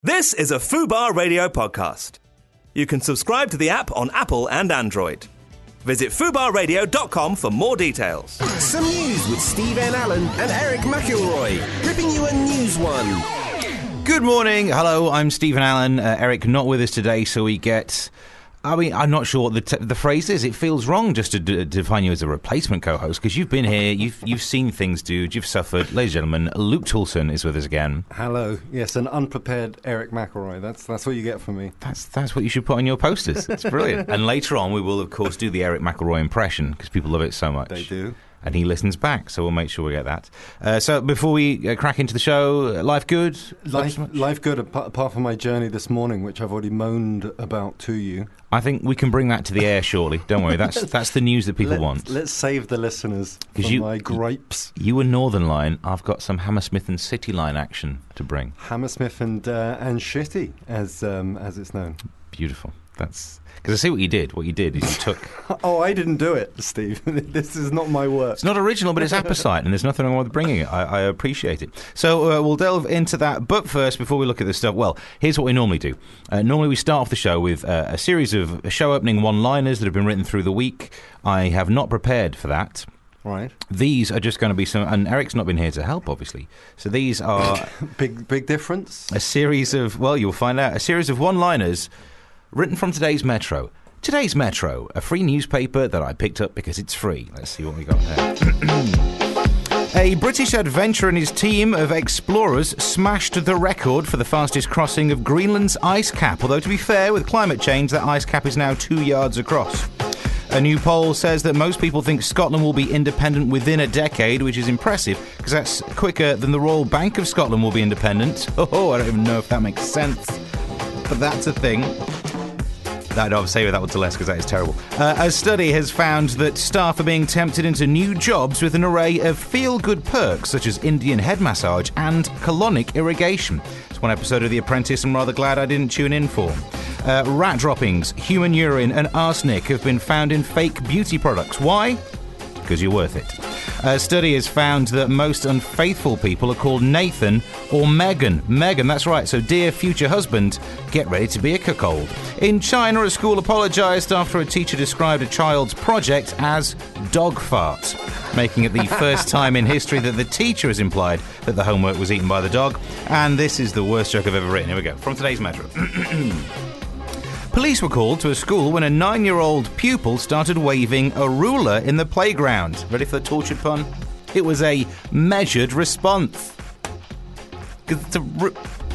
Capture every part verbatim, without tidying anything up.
This is a Fubar Radio podcast. You can subscribe to the app on Apple and Android. Visit fubar radio dot com for more details. Some news with Steve N. Allen and Eric McElroy, gripping you a news one. Good morning. Hello, I'm Stephen Allen. Uh, Eric not with us today, so we get... I mean, I'm not sure what the, t- the phrase is. It feels wrong just to d- define you as a replacement co-host, because you've been here, you've you've seen things, dude. You've suffered. Ladies and gentlemen, Luke Toulson is with us again. Hello. Yes, an unprepared Eric McElroy. That's that's what you get from me. That's that's what you should put on your posters. It's brilliant. And later on, we will, of course, do the Eric McElroy impression, because people love it so much. They do. And he listens back, so we'll make sure we get that. Uh, so before we uh, crack into the show, uh, life good? Life, life good, apart, apart from my journey this morning, which I've already moaned about to you. I think we can bring that to the air shortly. Don't worry, that's that's the news that people Let, want. Let's save the listeners from you, my gripes. You were Northern Line. I've got some Hammersmith and City Line action to bring. Hammersmith and uh, and Shitty, as um, as it's known. Beautiful. That's because I see what you did. What you did is you took... oh, I didn't do it, Steve. This is not my work. It's not original, but it's apposite, and there's nothing wrong with bringing it. I, I appreciate it. So uh, we'll delve into that. But first, before we look at this stuff, well, here's what we normally do. Uh, normally we start off the show with uh, a series of show-opening one-liners that have been written through the week. I have not prepared for that. Right. These are just going to be some... And Eric's not been here to help, obviously. So these are... big, big difference? A series of... Well, you'll find out. A series of one-liners... written from today's Metro. Today's Metro, a free newspaper that I picked up because it's free. Let's see what we got there. A British adventurer and his team of explorers smashed the record for the fastest crossing of Greenland's ice cap. Although, to be fair, with climate change, that ice cap is now two yards across. A new poll says that most people think Scotland will be independent within a decade, which is impressive, because that's quicker than the Royal Bank of Scotland will be independent. Oh, I don't even know if that makes sense. But that's a thing. No, no, I'll say that one to less because that is terrible. Uh, a study has found that staff are being tempted into new jobs with an array of feel-good perks such as Indian head massage and colonic irrigation. It's one episode of The Apprentice I'm rather glad I didn't tune in for. Uh, rat droppings, human urine and arsenic have been found in fake beauty products. Why? Because you're worth it. A study has found that most unfaithful people are called Nathan or Megan. Megan, that's right. So, dear future husband, get ready to be a cuckold. In China, a school apologised after a teacher described a child's project as dog fart, making it the first time in history that the teacher has implied that the homework was eaten by the dog. And this is the worst joke I've ever written. Here we go. From today's Metro. Police were called to a school when a nine-year-old pupil started waving a ruler in the playground. Ready for the tortured pun? It was a measured response. It's a ru-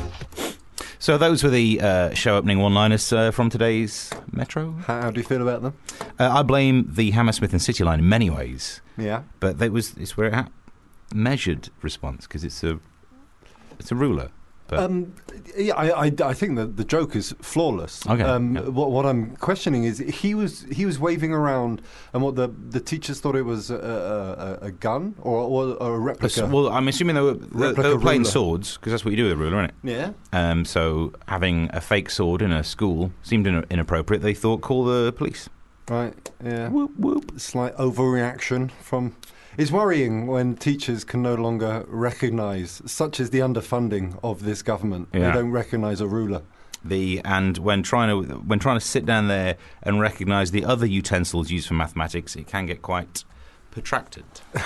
so those were the uh, show-opening one-liners uh, from today's Metro. How, how do you feel about them? Uh, I blame the Hammersmith and City Line in many ways. Yeah. But that was it's where it ha- measured response, because it's a it's a ruler. But Um, yeah, I, I, I think that the joke is flawless. Okay, Um, yeah. what, what I'm questioning is he was he was waving around, and what the the teachers thought it was a, a, a gun or, or a replica. Well, I'm assuming they were, they, they were playing ruler. swords, because that's what you do with a ruler, isn't it? Yeah. Um, so having a fake sword in a school seemed in- inappropriate. They thought, call the police. Right. Yeah. Whoop, whoop. Slight overreaction from. It's worrying when teachers can no longer recognise, such as the underfunding of this government. Yeah. They don't recognise a ruler. The and when trying to when trying to sit down there and recognise the other utensils used for mathematics, it can get quite protracted.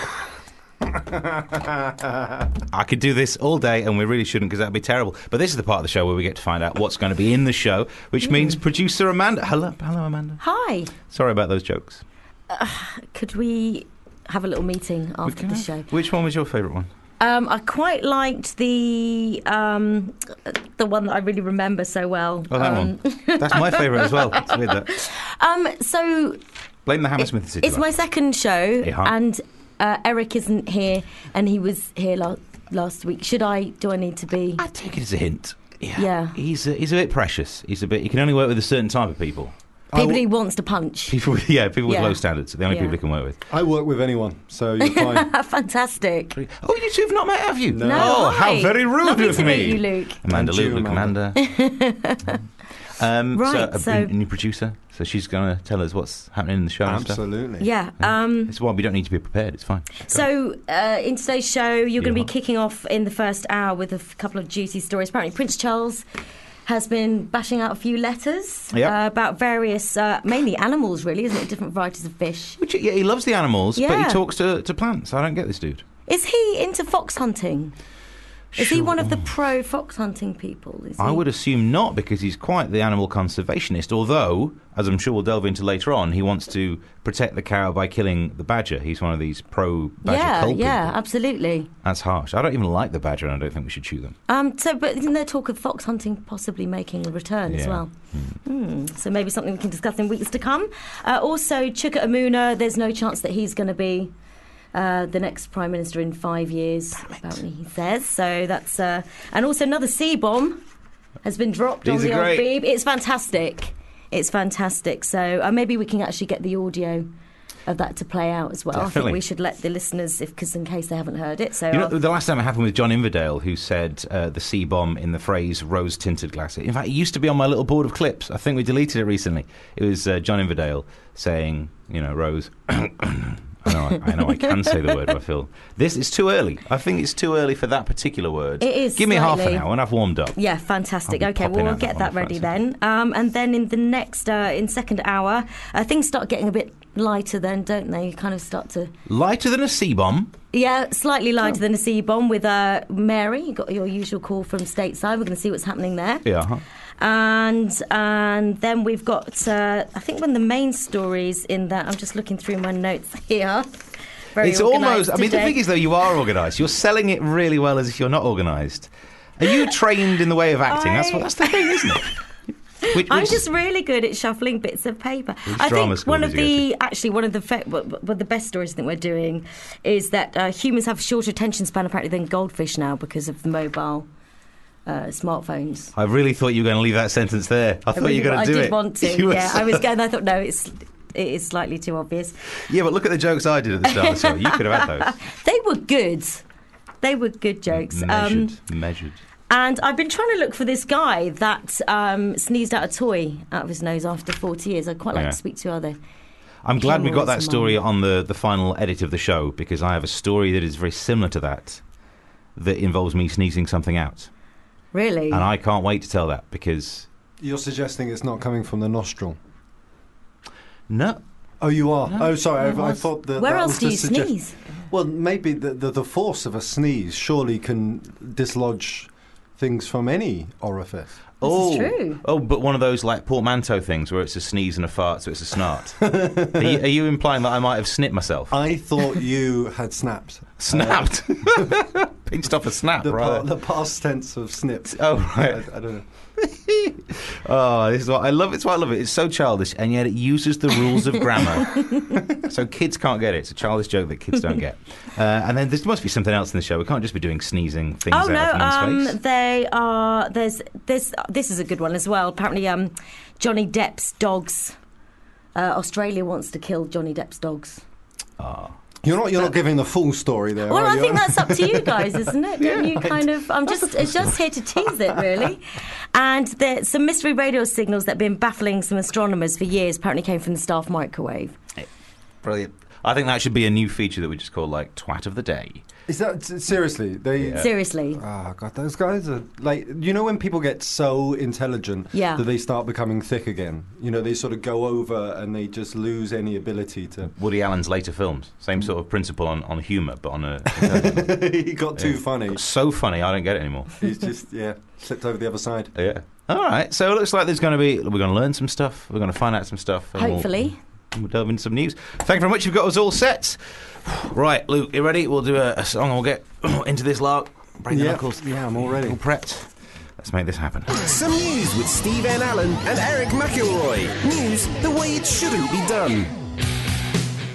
I could do this all day, and we really shouldn't, because that'd be terrible. But this is the part of the show where we get to find out what's going to be in the show, which mm. means producer Amanda. Hello, hello, Amanda. Hi. Sorry about those jokes. Uh, could we have a little meeting after the show? Which one was your favourite one? Um, I quite liked the um, the one that I really remember so well. Oh, that um, one. That's my favourite as well. It's weird that. Um, so blame the Hammersmith it, City. It's my second show, yeah. and uh, Eric isn't here, and he was here la- last week. Should I? Do I need to be? I take it as a hint. Yeah, yeah. He's a, he's a bit precious. He's a bit. He can only work with a certain type of people. People w- he wants to punch. People, yeah, people with Yeah. low standards. The only Yeah. people he can work with. I work with anyone, so you're fine. Fantastic. Oh, you two have not met, have you? No. No, Oh, how hi. very rude Lovely of to me. meet you, Luke. Amanda, And Luke, you, Luke, Amanda. Amanda. um, Right, so, a, so- a new producer. So she's going to tell us what's happening in the show and stuff. Absolutely. Yeah. Um, It's why we don't need to be prepared. It's fine. so, uh, in today's show, you're going to Yeah. be kicking off in the first hour with a f- couple of juicy stories. Apparently, Prince Charles has been bashing out a few letters Yep. uh, about various, uh, mainly animals, really, isn't it? Different varieties of fish. Which, yeah, he loves the animals, but Yeah. he talks to, to plants. I don't get this dude. Is he into fox hunting? Is he one of the pro fox hunting people? Is he? I would assume not, because he's quite the animal conservationist. Although, as I'm sure we'll delve into later on, he wants to protect the cow by killing the badger. He's one of these pro badger Yeah, cult yeah, people. absolutely. That's harsh. I don't even like the badger, and I don't think we should shoot them. Um, so, but isn't there talk of fox hunting possibly making a return as Yeah. well? Hmm. So maybe something we can discuss in weeks to come. Uh, also, Chuka Amuna, there's no chance that he's going to be uh, the next Prime Minister in five years, apparently he says. So that's... Uh, and also another C-bomb has been dropped These on the are old great. Beeb. It's fantastic. It's fantastic. So uh, maybe we can actually get the audio of that to play out as well. I Definitely. think we should let the listeners, if because in case they haven't heard it. So You know, I'll- the last time it happened with John Inverdale, who said uh, the C-bomb in the phrase rose-tinted glasses. In fact, it used to be on my little board of clips. I think we deleted it recently. It was uh, John Inverdale saying, you know, rose... I know, I, I know I can say the word, but I feel this is too early. I think it's too early for that particular word. It is Give me half slightly. an hour when I've warmed up. Yeah, fantastic. I'll be Okay, popping well, we'll out get that that one ready if then. Um, and then in the next, uh, in second hour, uh, things start getting a bit lighter then, don't they? You kind of start to... Lighter than a C-bomb. Yeah, slightly lighter than a C-bomb with uh, Mary. You got your usual call from stateside. We're going to see what's happening there. Yeah. Huh? And and then we've got, uh, I think one of the main stories in that, I'm just looking through my notes here. Very It's organised almost. I mean, the today. thing is, though, you are organised. You're selling it really well as if you're not organised. Are you trained in the way of acting? That's what. That's the thing, isn't it? Which, I'm which- just really good at shuffling bits of paper. Which I drama think school one did of you the actually one of the fe- well, well, the best stories I think we're doing is that uh, humans have shorter attention span apparently than goldfish now because of mobile uh, smartphones. I really thought you were going to leave that sentence there. I thought really you were going I to do did it. want to. You were Yeah, so- I was going. I thought no, it's it is slightly too obvious. Yeah, but look at the jokes I did at the start of the show. You could have had those. They were good. They were good jokes. Measured, Um, measured. And I've been trying to look for this guy that um, sneezed out a toy out of his nose after forty years. I'd quite like Yeah. to speak to other. I'm glad we got that humorous story moment. on the, the final edit of the show, because I have a story that is very similar to that, that involves me sneezing something out. Really? And I can't wait to tell that, because... You're suggesting it's not coming from the nostril. No. Oh, you are. No, oh, sorry. it I, I was. thought that. Where that else was do the you suggest- sneeze? Well, maybe the, the the force of a sneeze surely can dislodge things from any orifice. oh, is true. Oh, but one of those like portmanteau things where it's a sneeze and a fart, so it's a snart. are, you, are you implying that I might have snipped myself? I thought you had snapped. Snapped. Pinched off a snap, The, right? pa- the past tense of snipped. Oh, I, right. I don't know. Oh, this is what I love. It's why I love it. It's so childish, and yet it uses the rules of grammar, so kids can't get it. It's a childish joke that kids don't get. Uh, and then there must be something else in the show. We can't just be doing sneezing things Oh out no, of man's um, face. they are. There's this. This is a good one as well. Apparently, um, Johnny Depp's dogs. Uh, Australia wants to kill Johnny Depp's dogs. Oh. You're not. You're not giving the full story there. Well, are I you? think that's up to you guys, isn't it? Don't you kind of? I'm just. It's just here to tease it, really. And there's some mystery radio signals that have been baffling some astronomers for years. Apparently, came from the Staff microwave. Brilliant. I think that should be a new feature that we just call like Twat of the Day. Is that seriously? They. Yeah. Seriously. Oh God, those guys are like, you know, when people get so intelligent Yeah. that they start becoming thick again. You know, they sort of go over and they just lose any ability to. Woody Allen's later films, same sort of principle on, on humour, but on a He got too Yeah. funny. so funny I don't get it anymore. He's just yeah slipped over the other side. Yeah. All right. So it looks like there's going to be we're going to learn some stuff. We're going to find out some stuff. and we'll- Hopefully. We'll delve into some news. Thank you very much. You've got us all set. Right, Luke, you ready? We'll do a, a song and we'll get into this lark. Break the Yeah, knuckles. yeah, I'm all ready. All prepped. Let's make this happen. Some news with Steve N. Allen and Eric McElroy. News the way it shouldn't be done.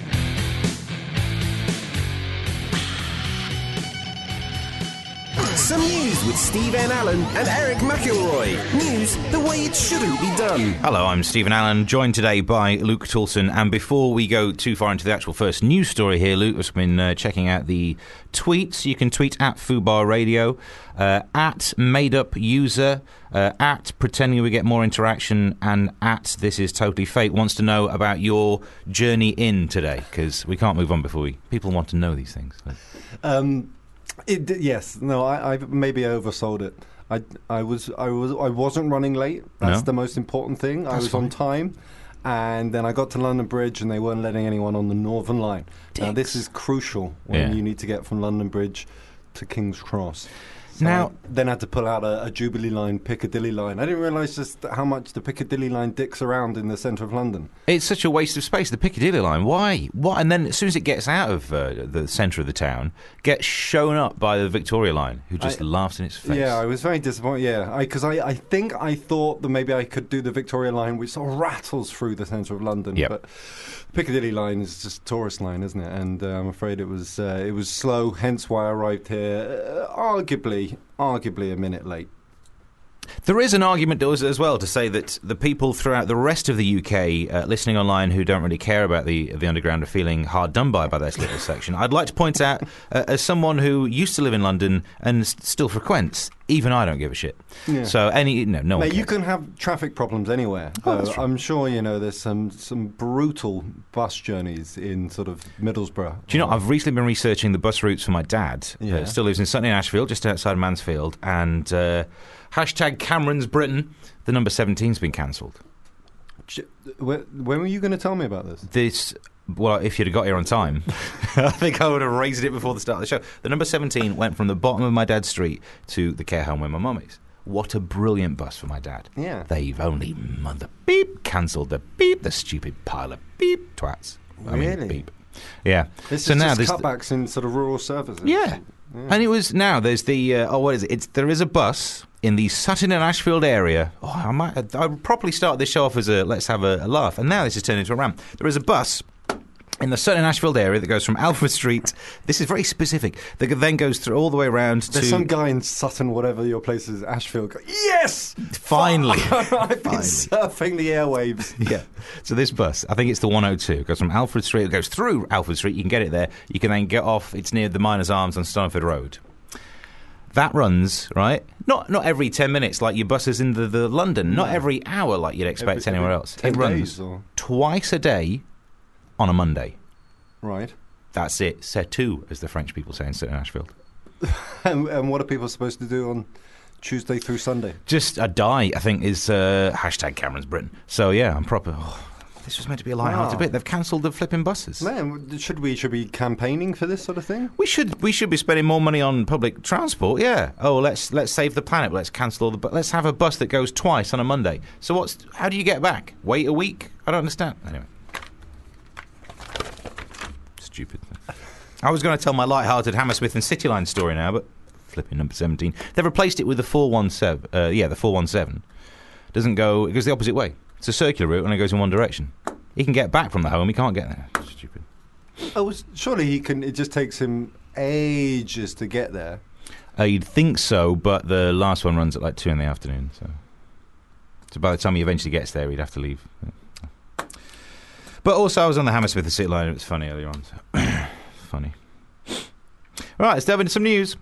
Some Some news with Steve N. Allen and Eric McElroy. News the way it shouldn't be done. Hello, I'm Stephen Allen, joined today by Luke Toulson. And before we go too far into the actual first news story here, Luke has been uh, checking out the tweets. You can tweet at Fubar Radio, uh, at Made Up User, uh, at Pretending We Get More Interaction, and at This Is Totally Fake. Wants to know about your journey in today, because we can't move on before we... People want to know these things. So. Um, it, yes, no, I, I maybe oversold it. I, I was I was I wasn't running late. That's No? the most important thing. I That's was fine. on time, and then I got to London Bridge, and they weren't letting anyone on the Northern Line. Now this Dicks. is crucial when Yeah. you need to get from London Bridge to King's Cross. So Now- I then had to pull out a, a Jubilee line, Piccadilly line. I didn't realise just how much the Piccadilly line dicks around in the centre of London. It's such a waste of space, the Piccadilly line. Why? What? And then as soon as it gets out of uh, the centre of the town, gets shown up by the Victoria line, who just I- laughs in its face. Yeah, I was very disappointed. Yeah, because I, I, I think I thought that maybe I could do the Victoria line, which sort of rattles through the centre of London. Yep. But Piccadilly line is just a tourist line, isn't it? And uh, I'm afraid it was uh, it was slow. Hence why I arrived here, uh, arguably, arguably a minute late. There is an argument as as well to say that the people throughout the rest of the U K uh, listening online who don't really care about the the underground are feeling hard done by by this little section. I'd like to point out, uh, as someone who used to live in London and s- still frequents, even I don't give a shit. Yeah. So any no no one Mate, you cares. can have traffic problems anywhere. Oh, that's Uh, true. I'm sure you know there's some some brutal bus journeys in sort of Middlesbrough. Do you know, I've recently been researching the bus routes for my dad. Yeah. Uh, still lives in Sutton in Ashfield, just outside Mansfield. And uh, hashtag Cameron's Britain, the number seventeen's been cancelled. J- wh- When were you going to tell me about this? This, well, if you'd have got here on time, I think I would have raised it before the start of the show. The number seventeen went from the bottom of my dad's street to the care home where my mum is. What a brilliant bus for my dad. Yeah. They've only mother beep cancelled the beep, the stupid pile of beep twats. I mean, Really? beep. Yeah. This so is now just there's cutbacks in sort of rural services. Yeah. And it was now there's the uh, oh what is it? It's there is a bus in the Sutton and Ashfield area. Oh, I might I would probably start this show off as a let's have a, a laugh, and now this has turned into a rant. There is a bus in the Sutton and Ashfield area that goes from Alfred Street. This is very specific. That then goes through all the way around There's to some guy in Sutton, whatever your place is, Ashfield. Go, yes! finally. I've been Finally. surfing the airwaves. Yeah. So this bus, I think it's the one oh two. It goes from Alfred Street. It goes through Alfred Street. You can get it there. You can then get off. It's near the Miners' Arms on Stoneford Road. That runs, right? Not not every ten minutes like your buses in the, the London. Not every hour like you'd expect Every- anywhere every else. ten It runs days or- twice a day on a Monday. Right. That's it. C'est tout, as the French people say in Sutton and Ashfield. And, and what are people supposed to do on Tuesday through Sunday? Just a die, I think, is uh, hashtag Cameron's Britain. So, yeah, I'm proper... Oh, this was meant to be a light-hearted Wow. bit. They've cancelled the flipping buses. Man, should we should be campaigning for this sort of thing? We should we should be spending more money on public transport. Yeah. Oh, let's let's save the planet. Let's cancel all the. Bu- let's have a bus that goes twice on a Monday. So what's? How do you get back? Wait a week? I don't understand. Anyway, stupid. I was going to tell my light-hearted Hammersmith and City Line story now, but flipping number seventeen. They've replaced it with the four one seven. Uh, yeah, the four one seven doesn't go. It goes the opposite way. It's a circular route and it goes in one direction. He can get back from the home. He can't get there. Stupid. Oh, surely he can. It just takes him ages to get there. Uh, you'd think so, but the last one runs at like two in the afternoon. So, so by the time he eventually gets there, he'd have to leave. But also, I was on the Hammersmith and City Line. It was funny earlier on. So. Funny. All right, let's delve into some news.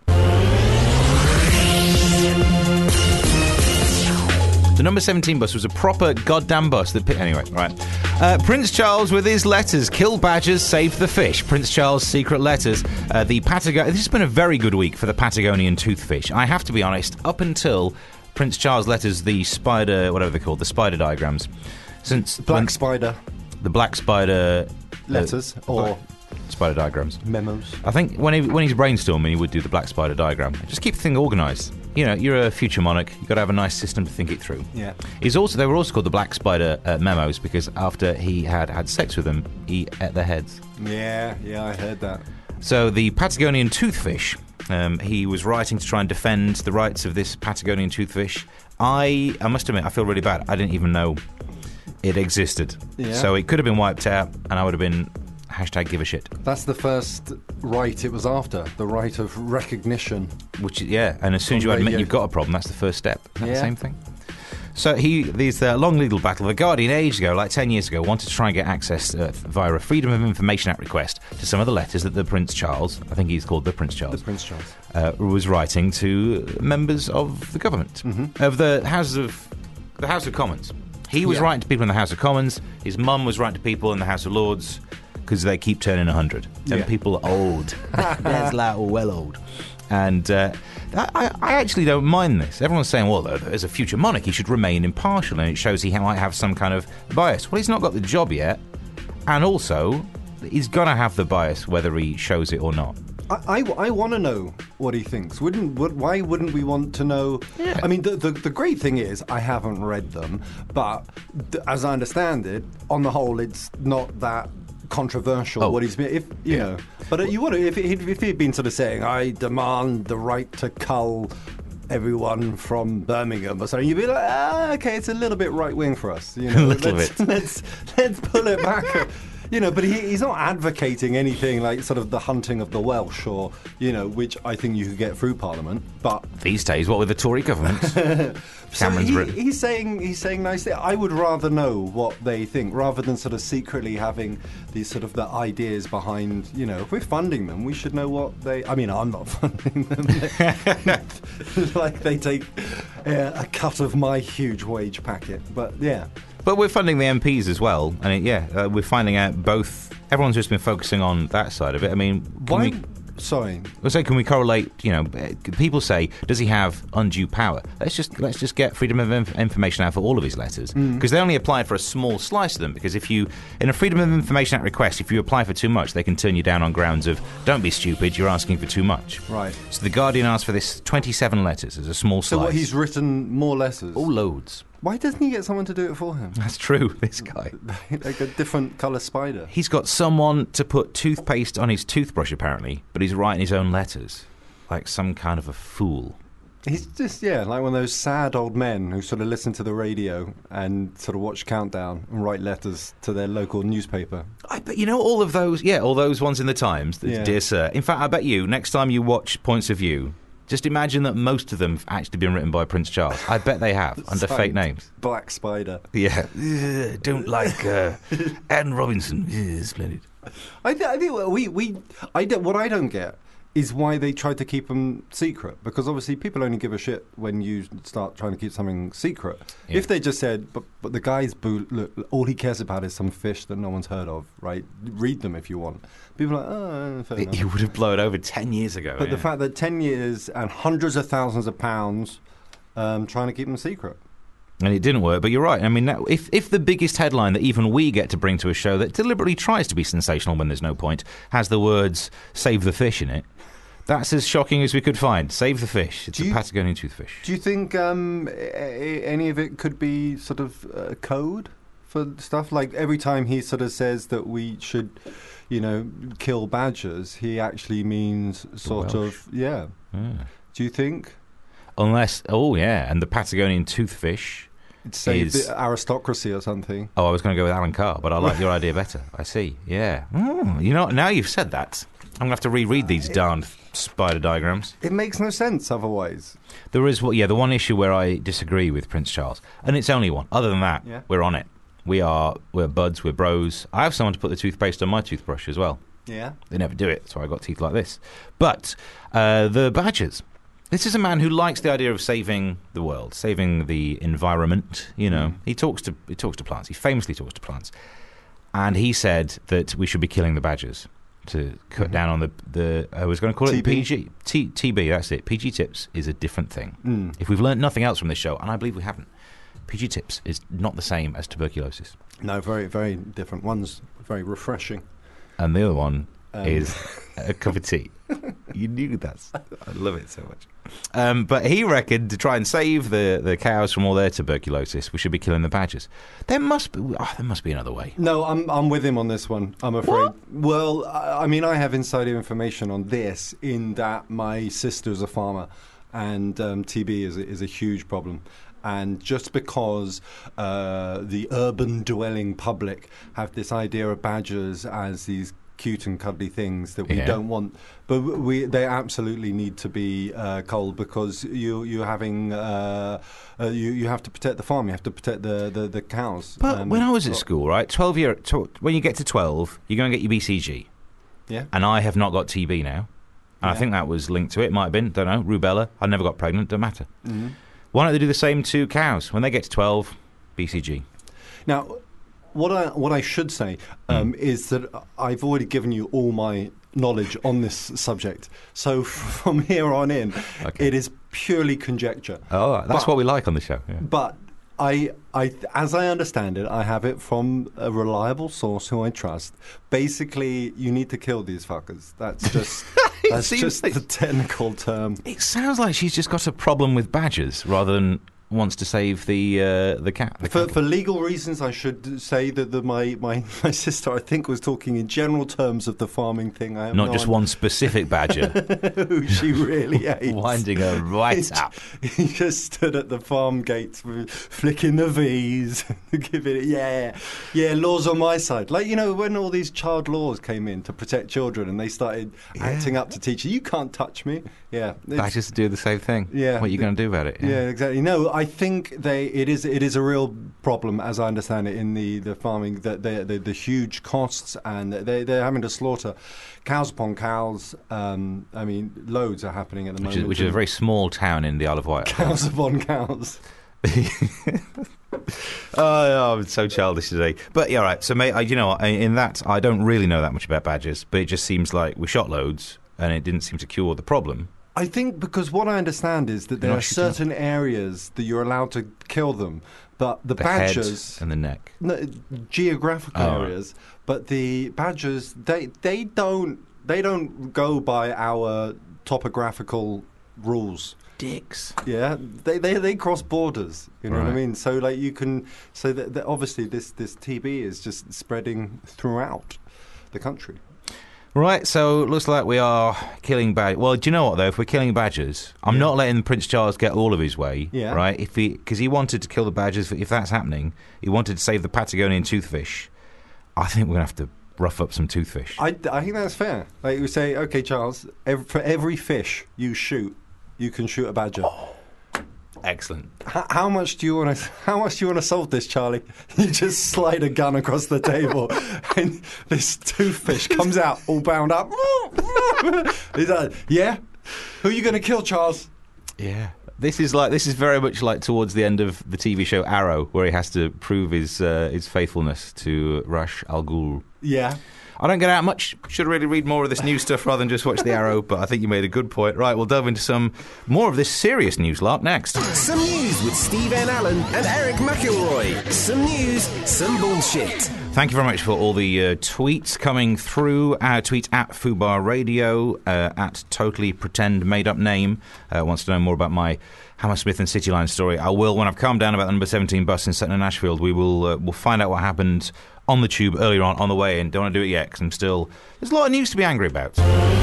The number seventeen bus was a proper goddamn bus. That pi- anyway, right. Uh, Prince Charles with his letters. Kill badgers, save the fish. Prince Charles' secret letters. Uh, the Patagon. This has been a very good week for the Patagonian toothfish. I have to be honest. Up until Prince Charles' letters, the spider, whatever they're called, the spider diagrams. Since Black when- spider the black spider letters uh, or spider diagrams. memos. I think when he, when he's brainstorming, he would do the black spider diagram. Just keep the thing organised. You know, you're a future monarch. You've got to have a nice system to think it through. Yeah. He's also they were also called the black spider uh, memos because after he had had sex with them, he ate their heads. Yeah, yeah, I heard that. So the Patagonian toothfish. Um, he was writing to try and defend the rights of this Patagonian toothfish. I I must admit, I feel really bad. I didn't even know it existed. Yeah. So it could have been wiped out, and I would have been Hashtag give a shit. That's the first right it was after, the right of recognition. Which, yeah, and as soon as you On admit radio. you've got a problem, that's the first step. Isn't that Yeah. the same thing? So he, these uh, long legal battle. The Guardian, ages ago, like ten years ago, wanted to try and get access uh, via a Freedom of Information Act request to some of the letters that the Prince Charles, I think he's called the Prince Charles, The Prince Charles. uh, was writing to members of the government, Mm-hmm. of the House of the House of Commons. He was Yeah. writing to people in the House of Commons. His mum was writing to people in the House of Lords because they keep turning one hundred. And Yeah. people are old. That's like well old. And uh, I, I actually don't mind this. Everyone's saying, well, as a future monarch, he should remain impartial, and it shows he might have some kind of bias. Well, he's not got the job yet, and also, he's going to have the bias whether he shows it or not. I, I, I want to know what he thinks. Wouldn't would, why wouldn't we want to know? Yeah. I mean, the, the the great thing is I haven't read them, but th- as I understand it, on the whole, it's not that controversial. Oh. What he's been, if you Yeah. know, but uh, you want to if he'd, if he'd been sort of saying, I demand the right to cull everyone from Birmingham or something, you'd be like, ah, okay, it's a little bit right wing for us. You know, A little let's, bit. let's let's pull it back. a- You know, but he, he's not advocating anything like sort of the hunting of the Welsh or, you know, which I think you could get through Parliament. But These days, what with the Tory government? so Cameron's he, written. he's saying he's saying nice things. I would rather know what they think rather than sort of secretly having these sort of the ideas behind. You know, if we're funding them, we should know what they. I mean, I'm not funding them. Like they take uh, a cut of my huge wage packet. But yeah. But we're funding the M Ps as well, and it, yeah, uh, we're finding out both. Everyone's just been focusing on that side of it. I mean, can Why? we, Sorry. let's say, can we correlate? You know, uh, people say, does he have undue power? Let's just let's just get Freedom of Inf- Information out for all of his letters, because they only apply for a small slice of them. Because if you, in a Freedom of Information Act request, if you apply for too much, they can turn you down on grounds of don't be stupid, you're asking for too much. Right. So the Guardian asked for this twenty-seven letters as a small So slice. what, he's written more letters? Oh, loads. Why doesn't he get someone to do it for him? That's true. This guy. Like a different colour spider. He's got someone to put toothpaste on his toothbrush, apparently, but he's writing his own letters. Like some kind of a fool. He's just, yeah, like one of those sad old men who sort of listen to the radio and sort of watch Countdown and write letters to their local newspaper. I bet you know all of those, yeah, all those ones in the Times, the Yeah. Dear Sir. In fact, I bet you, next time you watch Points of View, just imagine that most of them have actually been written by Prince Charles. I bet they have, under fake Signed names. Black Spider. Yeah. Ugh, don't like uh, Anne Robinson. Ugh, splendid. I, th- I think we, we, I don't, what I don't get is why they tried to keep them secret. Because obviously people only give a shit when you start trying to keep something secret. Yeah. If they just said, but, but the guy's boo, look, all he cares about is some fish that no one's heard of, right? Read them if you want. People are like, oh, fair enough. You would have blown over ten years ago. But yeah. the fact that ten years and hundreds of thousands of pounds um, trying to keep them secret. And it didn't work, but you're right. I mean, that, if if the biggest headline that even we get to bring to a show that deliberately tries to be sensational when there's no point has the words "save the fish" in it, that's as shocking as we could find. Save the fish. It's Do a you- Patagonian toothfish. Do you think um, a- a- any of it could be sort of uh, code for stuff? Like every time he sort of says that we should, you know, kill badgers, he actually means sort Welsh. of, yeah. Yeah. Do you think? Unless, oh yeah, and the Patagonian toothfish. Save Is- the aristocracy or something. Oh, I was going to go with Alan Carr, but I like your idea better. I see. Yeah. Mm, you know, now you've said that, I'm going to have to reread these darned spider diagrams. It makes no sense otherwise. There is, well, yeah, the one issue where I disagree with Prince Charles, and it's only one. Other than that, Yeah. we're on it. We are, we're buds, we're bros. I have someone to put the toothpaste on my toothbrush as well. Yeah. They never do it, so I got teeth like this. But uh, the badgers. This is a man who likes the idea of saving the world, saving the environment. You know, Mm. he talks to he talks to plants. He famously talks to plants, and he said that we should be killing the badgers to cut Mhm. down on the the. I was going to call it T B? P G T, TB. That's it. P G tips is a different thing. Mm. If we've learned nothing else from this show, and I believe we haven't, P G tips is not the same as tuberculosis. No, very, very different. One's very refreshing. And the other one Um, is a cup of tea. You knew that. I love it so much. Um, but he reckoned to try and save the, the cows from all their tuberculosis, we should be killing the badgers. There must be. Oh, there must be another way. No, I'm I'm with him on this one. I'm afraid. Well, I, I mean, I have insider information on this in that my sister's a farmer, and um, T B is a, is a huge problem. And just because uh, the urban dwelling public have this idea of badgers as these cute and cuddly things that we Yeah. don't want. But we they absolutely need to be uh, cold because you you're having uh, uh, you you have to protect the farm. You have to protect the the, the cows. But And- when I was at school, right, twelve year, tw- when you get to twelve, you go and get your B C G. yeah. And I have not got T B now. And I Yeah. think that was linked to it. Might have been, don't know. Rubella. I never got pregnant. Don't matter. Mhm. Why don't they do the same to cows? When they get to twelve, B C G. Now, what I what I should say um, is that I've already given you all my knowledge on this subject. So from here on in, Okay. it is purely conjecture. Oh, that's But- what we like on the show. Yeah. But I, I, as I understand it, I have it from a reliable source who I trust. Basically, you need to kill these fuckers. That's just that's seems just like- the technical term. It sounds like she's just got a problem with badgers rather than wants to save the uh, the cat. The For, cattle. for legal reasons, I should say that the, my, my, my sister, I think, was talking in general terms of the farming thing. I have Not no just idea one specific badger. who she really hates. Winding her right up. He just stood at the farm gates, with- flicking the V's, giving it, yeah, yeah, laws on my side. Like, you know, when all these child laws came in to protect children and they started acting up to teachers, you can't touch me. Yeah. it's- Badgers do the same thing. Yeah. What are you going to do about it? Yeah, exactly. No, I think they it is it is a real problem, as I understand it, in the, the farming, that the, the the huge costs, and they they're having to slaughter cows upon cows. Um, I mean, loads are happening at the Which is, moment. which is a very small town in the Isle of Wight. cows upon cows. Oh, I'm so childish today. But yeah, all right. So, mate, I, you know, what, in that, I don't really know that much about badgers, but it just seems like we shot loads, and it didn't seem to cure the problem. I think because what I understand is that there Not are shooting up. certain areas that you're allowed to kill them, but the, The badgers, head and the neck. no, geographical Oh, right. areas, but the badgers they they don't they don't go by our topographical rules. Dicks. Yeah, they, they they cross borders. You know what I Right. mean? So like you can so that, that obviously this this T B is just spreading throughout the country. Right, so it looks like we are killing badgers. Well, do you know what, though? If we're killing badgers, I'm Yeah. not letting Prince Charles get all of his way, Yeah. right? If he, because he wanted to kill the badgers, if that's happening, he wanted to save the Patagonian toothfish. I think we're going to have to rough up some toothfish. I, I think that's fair. Like we say, okay, Charles, ev for every fish you shoot, you can shoot a badger. Excellent. H- how much do you want to? How much do you want to solve this, Charlie? You just slide a gun across the table, and this toothfish comes out all bound up. He's like, yeah. Who are you going to kill, Charles? Yeah. This is like this is very much like towards the end of the T V show Arrow, where he has to prove his uh, his faithfulness to Ra's al Ghul. Yeah. I don't get out much. Should really read more of this news stuff rather than just watch the Arrow. But I think you made a good point. Right, we'll delve into some more of this serious news lark next. Some news with Steve N. Allen and Eric McElroy. Some news, some bullshit. Thank you very much for all the uh, tweets coming through. Our tweet at Fubar Radio, uh, at Totally Pretend Made Up Name, uh, wants to know more about my Hammersmith and Cityline story. I will, when I've calmed down about the number seventeen bus in Sutton and Ashfield, we will uh, we'll find out what happened on the tube earlier on on the way in. Don't want to do it yet because I'm still... There's a lot of news to be angry about.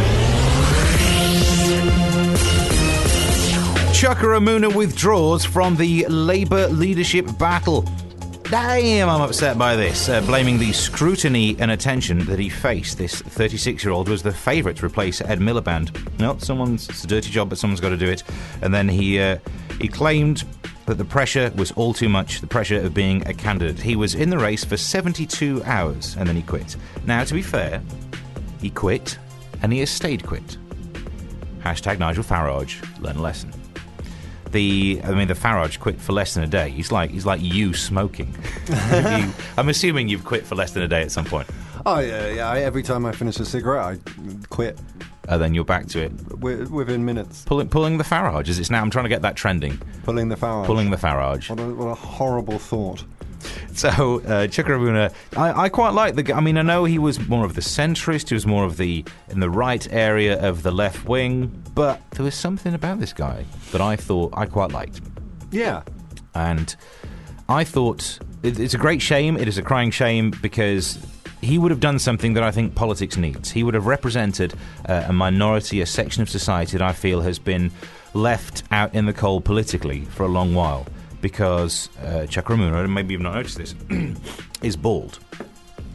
Chukwuemeka withdraws from the Labour leadership battle. Damn, I'm upset by this. Uh, blaming the scrutiny and attention that he faced. This thirty-six-year-old was the favourite to replace Ed Miliband. No, someone's it's a dirty job, but someone's got to do it. And then he uh, he claimed that the pressure was all too much, the pressure of being a candidate. He was in the race for seventy-two hours, and then he quit. Now, to be fair, he quit, and he has stayed quit. Hashtag Nigel Farage, learn a lesson. The, I mean, the Farage quit for less than a day. He's like, he's like you smoking. you, I'm assuming you've quit for less than a day at some point. Oh yeah, yeah. I, every time I finish a cigarette, I quit And then you're back to it. wi- within minutes. Pulling, pulling the Farage, as it's now. I'm trying to get that trending. Pulling the Farage. Pulling the Farage. What a, what a horrible thought. So, uh, Chukwuemeka, I, I quite like the guy. I mean, I know he was more of the centrist, he was more of the in the right area of the left wing, but there was something about this guy that I thought I quite liked. Yeah. And I thought it, it's a great shame, it is a crying shame, because he would have done something that I think politics needs. He would have represented uh, a minority, a section of society that I feel has been left out in the cold politically for a long while. Because uh, Chukwuemeka, maybe you've not noticed this, is bald.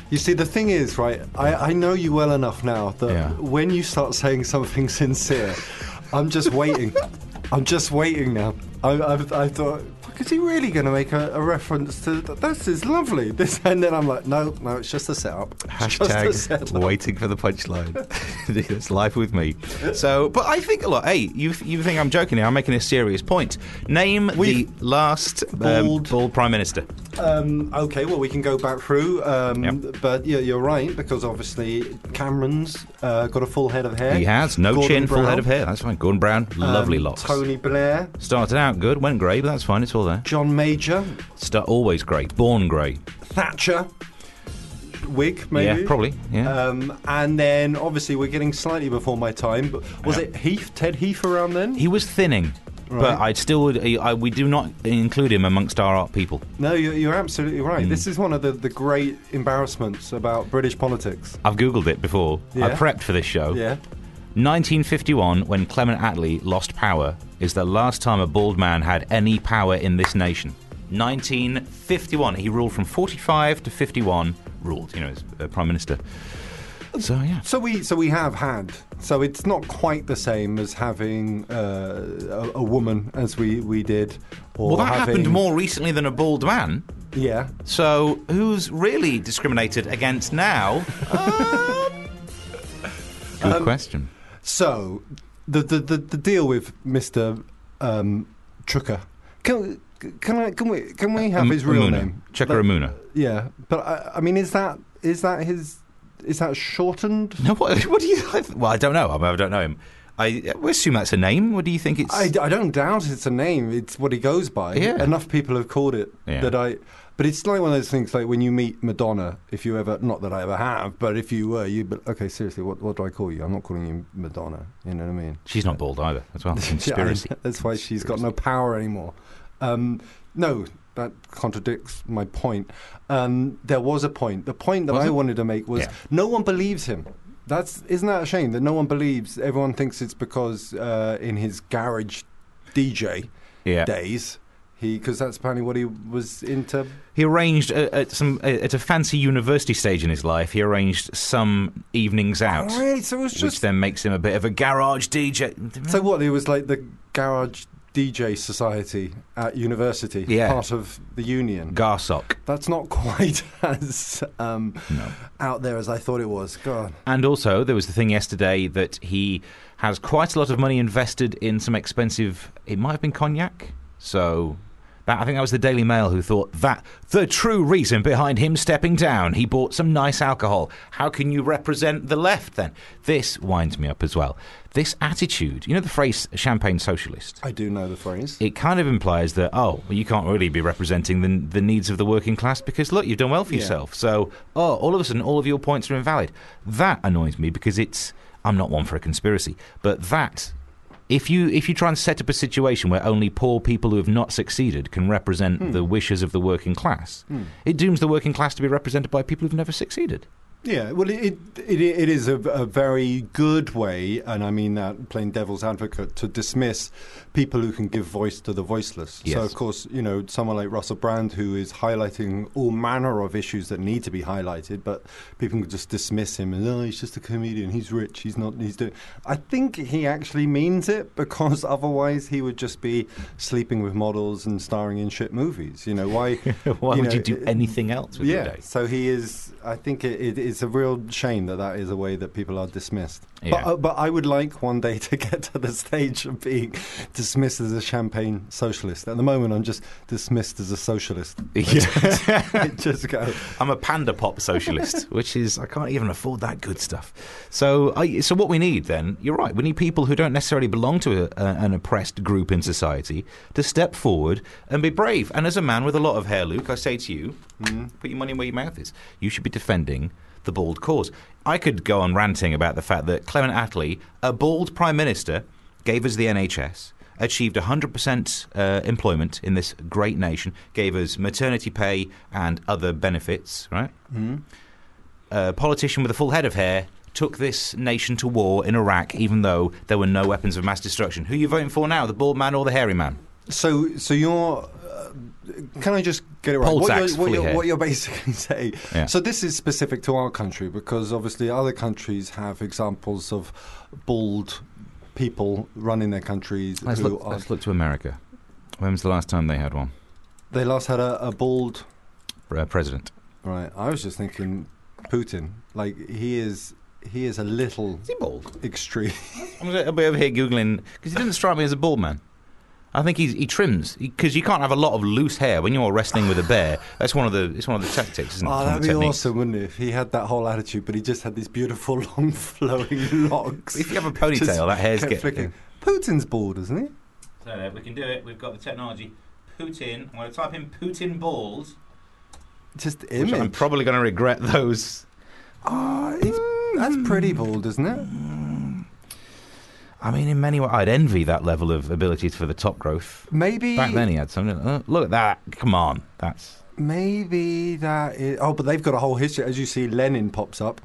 You see, the thing is, right, I, I know you well enough now that Yeah. when you start saying something sincere, I'm just waiting. I'm just waiting now. I, I, I thought, fuck, is he really going to make a, a reference to, this is lovely. This, and then I'm like, no, no, it's just a setup. It's just a Hashtag setup. waiting for the punchline. It's life with me. So, but I think a lot. Hey, you you think I'm joking here? I'm making a serious point. Name We've- the last um, Bald- bald prime minister. Um, okay, well, we can go back through. Um, Yep. But yeah, you're right, because obviously Cameron's uh, got a full head of hair. He has no Gordon chin, full Brown. head of hair. That's fine. Gordon Brown, lovely Um, locks. Tony Blair. Started out good, went grey, but that's fine. It's all there. John Major. Start always grey, born grey. Thatcher. Wig, maybe. Yeah, probably. Yeah. Um, and then, obviously, we're getting slightly before my time. But was Yeah. it Heath, Ted Heath around then? He was thinning, Right. but I'd still would. I, we do not include him amongst our art people. No, you're, you're absolutely right. Mm. This is one of the, the great embarrassments about British politics. I've googled it before. I Yeah. prepped for this show. Yeah. nineteen fifty-one, when Clement Attlee lost power, is the last time a bald man had any power in this nation. nineteen fifty-one. He ruled from forty-five to fifty-one. Ruled, you know, as uh, prime minister. So yeah. So we so we have had. So it's not quite the same as having uh, a, a woman as we, we did. Or Well, that having, happened more recently than a bald man. Yeah. So who's really discriminated against now? Um, Good Um, question. So the the, the, the deal with Mister Um, Trucker. Can can I can we can we have Um, his real Amuna. name? Chuka Like- Amuna. Yeah, but I, I mean, is that is that his? Is that shortened? No, what, what do you? I, well, I don't know. I, mean, I don't know him. I we assume that's a name. What do you think it's? I, I don't doubt it's a name. It's what he goes by. Yeah. Enough people have called it Yeah. that I. But it's like one of those things, like when you meet Madonna. If you ever, not that I ever have, but if you were, you. But okay, seriously, what what do I call you? I'm not calling you Madonna. You know what I mean? She's not bald either, as well. Yeah, Conspiracy. I- that's why she's got no power anymore. Um, no, that contradicts my point. Um, there was a point. The point that Was I it? wanted to make was Yeah. no one believes him. That's isn't that a shame that no one believes? Everyone thinks it's because uh, in his garage D J Yeah. days, he because that's apparently what he was into. He arranged uh, at some uh, at a fancy university stage in his life. He arranged some evenings out, Oh, really? So it was which just then makes him a bit of a garage D J. so what? It was like the garage D J society at university, Yeah. part of the union. Garsock. That's not quite as um, No. out there as I thought it was. God. And also, there was the thing yesterday that he has quite a lot of money invested in some expensive. It might have been cognac. So. That, I think that was the Daily Mail who thought that the true reason behind him stepping down, he bought some nice alcohol. How can you represent the left then? This winds me up as well. This attitude, you know the phrase champagne socialist? I do know the phrase. It kind of implies that, oh, well, you can't really be representing the, the needs of the working class because, look, you've done well for Yeah. yourself. So, oh, all of a sudden, all of your points are invalid. That annoys me because it's, I'm not one for a conspiracy, but that... If you if you try and set up a situation where only poor people who have not succeeded can represent Hmm. the wishes of the working class, it dooms the working class to be represented by people who've never succeeded. Yeah, well, it it, it is a, a very good way, and I mean that playing devil's advocate, to dismiss people who can give voice to the voiceless. Yes. So, of course, you know, someone like Russell Brand, who is highlighting all manner of issues that need to be highlighted, but people can just dismiss him and, oh, he's just a comedian, he's rich, he's not, he's doing... I think he actually means it, because otherwise he would just be sleeping with models and starring in shit movies. You know, why... Why you would know, you do it- anything else with your Yeah, day? so he is. I think it, it, it's a real shame that that is a way that people are dismissed. Yeah. But, uh, but I would like one day to get to the stage of being dismissed as a champagne socialist. At the moment, I'm just dismissed as a socialist. Yeah. Just go. I'm a panda pop socialist, which is I can't even afford that good stuff. So, I, so what we need then? You're right. We need people who don't necessarily belong to a, a, an oppressed group in society to step forward and be brave. And as a man with a lot of hair, Luke, I say to you, put your money where your mouth is. You should be defending the bald cause. I could go on ranting about the fact that Clement Attlee, a bald prime minister, gave us the N H S. Achieved one hundred percent uh, employment in this great nation, gave us maternity pay and other benefits, right? Mm-hmm. A politician with a full head of hair took this nation to war in Iraq, even though there were no weapons of mass destruction. Who are you voting for now, the bald man or the hairy man? So, so you're uh, can I just get it right? Paul What Sachs, you're, what, fully you're, hair. what you're basically saying. Yeah. So this is specific to our country because obviously other countries have examples of bald people running their countries. Let's who look, are, let's look to America. When was the last time they had one? They last had a, a bald. Uh, president. Right. I was just thinking Putin. Like he is. He is a little Is he bald? extreme. I'm going to be over here Googling, because he didn't strike me as a bald man. I think he's, he trims, because you can't have a lot of loose hair when you're wrestling with a bear. That's one of the it's one of the tactics, isn't it? Oh, It's one that'd of be the techniques. awesome, wouldn't it? If he had that whole attitude, but he just had these beautiful, long, flowing locks. If you have a ponytail, Just that hair's kept get- flicking. Putin's bald, isn't he? So uh, we can do it. We've got the technology. Putin. I'm going to type in Putin bald. Just Which image. I'm probably going to regret those. Oh, he's, that's pretty bald, isn't it? I mean, in many ways, I'd envy that level of ability for the top growth. Maybe. Back then, he had something. Uh, look at that! Come on, that's Maybe that is. Oh, but they've got a whole history. As you see, Lenin pops up.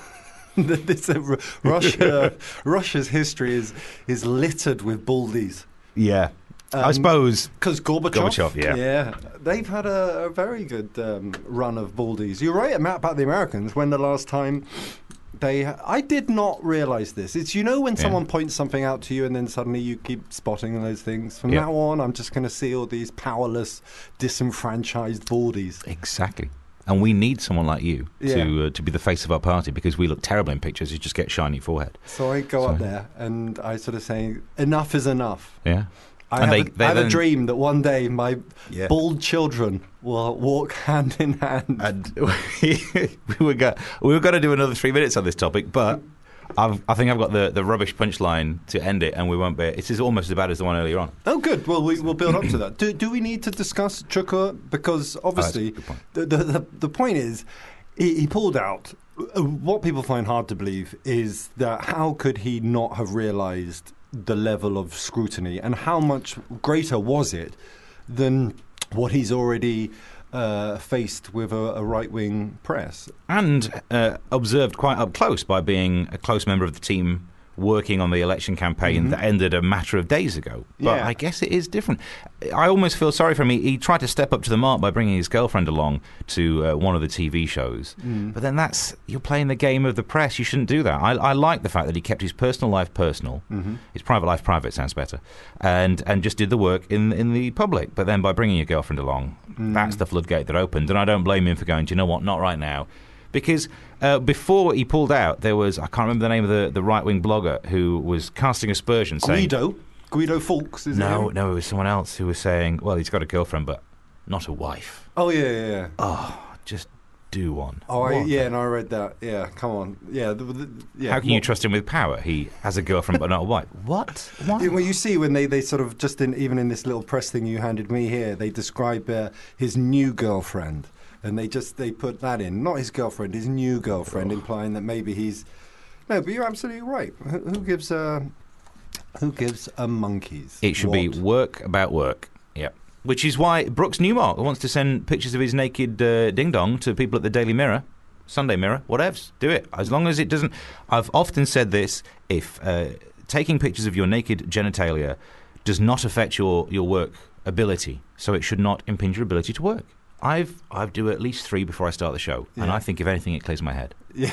this, uh, Ru- Russia, Russia's history is is littered with baldies. yeah. I Um, suppose Because Gorbachev, Gorbachev, yeah. yeah, they've had a, a very good um, run of baldies. You're right about the Americans. When the last time they, I did not realise this. It's you know when Yeah. someone points something out to you and then suddenly you keep spotting those things. From Yeah. now on, I'm just going to see all these powerless, disenfranchised baldies. exactly. And we need someone like you Yeah. to uh, to be the face of our party, because we look terrible in pictures. You just get shiny forehead. So I go up So- there and I sort of say, enough is enough. Yeah. I And have, they- a, they I have a then- dream that one day my Yeah. bald children will walk hand in hand. And we were go- we were going to do another three minutes on this topic, but I've, I think I've got the, the rubbish punchline to end it, and we won't be. It is almost as bad as the one earlier on. Oh, good. Well, we, we'll build up to that. Do, do we need to discuss Chuka? Because obviously, Oh, that's a good point. the, the, the, the point is, he, he pulled out. Uh, What people find hard to believe is that how could he not have realised the level of scrutiny, and how much greater was it than what he's already uh, faced with a, a right-wing press? And uh, observed quite up close by being a close member of the team working on the election campaign that ended a matter of days ago. But Yeah. I guess it is different. I almost feel sorry for him. He, he tried to step up to the mark by bringing his girlfriend along to uh, one of the T V shows. But then that's, you're playing the game of the press. You shouldn't do that. I, I like the fact that he kept his personal life personal, his private life private, sounds better, and and just did the work in in the public. But then by bringing your girlfriend along, that's the floodgate that opened. And I don't blame him for going, do you know what, not right now. Because uh, before he pulled out, there was, I can't remember the name of the, the right-wing blogger who was casting aspersions saying... Guido? Guido Fawkes, is No, it? no, it was someone else who was saying, well, he's got a girlfriend, but not a wife. Oh, yeah, yeah, yeah. Oh, just do one. Oh, I, What? yeah, no, I read that. Yeah, come on. Yeah, the, the, yeah. How can you What- trust him with power? He has a girlfriend, but not a wife. What? Why? Yeah, well, you see, when they, they sort of just in even in this little press thing you handed me here, they describe uh, his new girlfriend, and they just they put that in, not his girlfriend, his new girlfriend, implying that maybe he's no. But you're absolutely right. Who, who gives a who gives a monkeys? It should be what? work about work. Yep. Which is why Brooks Newmark wants to send pictures of his naked uh, ding-dong to people at the Daily Mirror, Sunday Mirror, whatevs. Do it. As long as it doesn't... I've often said this, if uh, taking pictures of your naked genitalia does not affect your, your work ability, so it should not impinge your ability to work. I've I do at least three before I start the show, and Yeah. I think, if anything, it clears my head. Yeah.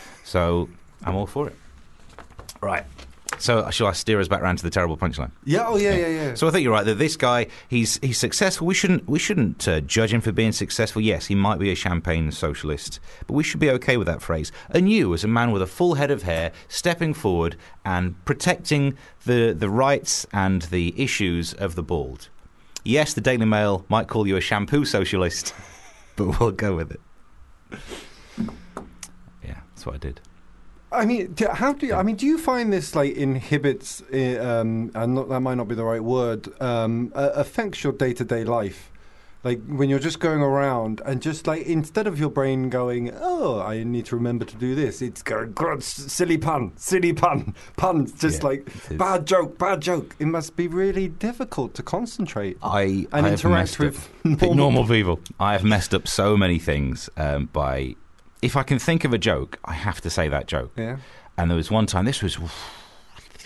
So I'm all for it. Right. So shall I steer us back round to the terrible punchline? Yeah. Oh, yeah, yeah, yeah. So I think you're right that this guy, he's he's successful. We shouldn't we shouldn't uh, judge him for being successful. Yes, he might be a champagne socialist, but we should be okay with that phrase. And you, as a man with a full head of hair, stepping forward and protecting the the rights and the issues of the bald. Yes, the Daily Mail might call you a shampoo socialist, but we'll go with it. Yeah, that's what I did. I mean, do, how do you, I mean? Do you find this like inhibits, uh, um, and not, that might not be the right word, um, uh, affects your day to day life? Like when you're just going around and just like instead of your brain going, oh, I need to remember to do this, it's going, God, s- silly pun, silly pun, puns, just Yeah, like it is. bad joke, bad joke. It must be really difficult to concentrate I and I have interact messed with up, normal, normal people. I have messed up so many things um, by. If I can think of a joke, I have to say that joke. Yeah. And there was one time, this was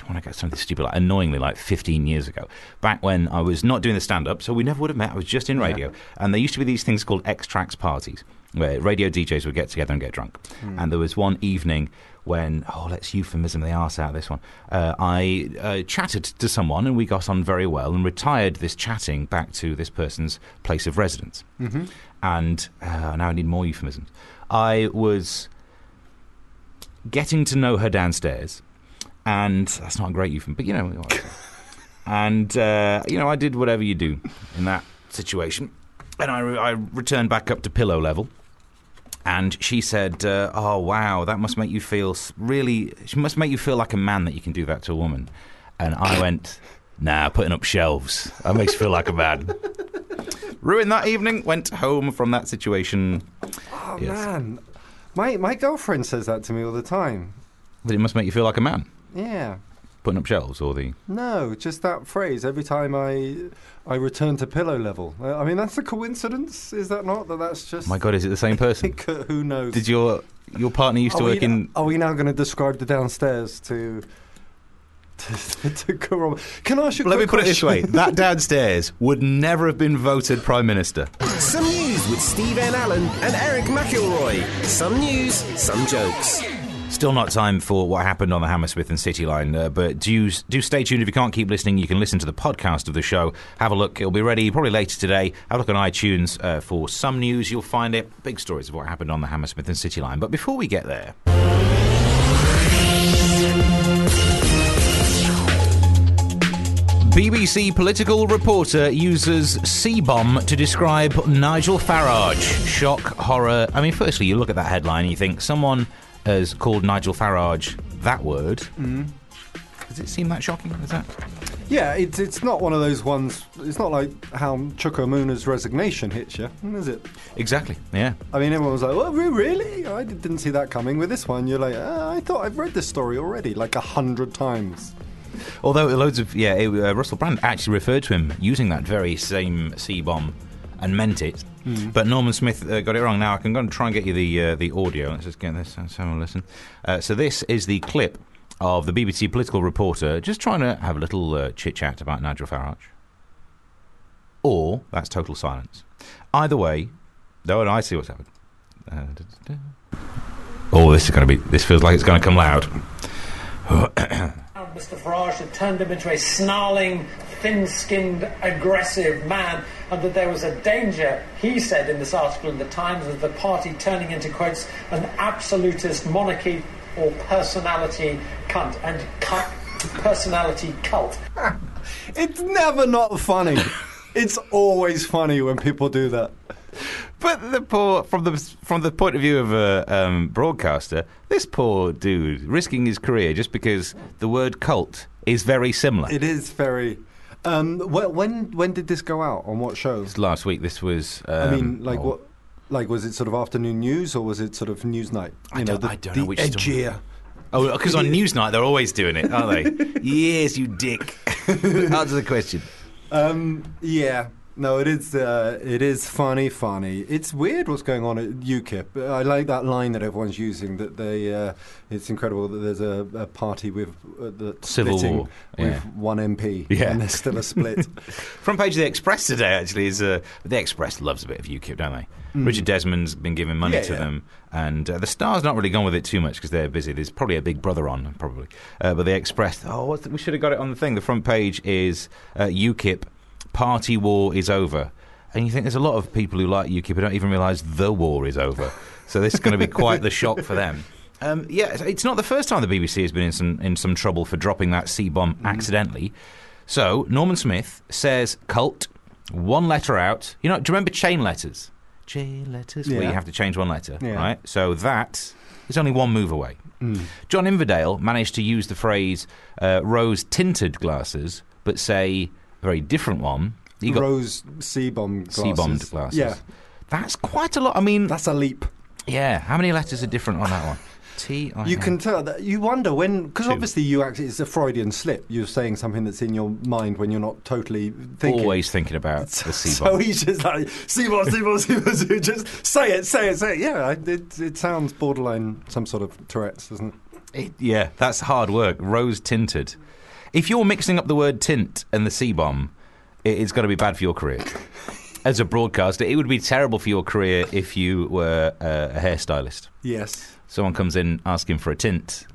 I want to get something stupid, like annoyingly, like fifteen years ago, back when I was not doing the stand-up, so we never would have met. I was just in radio, yeah. and there used to be these things called X-Tracks parties, where radio D Js would get together and get drunk. Mm. And there was one evening when, oh, let's euphemism the arse out of this one, uh, I uh, chatted to someone and we got on very well and retired this chatting back to this person's place of residence. Mm-hmm. And uh, now I need more euphemisms. I was getting to know her downstairs, and that's not a great euphemism, but you know. and, uh, you know, I did whatever you do in that situation. And I, re- I returned back up to pillow level. And she said, uh, oh, wow, that must make you feel really... She must make you feel like a man that you can do that to a woman. And I went, nah, putting up shelves. That makes you feel like a man. Ruined that evening, went home from that situation. Oh, yes. man. My, my girlfriend says that to me all the time. But it must make you feel like a man. Yeah. Putting up shelves or the... No, just that phrase. Every time I I return to pillow level. Uh, I mean, that's a coincidence, is that not? That that's just... My God, is it the same person? Who knows? Did your your partner used to are work we, in... Are we now going to describe the downstairs to... to, to Karam? Can I ask you a Let me put question? it this way. That downstairs would never have been voted Prime Minister. Some news with Steve N. Allen and Eric McElroy. Some news, some jokes. Still not time for what happened on the Hammersmith and City line, uh, but do do stay tuned. If you can't keep listening, you can listen to the podcast of the show. Have a look. It'll be ready probably later today. Have a look on iTunes uh, for some news. You'll find it. Big stories of what happened on the Hammersmith and City line. But before we get there... B B C political reporter uses C-bomb to describe Nigel Farage. Shock, horror. I mean, firstly, you look at that headline and you think someone has called Nigel Farage that word. Mm. Does it seem that shocking? Is that? Yeah, it's it's not one of those ones. It's not like how Chuka Umunna's resignation hits you, is it? Exactly. Yeah. I mean, everyone was like, "Oh, really? I didn't see that coming." With this one, you're like, oh, "I thought I've read this story already, like a hundred times." Although loads of yeah, it, uh, Russell Brand actually referred to him using that very same C-bomb and meant it. Mm. But Norman Smith uh, got it wrong. Now I can go and try and get you the uh, the audio. Let's just get this. Let's have a listen. Uh, so this is the clip of the B B C political reporter just trying to have a little uh, chit chat about Nigel Farage. Or that's total silence. Either way, no, and I see what's happened. Uh, da, da, da. Oh, this is going to be. This feels like it's going to come loud. Mister Farage had turned him into a snarling, thin-skinned, aggressive man, and that there was a danger, he said in this article in The Times, of the party turning into, quotes, an absolutist monarchy or personality cunt, and cu- personality cult. It's never not funny. It's always funny when people do that. But the poor, from the from the point of view of a um, broadcaster, this poor dude risking his career just because the word cult is very similar. It is very. Um, well, when when did this go out? On what show? Last week. This was. Um, I mean, like oh. what? Like, was it sort of afternoon news or was it sort of Newsnight? You I know, don't, the, I don't the know which edgier. Oh, because on Newsnight they're always doing it, aren't they? Yes, you dick. Answer the question. Um, yeah. No, it is. Uh, it is funny, funny. It's weird what's going on at UKIP. I like that line that everyone's using. That they. Uh, it's incredible that there's a, a party with uh, that's Civil splitting war with yeah. one M P, yeah. and there's still a split. Front page of the Express today actually is. Uh, the Express loves a bit of UKIP, don't they? Mm. Richard Desmond's been giving money yeah, to yeah. them, and uh, the Star's not really gone with it too much because they're busy. There's probably a Big Brother on, probably. Uh, but the Express. Oh, what's the, we should have got it on the thing. The front page is uh, UKIP. Party war is over. And you think there's a lot of people who like UKIP who don't even realise the war is over. So this is going to be quite the shock for them. Um, yeah, it's not the first time the B B C has been in some in some trouble for dropping that C-bomb mm. accidentally. So Norman Smith says cult, one letter out. You know, do you remember chain letters? J letters, yeah. where you have to change one letter, yeah. right? So that is only one move away. Mm. John Inverdale managed to use the phrase uh, rose-tinted glasses, but say a very different one. You got Rose C-bomb glasses. C-bombed glasses. Yeah. That's quite a lot. I mean... That's a leap. Yeah. How many letters are different on that one? T I N. You can tell that. You wonder when... Because obviously you actually... It's a Freudian slip. You're saying something that's in your mind when you're not totally thinking. Always thinking about so, the C-bomb. So he's just like, C-bomb, C-bomb, C-bomb. Just say it, say it, say it. Yeah, it, it sounds borderline some sort of Tourette's, doesn't it? it yeah, that's hard work. Rose-tinted. If you're mixing up the word tint and the C-bomb, it, it's going to be bad for your career. As a broadcaster, it would be terrible for your career if you were uh, a hairstylist. Yes. Someone comes in asking for a tint.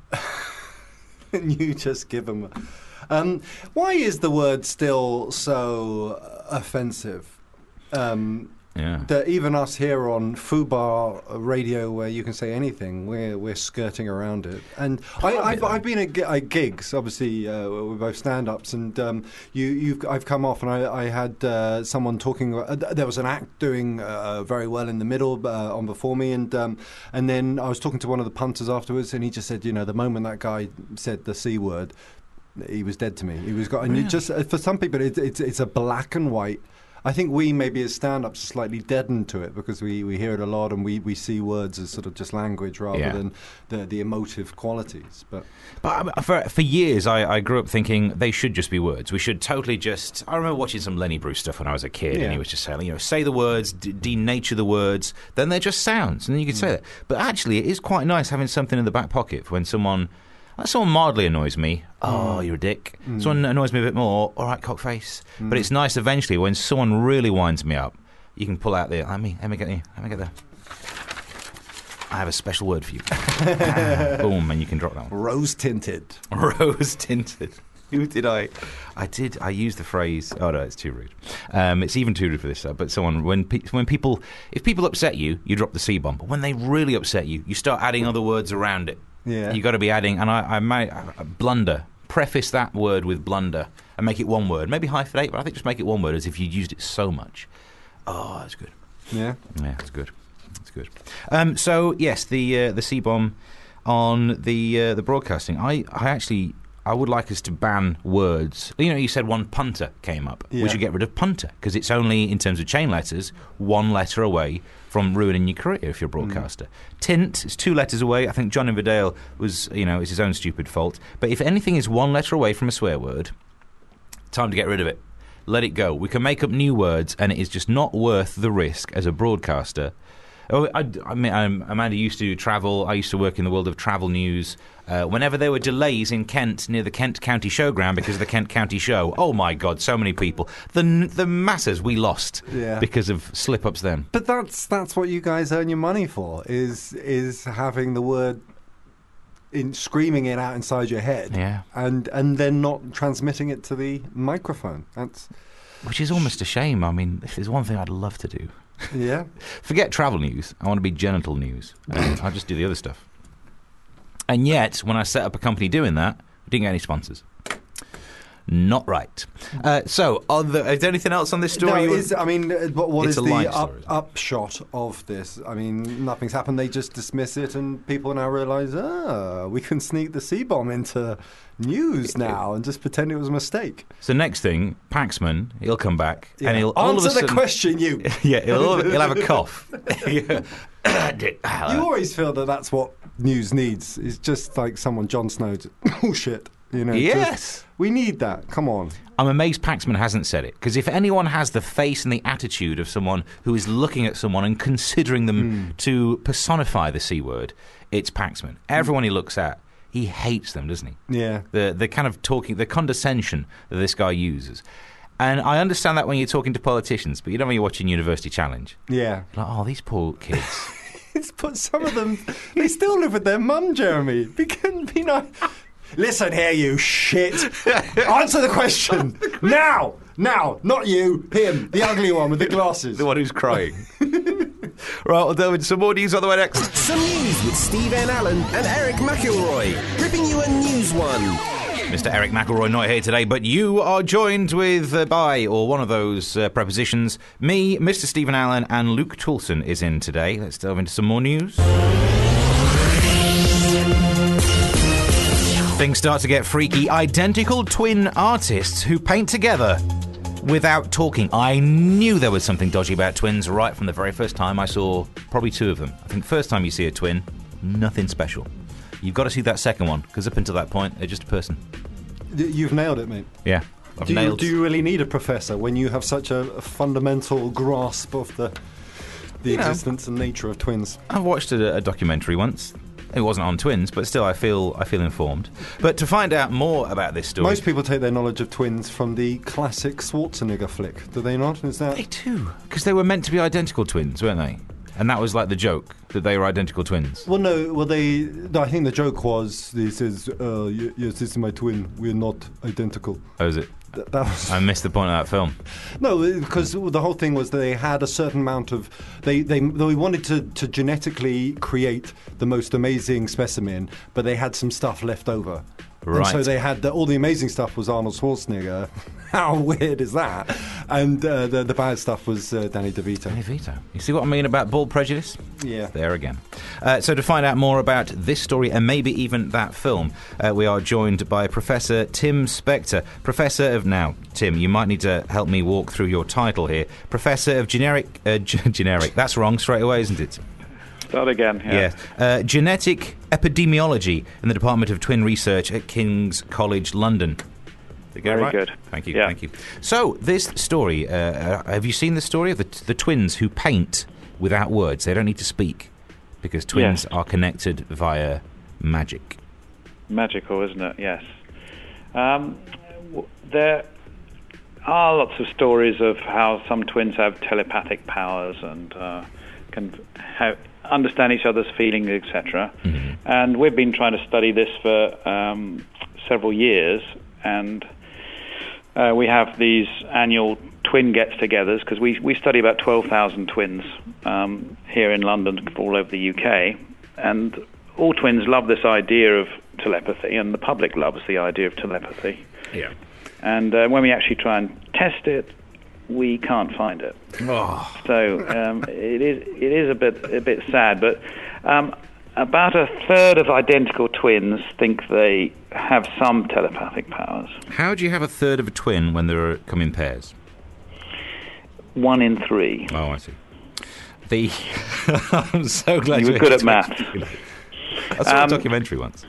And you just give them... Um, why is the word still so offensive? Um, yeah. That even us here on Fubar Radio, where you can say anything, we're we're skirting around it. And I, I've, I've been at, at gigs, obviously, uh, we're both stand-ups, and um, you, you've I've come off, and I, I had uh, someone talking. Uh, there was an act doing uh, very well in the middle uh, on before me, and um, and then I was talking to one of the punters afterwards, and he just said, you know, the moment that guy said the C word, he was dead to me. He was got, and Really? it just for some people, it, it's it's a black and white. I think we maybe as stand-ups are slightly deadened to it because we, we hear it a lot, and we, we see words as sort of just language rather Yeah. than the the emotive qualities. But But um, for for years, I, I grew up thinking they should just be words. We should totally just... I remember watching some Lenny Bruce stuff when I was a kid, Yeah. and he was just saying, you know, say the words, d- denature the words, then they're just sounds, and then you can say that. But actually, it is quite nice having something in the back pocket for when someone... Like someone mildly annoys me. Oh, you're a dick. Someone annoys me a bit more. All right, cockface. But it's nice eventually when someone really winds me up. You can pull out the. Let me. Let me get you. Let me get the. I have a special word for you. Ah, boom, and you can drop that one. rose tinted. Rose tinted. Who did I? I did. I used the phrase. Oh no, it's too rude. Um, it's even too rude for this. Uh, but someone when pe- when people if people upset you, you drop the C bomb. But when they really upset you, you start adding other words around it. Yeah. You got to be adding, and I, I might uh, blunder. Preface that word with blunder and make it one word. Maybe hyphenate, but I think just make it one word as if you'd used it so much. Oh, that's good. Yeah. Yeah, that's good. That's good. Um, so yes, the uh, the C bomb on the uh, the broadcasting. I, I actually I would like us to ban words. You know, you said one punter came up. Yeah. We should get rid of punter because it's only in terms of chain letters one letter away from ruining your career if you're a broadcaster. Mm. Tint is two letters away. I think John Inverdale was, you know, it's his own stupid fault. But if anything is one letter away from a swear word, time to get rid of it. Let it go. We can make up new words, and it is just not worth the risk as a broadcaster. Oh, I, I mean, um, Amanda used to travel. I used to work in the world of travel news. Uh, whenever there were delays in Kent near the Kent County Showground because of the Kent County Show, oh my God, so many people. The the masses we lost Yeah. because of slip-ups then. But that's that's what you guys earn your money for, is is having the word in screaming it out inside your head. Yeah. And and then not transmitting it to the microphone. That's Which is almost a shame. I mean, if there's one thing I'd love to do. yeah. Forget travel news. I want to be genital news. And I'll just do the other stuff. And yet, when I set up a company doing that, I didn't get any sponsors. Not right. Uh, so, are there, is there anything else on this story? No, you is, I mean, uh, what, what It's is a line the up, story. upshot of this? I mean, nothing's happened. They just dismiss it, and people now realise, ah, we can sneak the C-bomb into news now and just pretend it was a mistake. So next thing, Paxman, he'll come back Yeah. and he'll all of Answer a sudden, the question, you. yeah, he'll, he'll have a cough. Yeah. You always feel that that's what news needs. It's just like someone, Jon Snow, just, oh shit, you know. Yes. just- we need that. Come on. I'm amazed Paxman hasn't said it, because if anyone has the face and the attitude of someone who is looking at someone and considering them to personify the C word, it's Paxman. Everyone he looks at, he hates them, doesn't he? Yeah. The the kind of talking, the condescension that this guy uses. And I understand that when you're talking to politicians, but you know when you're watching University Challenge. Yeah. Like, oh, these poor kids. It's put some of them, they still live with their mum, Jeremy. Be, be nice. Listen here, you shit. Answer the question. Now. Now. Not you. Him. The ugly one with the glasses. The one who's crying. Right, we'll delve into some more news on the way next. Some news with Steve N. Allen and Eric McElroy. Ripping you a news one. Mister Eric McElroy not here today, but you are joined with uh, by, or one of those uh, prepositions, me, Mister Stephen Allen, and Luke Toulson is in today. Let's delve into some more news. Things start to get freaky. Identical twin artists who paint together without talking. I knew there was something dodgy about twins right from the very first time I saw probably two of them. I think the first time you see a twin, nothing special. You've got to see that second one, because up until that point, they're just a person. Y- You've nailed it, mate. Yeah, I've Do you, nailed do you really need a professor when you have such a, a fundamental grasp of the the You know. existence and nature of twins? I've watched a, a documentary once. It wasn't on twins, but still, I feel I feel informed. But to find out more about this story, Most people take their knowledge of twins from the classic Schwarzenegger flick, do they not? Is that they do, because they were meant to be identical twins, weren't they? And that was like the joke, that they were identical twins. Well, no. Well, they. No, I think the joke was he says, uh, y- "Yes, this is my twin. We're not identical." Oh, is it? Th- that was I missed the point of that film. no, because the whole thing was they had a certain amount of they they they wanted to, to genetically create the most amazing specimen, but they had some stuff left over. And Right. so they had the, all the amazing stuff was Arnold Schwarzenegger. How weird is that? And uh, the the bad stuff was uh, Danny DeVito. Danny DeVito. You see what I mean about bald prejudice? Yeah. There again. Uh, so to find out more about this story and maybe even that film, uh, we are joined by Professor Tim Spector, Professor of... Now, Tim, you might need to help me walk through your title here. Professor of Generic... Uh, g- generic. That's wrong straight away, isn't it? Start again. Yeah. Yeah. Uh, genetic epidemiology in the Department of Twin Research at King's College London. Did I get it Very right? good. Thank you. Yeah. Thank you. So this story, uh, uh, have you seen the story of the, t- the twins who paint without words? They don't need to speak because twins Yes. are connected via magic. Magical, isn't it? Yes. Um, w- there are lots of stories of how some twins have telepathic powers and uh, can have, understand each other's feelings, et cetera. Mm-hmm. And we've been trying to study this for um, several years, and uh, we have these annual twin gets-togethers because we, we study about twelve thousand twins um, here in London, all over the U K, and all twins love this idea of telepathy, and the public loves the idea of telepathy. Yeah. And uh, when we actually try and test it, we can't find it. Oh. So um, it is it is a bit a bit sad, but um, about a third of identical twins think they have some telepathic powers. How do you have a third of a twin when they come in pairs? One in three. Oh, I see. The I'm so glad You you were good at maths. maths. I saw Um, a documentary once.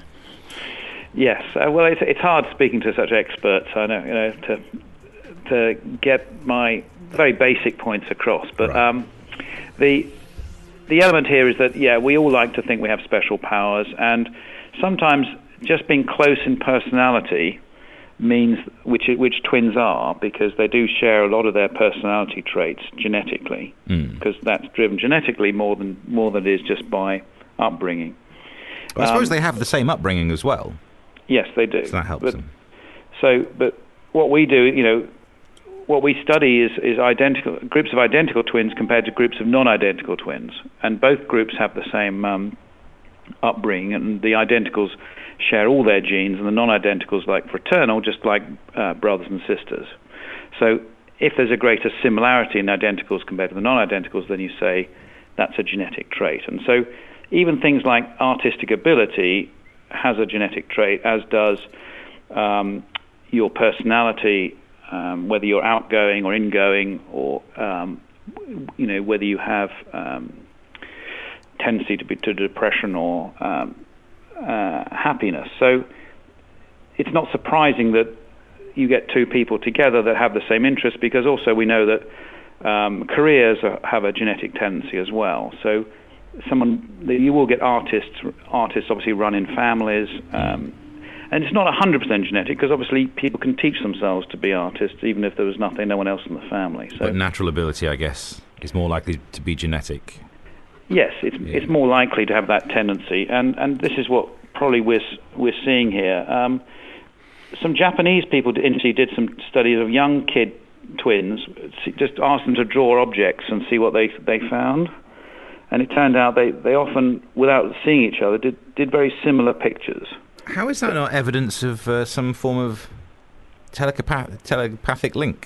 Yes. Uh, well, it's it's hard speaking to such experts. I know, you know, to to get my very basic points across. But Right. um, the the element here is that yeah, we all like to think we have special powers, and sometimes just being close in personality means which which twins are, because they do share a lot of their personality traits genetically, Mm. because that's driven genetically more than more than it is just by upbringing. Well, I suppose um, they have the same upbringing as well, Yes, they do. so that helps But- them. So, but what we do, you know, what we study is, is identical groups of identical twins compared to groups of non-identical twins, and both groups have the same um, upbringing, and the identicals share all their genes, and the non-identicals, like fraternal, just like uh, brothers and sisters. So, if there's a greater similarity in identicals compared to the non-identicals, then you say that's a genetic trait. And so, even things like artistic ability has a genetic trait, as does um, your personality, um, whether you're outgoing or ingoing, or um, you know, whether you have um, tendency to be to depression or um, uh, happiness. So it's not surprising that you get two people together that have the same interests, because also we know that um, careers are, have a genetic tendency as well. So someone you will get artists. Artists obviously run in families. Um, And it's not one hundred percent genetic, because obviously people can teach themselves to be artists, even if there was nothing, no one else in the family. So But natural ability, I guess, is more likely to be genetic. yes, it's Yeah. it's more likely to have that tendency, and and this is what probably we're s- we're seeing here. Um, some Japanese people did- actually did some studies of young kid twins, s- just asked them to draw objects and see what they they found, and it turned out they, they often, without seeing each other, did did very similar pictures. How is that not evidence of uh, some form of telepath- telepathic link?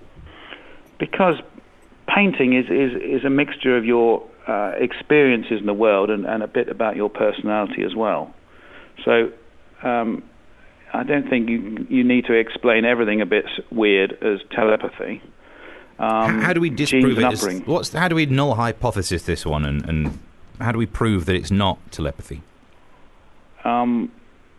Because painting is, is, is a mixture of your uh, experiences in the world and, and a bit about your personality as well. So um, I don't think you you need to explain everything a bit weird as telepathy. Um, how, how do we genes disprove and it? As, upbringing. what's how do we null hypothesis this one, and, and how do we prove that it's not telepathy? Um,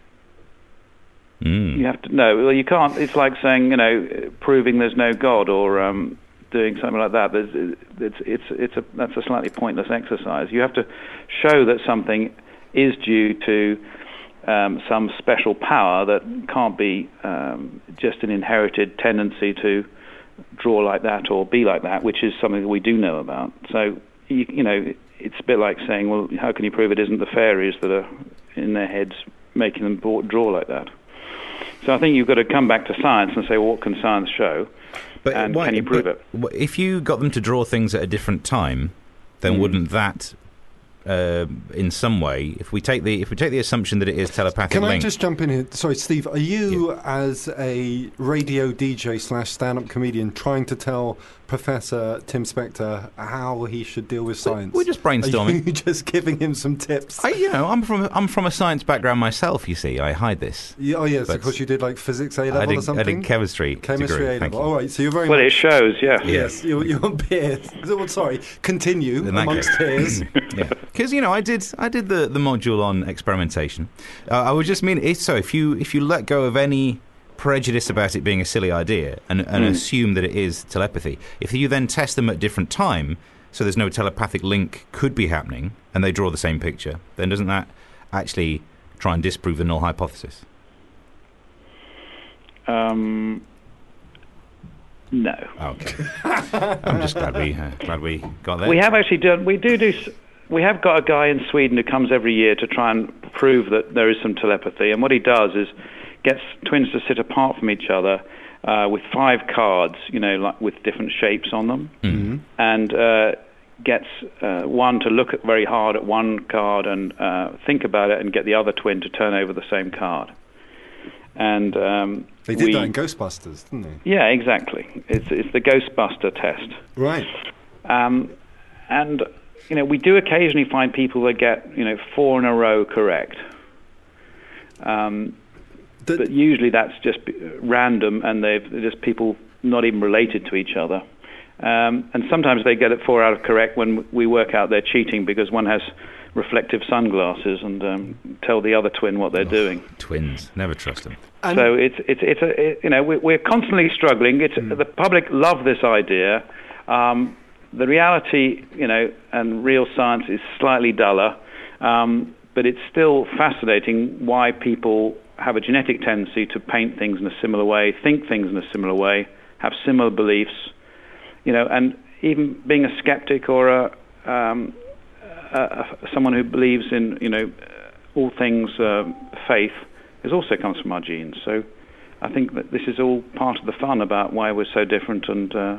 Mm. you have to no. Well, you can't. It's like saying, you know, proving there's no God, or um, doing something like that. There's, it's it's it's a that's a slightly pointless exercise. You have to show that something is due to um, some special power that can't be um, just an inherited tendency to draw like that or be like that, which is something that we do know about. So, you, you know, it's a bit like saying, well, how can you prove it isn't the fairies that are in their heads making them draw like that? So I think you've got to come back to science and say, well, what can science show? But and why, can you prove it? If you got them to draw things at a different time, then mm. wouldn't that, uh, in some way, if we take the if we take the assumption that it is telepathic Can link, I just jump in here? Sorry, Steve, are you, yeah. as a radio D J slash stand-up comedian, trying to tell Professor Tim Spector how he should deal with science? We're just brainstorming. Are you just giving him some tips? I, you know, I'm from I'm from a science background myself. You see, I hide this. Yeah, oh yes, But of course you did like physics A level I did, or something. I did chemistry. Chemistry degree. A Thank level. you. All right, so you're very Well, much, it shows, yeah. yes, you're, you're peers. Oh, sorry, continue In that amongst case. peers. Yeah, because you know, I did I did the, the module on experimentation. Uh, I would just mean it, so if you if you let go of any prejudice about it being a silly idea and, and Mm. assume that it is telepathy, if you then test them at different time, so there's no telepathic link could be happening, and they draw the same picture, then doesn't that actually try and disprove the null hypothesis? Um, no. Okay, I'm just glad we uh, glad we got there. We have actually done. We do do. s- We have got a guy in Sweden who comes every year to try and prove that there is some telepathy. And what he does is gets twins to sit apart from each other uh, with five cards, you know, like with different shapes on them, Mm-hmm. and uh, gets uh, one to look at very hard at one card and uh, think about it, and get the other twin to turn over the same card. And um, They did we, that in Ghostbusters, didn't they? Yeah, exactly. It's it's the Ghostbuster test. Right. Um, and, you know, we do occasionally find people that get, you know, four in a row correct. Um, The- but usually that's just b- random, and they've they're just people not even related to each other. Um, and sometimes they get it four out of correct when we work out they're cheating because one has reflective sunglasses and um, tell the other twin what they're doing. Twins, never trust them. And So it's it's it's a it, you know we're, we're constantly struggling. It's the public love this idea. Um, the reality, you know, and real science is slightly duller, um, but it's still fascinating why people have a genetic tendency to paint things in a similar way, think things in a similar way, have similar beliefs, you know, and even being a skeptic or a, um, a, a someone who believes in, you know, all things uh, faith, it also comes from our genes. So I think that this is all part of the fun about why we're so different and uh,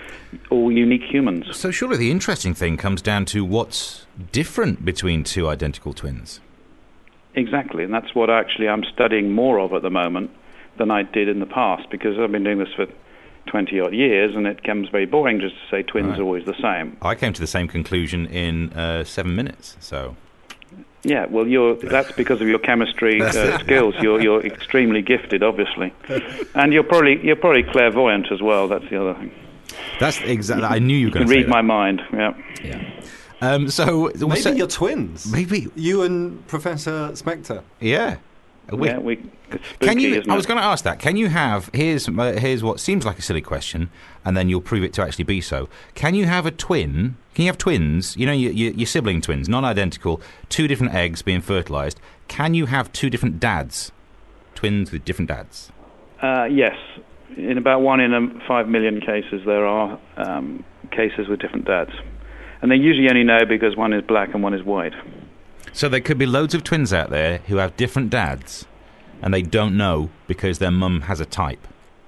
all unique humans. So surely the interesting thing comes down to what's different between two identical twins. Exactly, and that's what actually I'm studying more of at the moment than I did in the past, because I've been doing this for twenty odd years, and it becomes very boring just to say twins Right. are always the same. I came to the same conclusion in uh, seven minutes, so... Yeah, well, you're that's because of your chemistry uh, skills. You're you're extremely gifted, obviously, and you're probably you're probably clairvoyant as well. That's the other thing. That's exactly... I knew you were You going can to say read my that. mind. Yeah. Yeah. Um, so... maybe so, you're twins. Maybe... You and Professor Spector. Yeah. We- Yeah, we. It's spooky, Can you? isn't I was it? going to ask that. Can you have? Here's uh, here's what seems like a silly question, and then you'll prove it to actually be so. Can you have a twin? Can you have twins? You know, your, your, your sibling twins, non-identical, two different eggs being fertilized. Can you have two different dads? Twins with different dads. Uh, yes, in about one in a five million cases, there are um, cases with different dads, and they usually only know because one is black and one is white. So there could be loads of twins out there who have different dads, and they don't know because their mum has a type.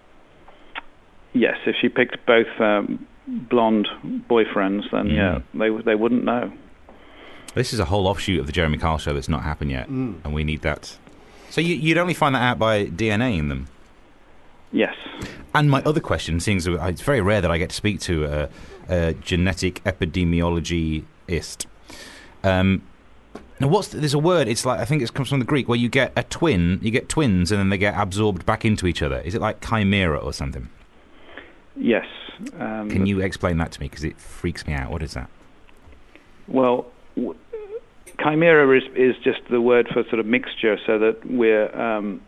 Yes, if she picked both um, blonde boyfriends, then yeah, they they wouldn't know. This is a whole offshoot of the Jeremy Kyle show that's not happened yet, Mm. and we need that. So you, you'd only find that out by D N A in them. Yes. And my other question, seeing as it's very rare that I get to speak to a, a genetic epidemiologist. Um, now, what's the, there's a word? It's like I think it comes from the Greek, where you get a twin, you get twins, and then they get absorbed back into each other. Is it like chimera or something? Yes. Um, Can you explain that to me? Because it freaks me out. What is that? Well, w- chimera is is just the word for sort of mixture, so that we're um,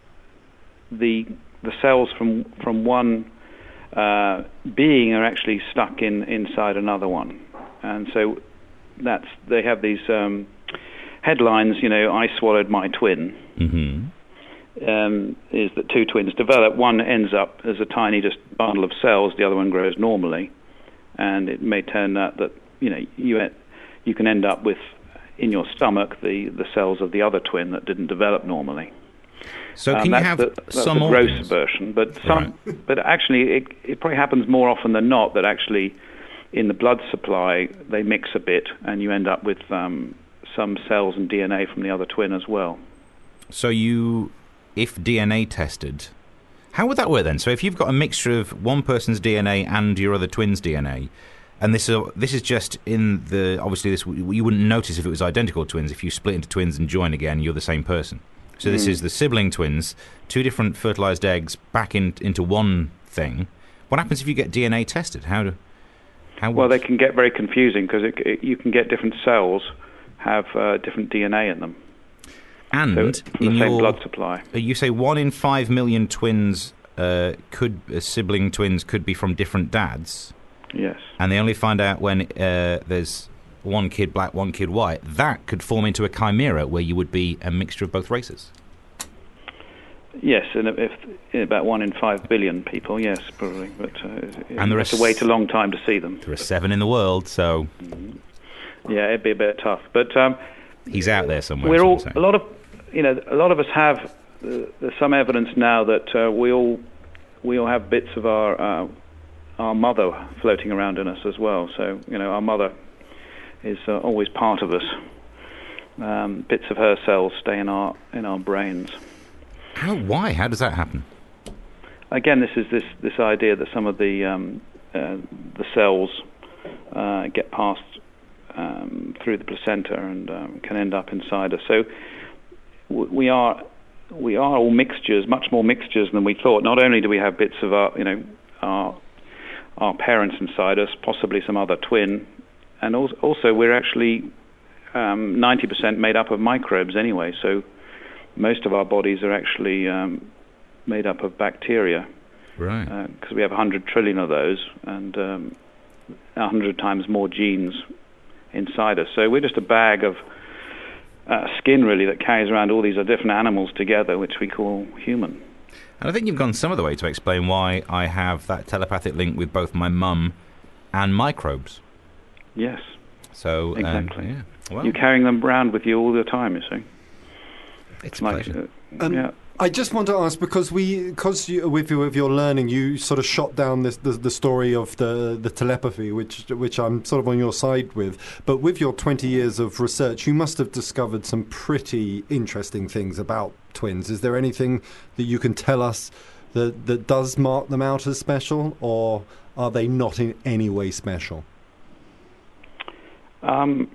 the the cells from from one uh, being are actually stuck in inside another one, and so that's they have these um, headlines, you know, I swallowed my twin. Mm-hmm. Um, is that two twins develop. One ends up as a tiny just bundle of cells. The other one grows normally, and it may turn out that you know you you can end up with in your stomach the, the cells of the other twin that didn't develop normally. So um, can you that's have the, that's some the gross organs? version, but some, Right. but actually it it probably happens more often than not that actually in the blood supply they mix a bit, and you end up with um, some cells and D N A from the other twin as well. So you, if D N A tested, how would that work then? So if you've got a mixture of one person's D N A and your other twin's D N A, and this is this is just in the obviously this you wouldn't notice if it was identical twins. If you split into twins and join again, you're the same person. So this mm. is the sibling twins, two different fertilized eggs back in, into one thing. What happens if you get D N A tested? How do how well, would... they can get very confusing because it, it, you can get different cells have uh, different D N A in them. And so from in the same your, blood supply. You say one in five million twins uh, could uh, sibling twins could be from different dads. Yes. And they only find out when uh, there's one kid black, one kid white. That could form into a chimera where you would be a mixture of both races. Yes, and if about one in five billion people, yes, probably. But uh, and there have are to wait a long time to see them. There are seven in the world, so mm-hmm. yeah, it'd be a bit tough. But um, he's out there somewhere. We're all a lot of, you know, a lot of us have. Uh, there's some evidence now that uh, we all we all have bits of our uh, our mother floating around in us as well. So you know, our mother is uh, always part of us. Um, bits of her cells stay in our in our brains. How? Why? How does that happen? Again, this is this, this idea that some of the um, uh, the cells uh, get passed um, through the placenta and um, can end up inside us. So w- we are we are all mixtures, much more mixtures than we thought. Not only do we have bits of our you know our our parents inside us, possibly some other twin, and also, also we're actually um, ninety percent made up of microbes anyway. So most of our bodies are actually um, made up of bacteria, right? Because uh, we have one hundred trillion of those, and um, one hundred times more genes inside us. So we're just a bag of uh, skin, really, that carries around all these different animals together, which we call human. And I think you've gone some of the way to explain why I have that telepathic link with both my mum and microbes. Yes. So exactly. Um, yeah. Well, you're carrying them around with you all the time, you see. It's like, uh, and yeah. I just want to ask, because we, because you, with your, with your learning, you sort of shot down this the, the story of the the telepathy, which which I'm sort of on your side with. But with your twenty years of research, you must have discovered some pretty interesting things about twins. Is there anything that you can tell us that that does mark them out as special, or are they not in any way special? Um,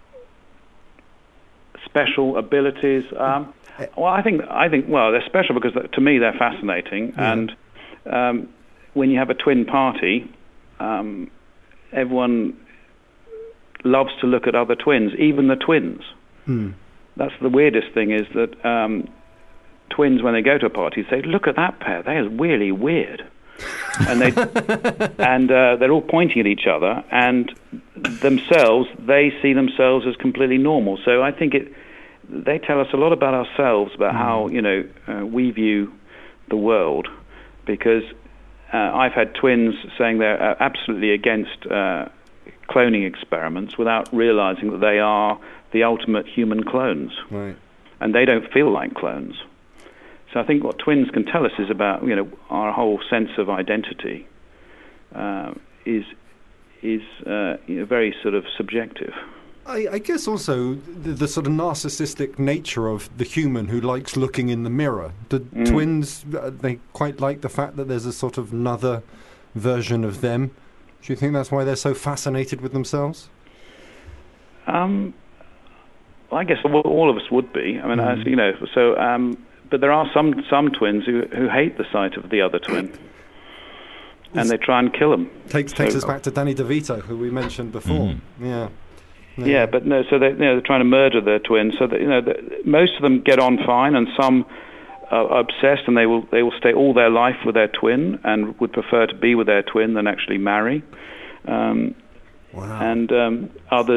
special abilities. Um, Well, I think I think well, they're special because to me they're fascinating, yeah. and um, when you have a twin party, um, everyone loves to look at other twins, even the twins. Hmm. That's the weirdest thing is that um, twins, when they go to a party, say, "Look at that pair; they are really weird," and they and uh, they're all pointing at each other, and themselves they see themselves as completely normal. So I think it. They tell us a lot about ourselves, about mm. how you know uh, we view the world. Because uh, I've had twins saying they're uh, absolutely against uh, cloning experiments without realizing that they are the ultimate human clones, right. and they don't feel like clones. So I think what twins can tell us is about you know our whole sense of identity uh, is is uh, you know, very sort of subjective. I, I guess also the, the sort of narcissistic nature of the human who likes looking in the mirror. Do mm. twins, uh, they quite like the fact that there's a sort of another version of them? Do you think that's why they're so fascinated with themselves? Um, I guess all of us would be. I mean, mm. as, you know, so, um, but there are some, some twins who, who hate the sight of the other twin. And they try and kill them. Takes, takes so, us back to Danny DeVito, who we mentioned before. Mm. Yeah. Yeah. yeah, but no. So they, you know, they're trying to murder their twins. So that you know, the, most of them get on fine, and some are obsessed, and they will they will stay all their life with their twin, and would prefer to be with their twin than actually marry. Um, wow. And um, others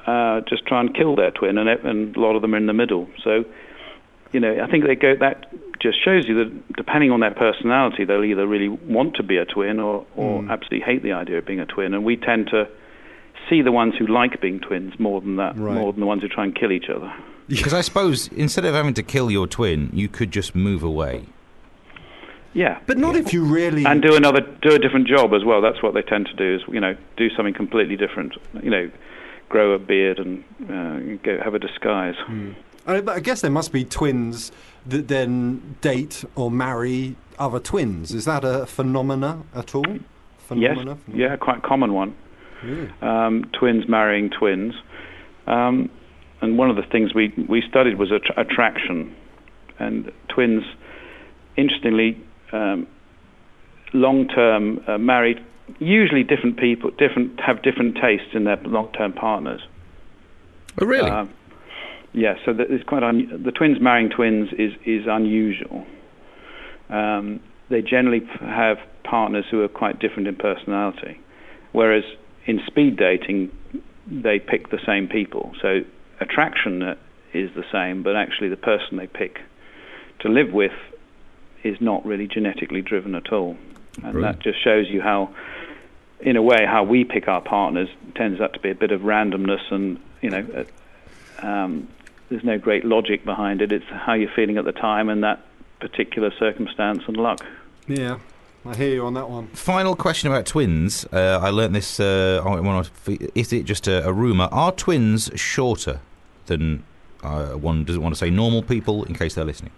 uh, just try and kill their twin, and, it, and a lot of them are in the middle. So, you know, I think they go. That just shows you that depending on their personality, they'll either really want to be a twin or, or mm. absolutely hate the idea of being a twin. And we tend to see the ones who like being twins more than that, right. more than the ones who try and kill each other. Because I suppose instead of having to kill your twin, you could just move away. Yeah, but not yeah. if you really and do another, do a different job as well. That's what they tend to do. Is you know, do something completely different. You know, grow a beard and uh, go have a disguise. Hmm. I, I guess there must be twins that then date or marry other twins. Is that a phenomena at all? Phenomena? Yes, yeah, quite a common one. Really? Um, twins marrying twins. Um, and one of the things we we studied was att- attraction, and twins, interestingly. Um, long-term uh, married, usually different people, different have different tastes in their long-term partners. Oh, really? Uh, yeah. So that it's quite un- the twins marrying twins is is unusual. Um, they generally p- have partners who are quite different in personality, whereas in speed dating they pick the same people. So attraction uh, is the same, but actually the person they pick to live with is not really genetically driven at all. And Brilliant. That just shows you how, in a way, how we pick our partners tends out to be a bit of randomness, and, you know, uh, um, there's no great logic behind it. It's how you're feeling at the time and that particular circumstance and luck. Yeah, I hear you on that one. Final question about twins. Uh, I learnt this, uh, is it just a, a rumour? Are twins shorter than, uh, one doesn't want to say normal people, in case they're listening?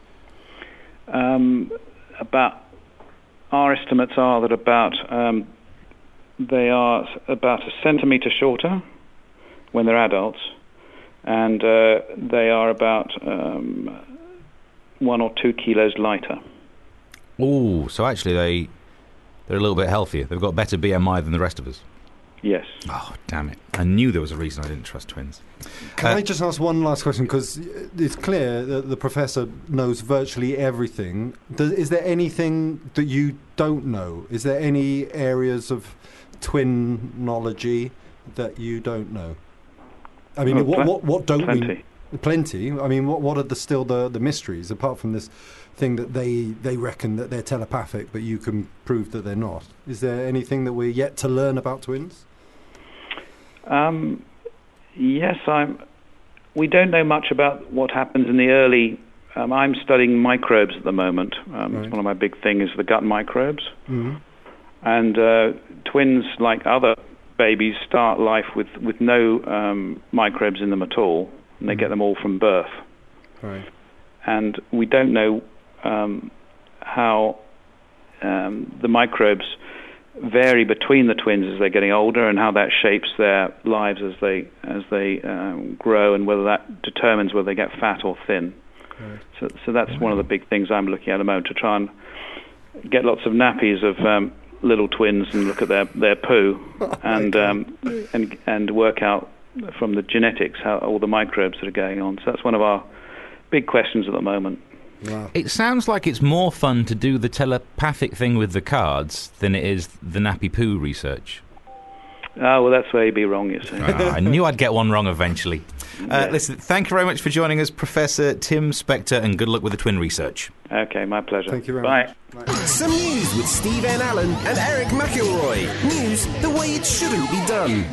Um, about our estimates are that about um, they are about a centimetre shorter when they're adults, and uh, they are about um, one or two kilos lighter. Oh, so actually they they're a little bit healthier. They've got better B M I than the rest of us. Yes. Oh, damn it! I knew there was a reason I didn't trust twins. Can uh, I just ask one last question? Because it's clear that the professor knows virtually everything. Does, is there anything that you don't know? Is there any areas of twinology that you don't know? I mean, oh, what, pl- what what don't plenty. we? Plenty. I mean, what what are the still the the mysteries apart from this thing that they they reckon that they're telepathic, but you can prove that they're not? Is there anything that we're yet to learn about twins? Um, yes, I'm. We don't know much about what happens in the early. Um, I'm studying microbes at the moment. Um, right. It's one of my big things, the gut microbes. Mm-hmm. And uh, twins, like other babies, start life with with no um, microbes in them at all, and they mm-hmm. get them all from birth. Right. And we don't know um, how um, the microbes vary between the twins as they're getting older, and how that shapes their lives as they as they um, grow, and whether that determines whether they get fat or thin. Right. So, so that's wow. one of the big things I'm looking at at the moment, to try and get lots of nappies of um, little twins and look at their their poo, oh and um, and and work out from the genetics how all the microbes that are going on. So that's one of our big questions at the moment. Wow. It sounds like it's more fun to do the telepathic thing with the cards than it is the nappy poo research. Ah, well, that's where you'd be wrong, you see. ah, I knew I'd get one wrong eventually. Uh, yeah. Listen, thank you very much for joining us, Professor Tim Spector, and good luck with the twin research. Okay, my pleasure. Thank you very Bye. much. Bye. Some news with Steve N. Allen and Eric McElroy. News the way it shouldn't be done.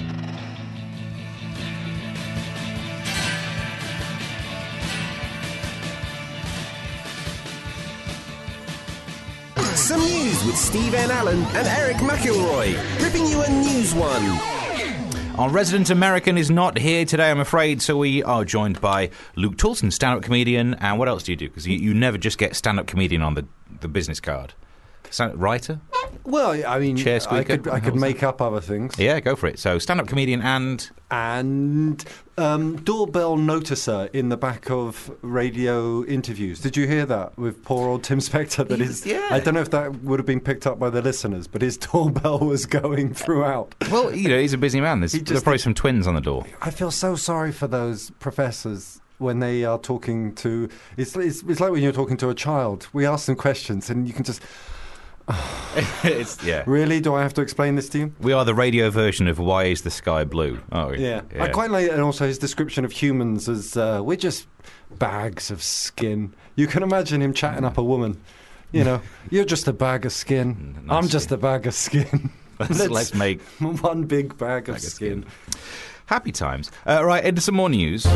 Some news with Steve N. Allen and Eric McElroy. Ripping you a news one. Our resident American is not here today, I'm afraid, so we are joined by Luke Toulson, stand-up comedian. And what else do you do? Because you, you never just get stand-up comedian on the, the business card. Stand- writer? Well, I mean, Chair I squeaker? could I could make up other things. Yeah, go for it. So, stand-up comedian and... And um, doorbell noticer in the back of radio interviews. Did you hear that with poor old Tim Spector? That his, yeah. I don't know if that would have been picked up by the listeners, but his doorbell was going throughout. Well, you know, he's a busy man. There's, He just- there are probably some twins on the door. I feel so sorry for those professors when they are talking to... It's, it's, it's like when you're talking to a child. We ask them questions and you can just... it's, yeah. Really? Do I have to explain this to you? We are the radio version of Why Is the Sky Blue? Oh, yeah. yeah. I quite like and also his description of humans as uh, we're just bags of skin. You can imagine him chatting up a woman. You know, you're just a bag of skin. Nice I'm just skin. a bag of skin. let's, let's, let's make one big bag of bag skin. Of skin. Happy times. Uh, right, into some more news. If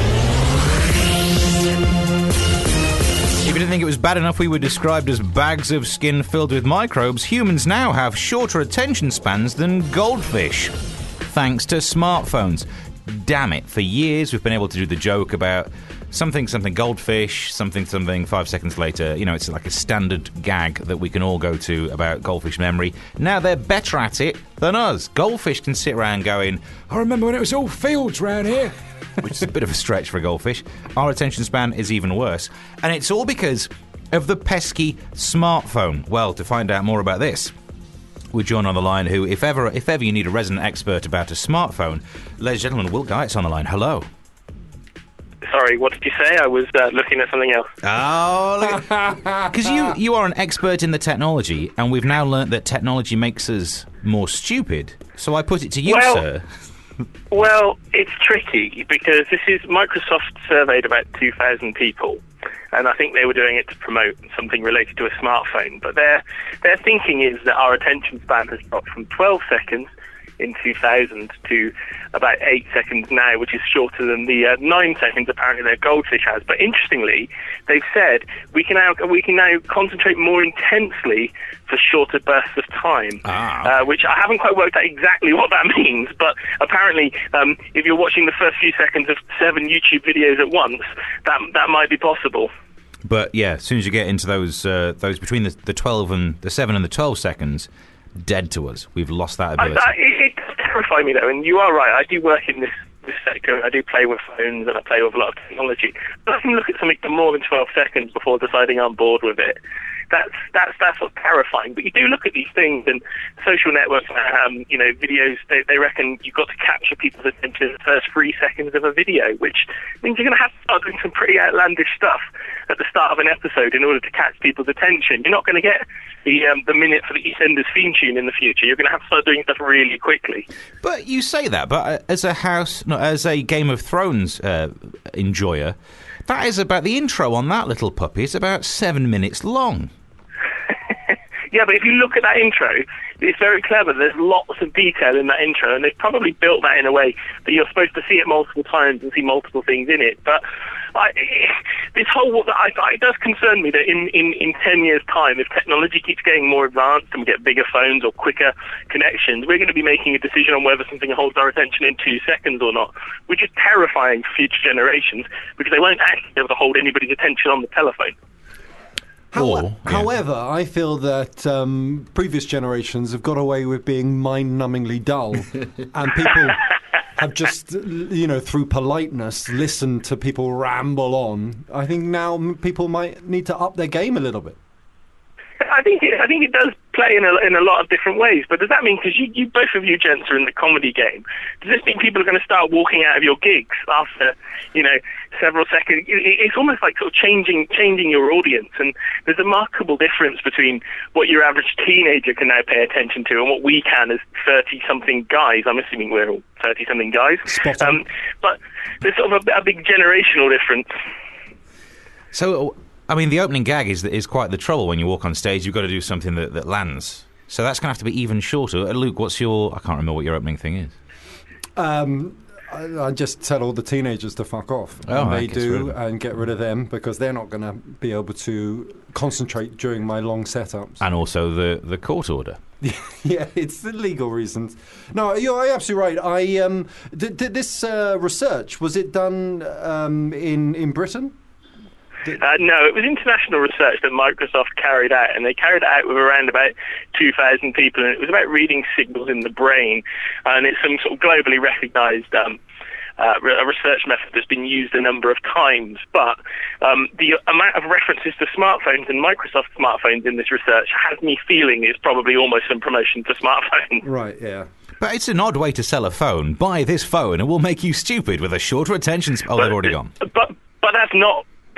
you didn't think it was bad enough we were described as bags of skin filled with microbes, humans now have shorter attention spans than goldfish, thanks to smartphones. Damn it, for years we've been able to do the joke about something, something goldfish, something, something, five seconds later. You know, it's like a standard gag that we can all go to about goldfish memory. Now they're better at it than us. Goldfish can sit around going, I remember when it was all fields round here, which is a bit of a stretch for a goldfish. Our attention span is even worse. And it's all because of the pesky smartphone. Well, to find out more about this, we're joined on the line who, if ever if ever you need a resident expert about a smartphone, ladies and gentlemen, Will Geitz on the line. Hello. Sorry, what did you say? I was uh, looking at something else. Oh, because you, you are an expert in the technology, and we've now learnt that technology makes us more stupid. So I put it to you, well, sir. Well, it's tricky, because this is Microsoft surveyed about two thousand people, and I think they were doing it to promote something related to a smartphone. But their their thinking is that our attention span has dropped from twelve seconds in two thousand to about eight seconds now, which is shorter than the uh, nine seconds apparently their goldfish has. But interestingly, they've said we can now we can now concentrate more intensely for shorter bursts of time, ah. uh, which I haven't quite worked out exactly what that means. But apparently, um, if you're watching the first few seconds of seven YouTube videos at once, that that might be possible. But yeah, as soon as you get into those uh, those between the, the twelve and the seven and the twelve seconds. Dead to us. We've lost that ability. I, I, it, it does terrify me, though, and you are right. I do work in this, this sector. I do play with phones, and I play with a lot of technology. But I can look at something for more than twelve seconds before deciding I'm bored with it. That's that's that's what's terrifying. But you do look at these things, and social networks, um, you know, videos. They, they reckon you've got to capture people's attention in the first three seconds of a video, which means you're going to have to start doing some pretty outlandish stuff at the start of an episode in order to catch people's attention. You're not going to get the um, the minute for the EastEnders theme tune in the future. You're going to have to start doing stuff really quickly. But you say that, but uh, as a house, no, as a Game of Thrones uh, enjoyer, that is about the intro on that little puppy. It's about seven minutes long. Yeah, but if you look at that intro, it's very clever. There's lots of detail in that intro, and they've probably built that in a way that you're supposed to see it multiple times and see multiple things in it. But I, this whole, I, it does concern me that in, in, in ten years' time, if technology keeps getting more advanced and we get bigger phones or quicker connections, we're going to be making a decision on whether something holds our attention in two seconds or not, which is terrifying for future generations because they won't actually be able to hold anybody's attention on the telephone. How, or, yeah. However, I feel that um, previous generations have got away with being mind-numbingly dull, and people have just, you know, through politeness, listened to people ramble on. I think now people might need to up their game a little bit. I think it, I think it does play in a, in a lot of different ways. But does that mean, because you, you both of you gents are in the comedy game, does this mean people are going to start walking out of your gigs after, you know, several seconds? It, it's almost like sort of changing changing your audience. And there's a remarkable difference between what your average teenager can now pay attention to and what we can as thirty-something guys. I'm assuming we're all thirty-something guys. Spot on. Um, but there's sort of a, a big generational difference. So... I mean, the opening gag is is quite the trouble. When you walk on stage, you've got to do something that, that lands. So that's going to have to be even shorter. Uh, Luke, what's your... I can't remember what your opening thing is. Um, I, I just tell all the teenagers to fuck off. Oh, and they get do, rid of them. and get rid of them, because they're not going to be able to concentrate during my long setups. And also the, the court order. Yeah, it's the legal reasons. No, you're absolutely right. I um, did, did this uh, research, was it done um, in, in Britain? Uh, no, it was international research that Microsoft carried out, and they carried it out with around about two thousand people, and it was about reading signals in the brain, and it's some sort of globally recognised um, uh, a research method that's been used a number of times. But um, the amount of references to smartphones and Microsoft smartphones in this research has me feeling it's probably almost some promotion to smartphones. Right, yeah. But it's an odd way to sell a phone. Buy this phone and it will make you stupid with a shorter attention span. Oh, but, they've already gone. But, but that's not...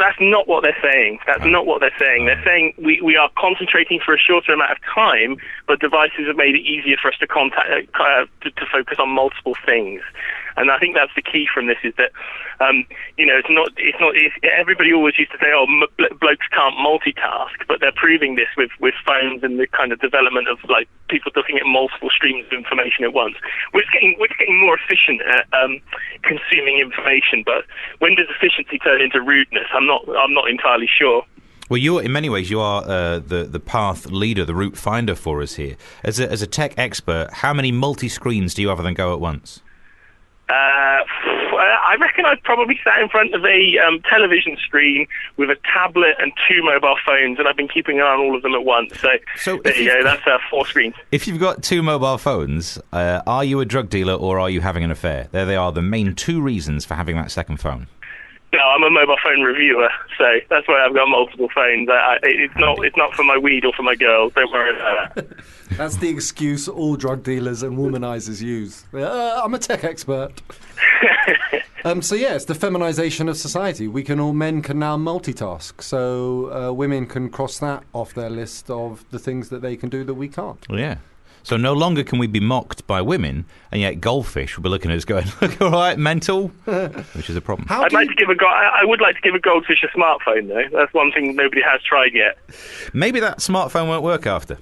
that's not what they're saying. That's not what they're saying. They're saying we, we are concentrating for a shorter amount of time, but devices have made it easier for us to contact uh, to, to focus on multiple things. And I think that's the key from this is that, um, you know, it's not, it's not, it's, everybody always used to say, oh, m- blokes can't multitask, but they're proving this with, with phones and the kind of development of, like, people looking at multiple streams of information at once. We're getting, we're getting more efficient at um, consuming information, but when does efficiency turn into rudeness? I'm not, I'm not entirely sure. Well, you in many ways, you are uh, the the path leader, the route finder for us here. As a, as a tech expert, how many multi-screens do you have them go at once? Uh, I reckon I've probably sat in front of a um, television screen with a tablet and two mobile phones, and I've been keeping an eye on all of them at once. So, so there you go, that's uh, four screens. If you've got two mobile phones, uh, are you a drug dealer or are you having an affair? There they are, the main two reasons for having that second phone. No, I'm a mobile phone reviewer, so that's why I've got multiple phones. I, I, it's not it's not for my weed or for my girls. Don't worry about that. That's the excuse all drug dealers and womanizers use. Uh, I'm a tech expert. um, so yeah, it's the feminization of society. We can all men can now multitask, so uh, women can cross that off their list of the things that they can do that we can't. Well, yeah. So no longer can we be mocked by women, and yet goldfish will be looking at us going, "Look, all right, mental," which is a problem. How I'd like you... to give a go- I would like to give a goldfish a smartphone, though. That's one thing nobody has tried yet. Maybe that smartphone won't work after.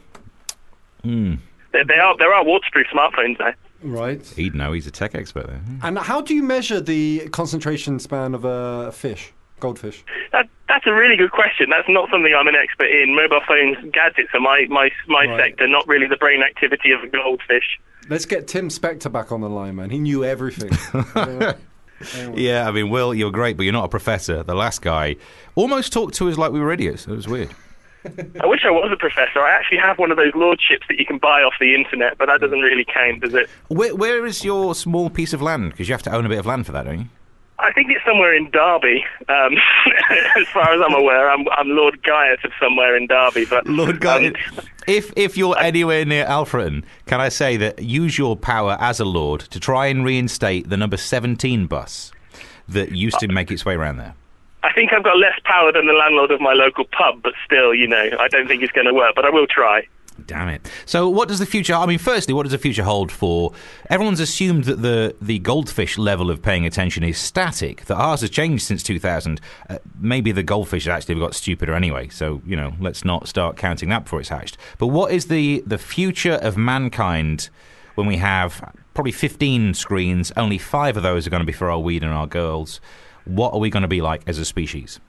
Mm. There, there are there are waterproof smartphones now. Right. He'd know. He's a tech expert there. And how do you measure the concentration span of a fish? Goldfish? That, that's a really good question. That's not something I'm an expert in. Mobile phones, gadgets are my, my, my right. sector, not really the brain activity of a goldfish. Let's get Tim Spector back on the line, man. He knew everything. uh, anyway. Yeah, I mean, Will, you're great, but you're not a professor. The last guy almost talked to us like we were idiots. It was weird. I wish I was a professor. I actually have one of those lordships that you can buy off the internet, but that doesn't really count, does it? Where, where is your small piece of land? Because you have to own a bit of land for that, don't you? I think it's somewhere in Derby. Um, as far as I'm aware, I'm, I'm Lord Gaius of somewhere in Derby. But Lord Gaius. Um, if if you're I, anywhere near Alfreton, can I say that use your power as a lord to try and reinstate the number seventeen bus that used to make its way around there? I think I've got less power than the landlord of my local pub, but still, you know, I don't think it's going to work. But I will try. Damn it. So what does the future... I mean, firstly, what does the future hold for... Everyone's assumed that the, the goldfish level of paying attention is static, that ours has changed since two thousand. Uh, maybe the goldfish actually got stupider anyway, so, you know, let's not start counting that before it's hatched. But what is the, the future of mankind when we have probably fifteen screens, only five of those are going to be for our weed and our girls? What are we going to be like as a species?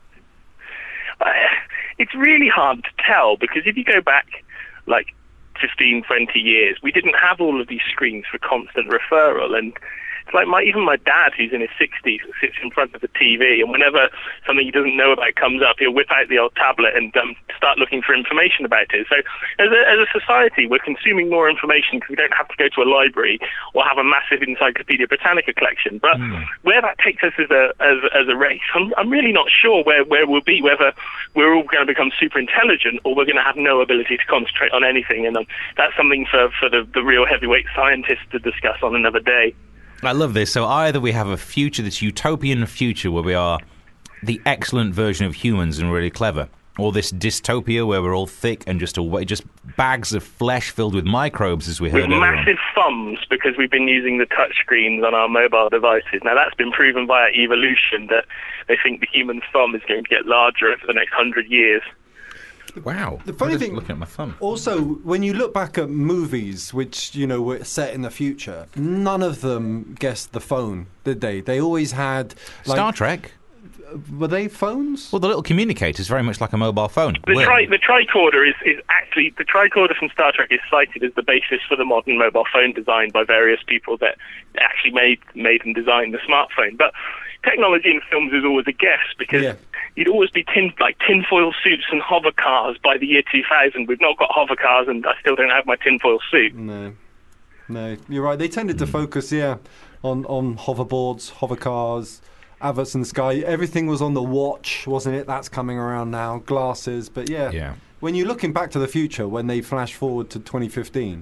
Uh, it's really hard to tell, because if you go back... like fifteen, twenty years, we didn't have all of these screens for constant referral. And it's like my, even my dad, who's in his sixties, sits in front of the T V, and whenever something he doesn't know about comes up, he'll whip out the old tablet and um, start looking for information about it. So as a, as a society, we're consuming more information because we don't have to go to a library or have a massive Encyclopedia Britannica collection. But mm. where that takes us as a as, as a race, I'm, I'm really not sure where, where we'll be, whether we're all going to become super intelligent or we're going to have no ability to concentrate on anything. And um, that's something for, for the, the real heavyweight scientists to discuss on another day. I love this. So either we have a future, this utopian future where we are the excellent version of humans and really clever, or this dystopia where we're all thick and just a, just bags of flesh filled with microbes, as we heard with earlier. Massive thumbs, because we've been using the touch screens on our mobile devices. Now, that's been proven via evolution that they think the human thumb is going to get larger over the next hundred years. Wow. The funny thing, looking at my thumb. Also, when you look back at movies which, you know, were set in the future, none of them guessed the phone, did they? They always had... Like, Star Trek. Were they phones? Well, the little communicator is very much like a mobile phone. The, tri- the tricorder is, is actually... The tricorder from Star Trek is cited as the basis for the modern mobile phone design by various people that actually made, made and designed the smartphone. But technology in films is always a guess, because... Yeah. You'd always be tin, like tinfoil suits and hover cars by the year two thousand. We've not got hover cars, and I still don't have my tinfoil suit. No, no, you're right. They tended to focus, yeah, on, on hoverboards, hover cars, adverts in the sky. Everything was on the watch, wasn't it? That's coming around now. Glasses, but yeah. Yeah. When you're looking back to the future, when they flash forward to twenty fifteen,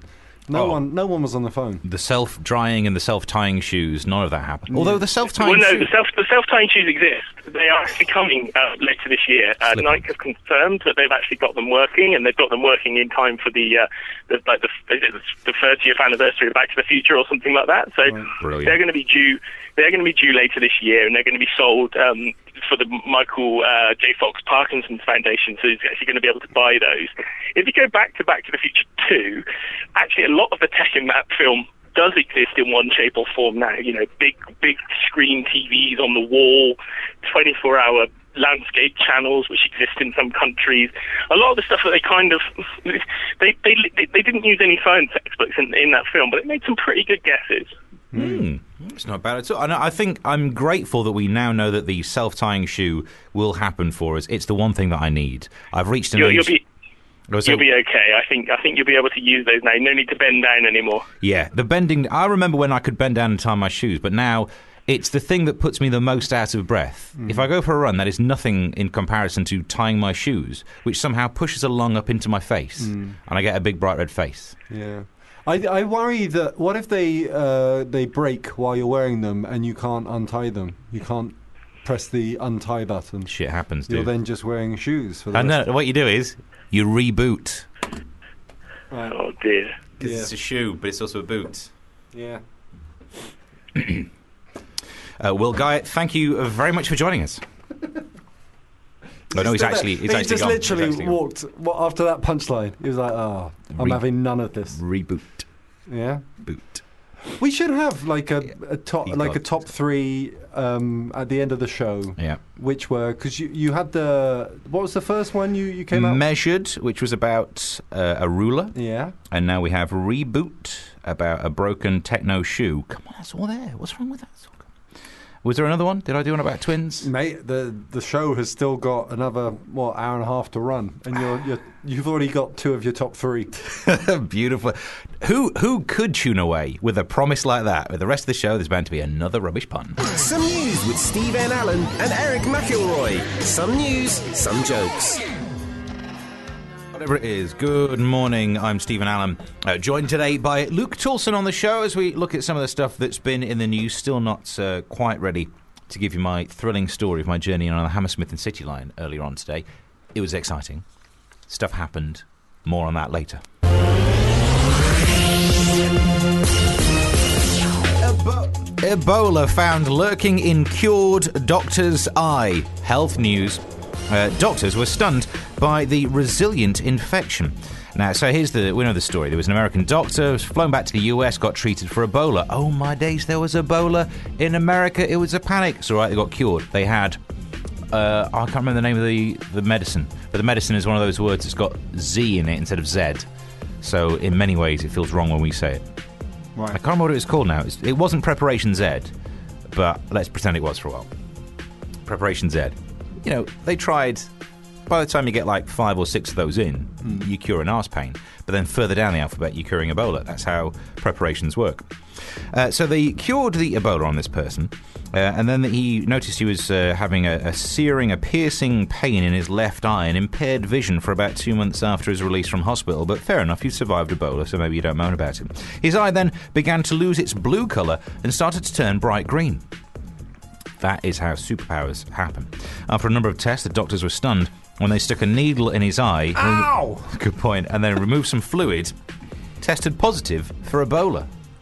No Oh. one, no one was on the phone. The self-drying and the self-tying shoes, none of that happened. Although the self-tying Well, no, shoes... the self the self-tying shoes exist. They are actually coming uh, later this year. Uh, Slippery. Nike have confirmed that they've actually got them working, and they've got them working in time for the uh, the like the is it the thirtieth anniversary of Back to the Future or something like that. So Brilliant. they're going to be due. They're going to be due later this year, and they're going to be sold um, for the Michael uh, J. Fox Parkinson's Foundation. So he's actually going to be able to buy those. If you go back to Back to the Future two, actually a lot of the tech in that film does exist in one shape or form now. You know, big, big screen T Vs on the wall, twenty-four hour landscape channels, which exist in some countries. A lot of the stuff that they kind of they they they didn't use any science textbooks in, in that film, but it made some pretty good guesses. Hmm. It's not bad at all. And I think I'm grateful that we now know that the self-tying shoe will happen for us. It's the one thing that I need. I've reached an You'll, age... you'll be. Oh, so- You'll be okay. I think I think you'll be able to use those now. No need to bend down anymore. Yeah, the bending... I remember when I could bend down and tie my shoes, but now it's the thing that puts me the most out of breath. Mm. If I go for a run, that is nothing in comparison to tying my shoes, which somehow pushes a lung up into my face, Mm. and I get a big bright red face. Yeah. I, I worry that what if they uh, they break while you're wearing them and you can't untie them? You can't press the untie button. Shit happens, You're dude. then just wearing shoes for the And rest no, what you do is you reboot. Right. Oh dear. Because Yeah. it's a shoe, but it's also a boot. Yeah. Uh, Will Guy, thank you very much for joining us. Oh, no, he's Still actually, there. he's he actually just gone. literally He's actually gone. walked well, after that punchline. He was like, "Oh, I'm Re- having none of this." Reboot. Yeah. Boot. We should have like a, a top He like a got- top three um, at the end of the show. Yeah. Which were because you, you had the what was the first one you, you came out? Measured, which was about uh, a ruler. Yeah. And now we have Reboot, about a broken techno shoe. Come on, that's all there. What's wrong with that? It's all good. Was there another one? Did I do one about twins? Mate, the the show has still got another what hour and a half to run, and you're, you're you've already got two of your top three. Beautiful. Who who could tune away with a promise like that? With the rest of the show, there's bound to be another rubbish pun. Some news with Steve N. Allen and Eric McIlroy. Some news, some jokes. Whatever it is, good morning. I'm Stephen Allen, uh, joined today by Luke Toulson on the show as we look at some of the stuff that's been in the news. Still not uh, quite ready to give you my thrilling story of my journey on the Hammersmith and City line earlier on today. It was exciting. Stuff happened. More on that later. Ebo- Ebola found lurking in cured doctor's eye. Health news. Uh, doctors were stunned by the resilient infection. Now, so here's the, we know the story. There was an American doctor, was flown back to the U S, got treated for Ebola. Oh my days, there was Ebola in America. It was a panic. It's all right, they got cured. They had, uh, I can't remember the name of the, the medicine, but the medicine is one of those words that's got Z in it instead of Z. So in many ways, it feels wrong when we say it. Right. I can't remember what it was called now. It, was, it wasn't Preparation Z, but let's pretend it was for a while. Preparation Z. You know, they tried, by the time you get like five or six of those in, mm. you cure an arse pain. But then further down the alphabet, you're curing Ebola. That's how preparations work. Uh, so they cured the Ebola on this person, uh, and then he noticed he was uh, having a, a searing, a piercing pain in his left eye and impaired vision for about two months after his release from hospital. But fair enough, you survived Ebola, so maybe you don't moan about it. His eye then began to lose its blue colour and started to turn bright green. That is how superpowers happen. After a number of tests, the doctors were stunned when they stuck a needle in his eye. Ow! Good point. And then removed some fluid, tested positive for Ebola.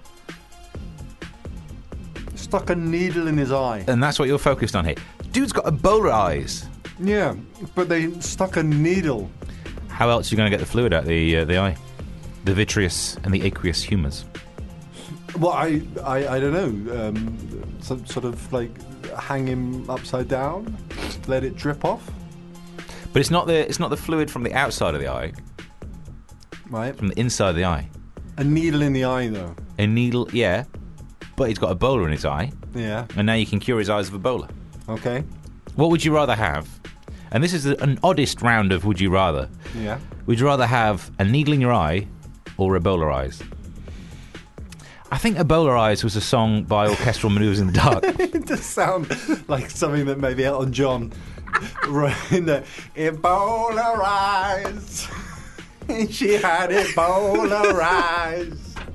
Stuck a needle in his eye. And that's what you're focused on here. Dude's got Ebola eyes. Yeah, but they stuck a needle. How else are you going to get the fluid out of the, uh, the eye? The vitreous and the aqueous humours. Well, I, I, I don't know. Um, some sort of like hang him upside down, let it drip off. But it's not the it's not the fluid from the outside of the eye, Right. from the inside of the eye. A needle in the eye, though. A needle, yeah, but he's got Ebola in his eye, Yeah. and now you can cure his eyes of Ebola. Okay. What would you rather have? And this is an oddest round of would you rather. Yeah. Would you rather have a needle in your eye or Ebola eyes? I think Ebola Eyes was a song by Orchestral Manoeuvres in the Dark. It does sound like something that maybe Elton John wrote in the Ebola eyes. She had Ebola eyes.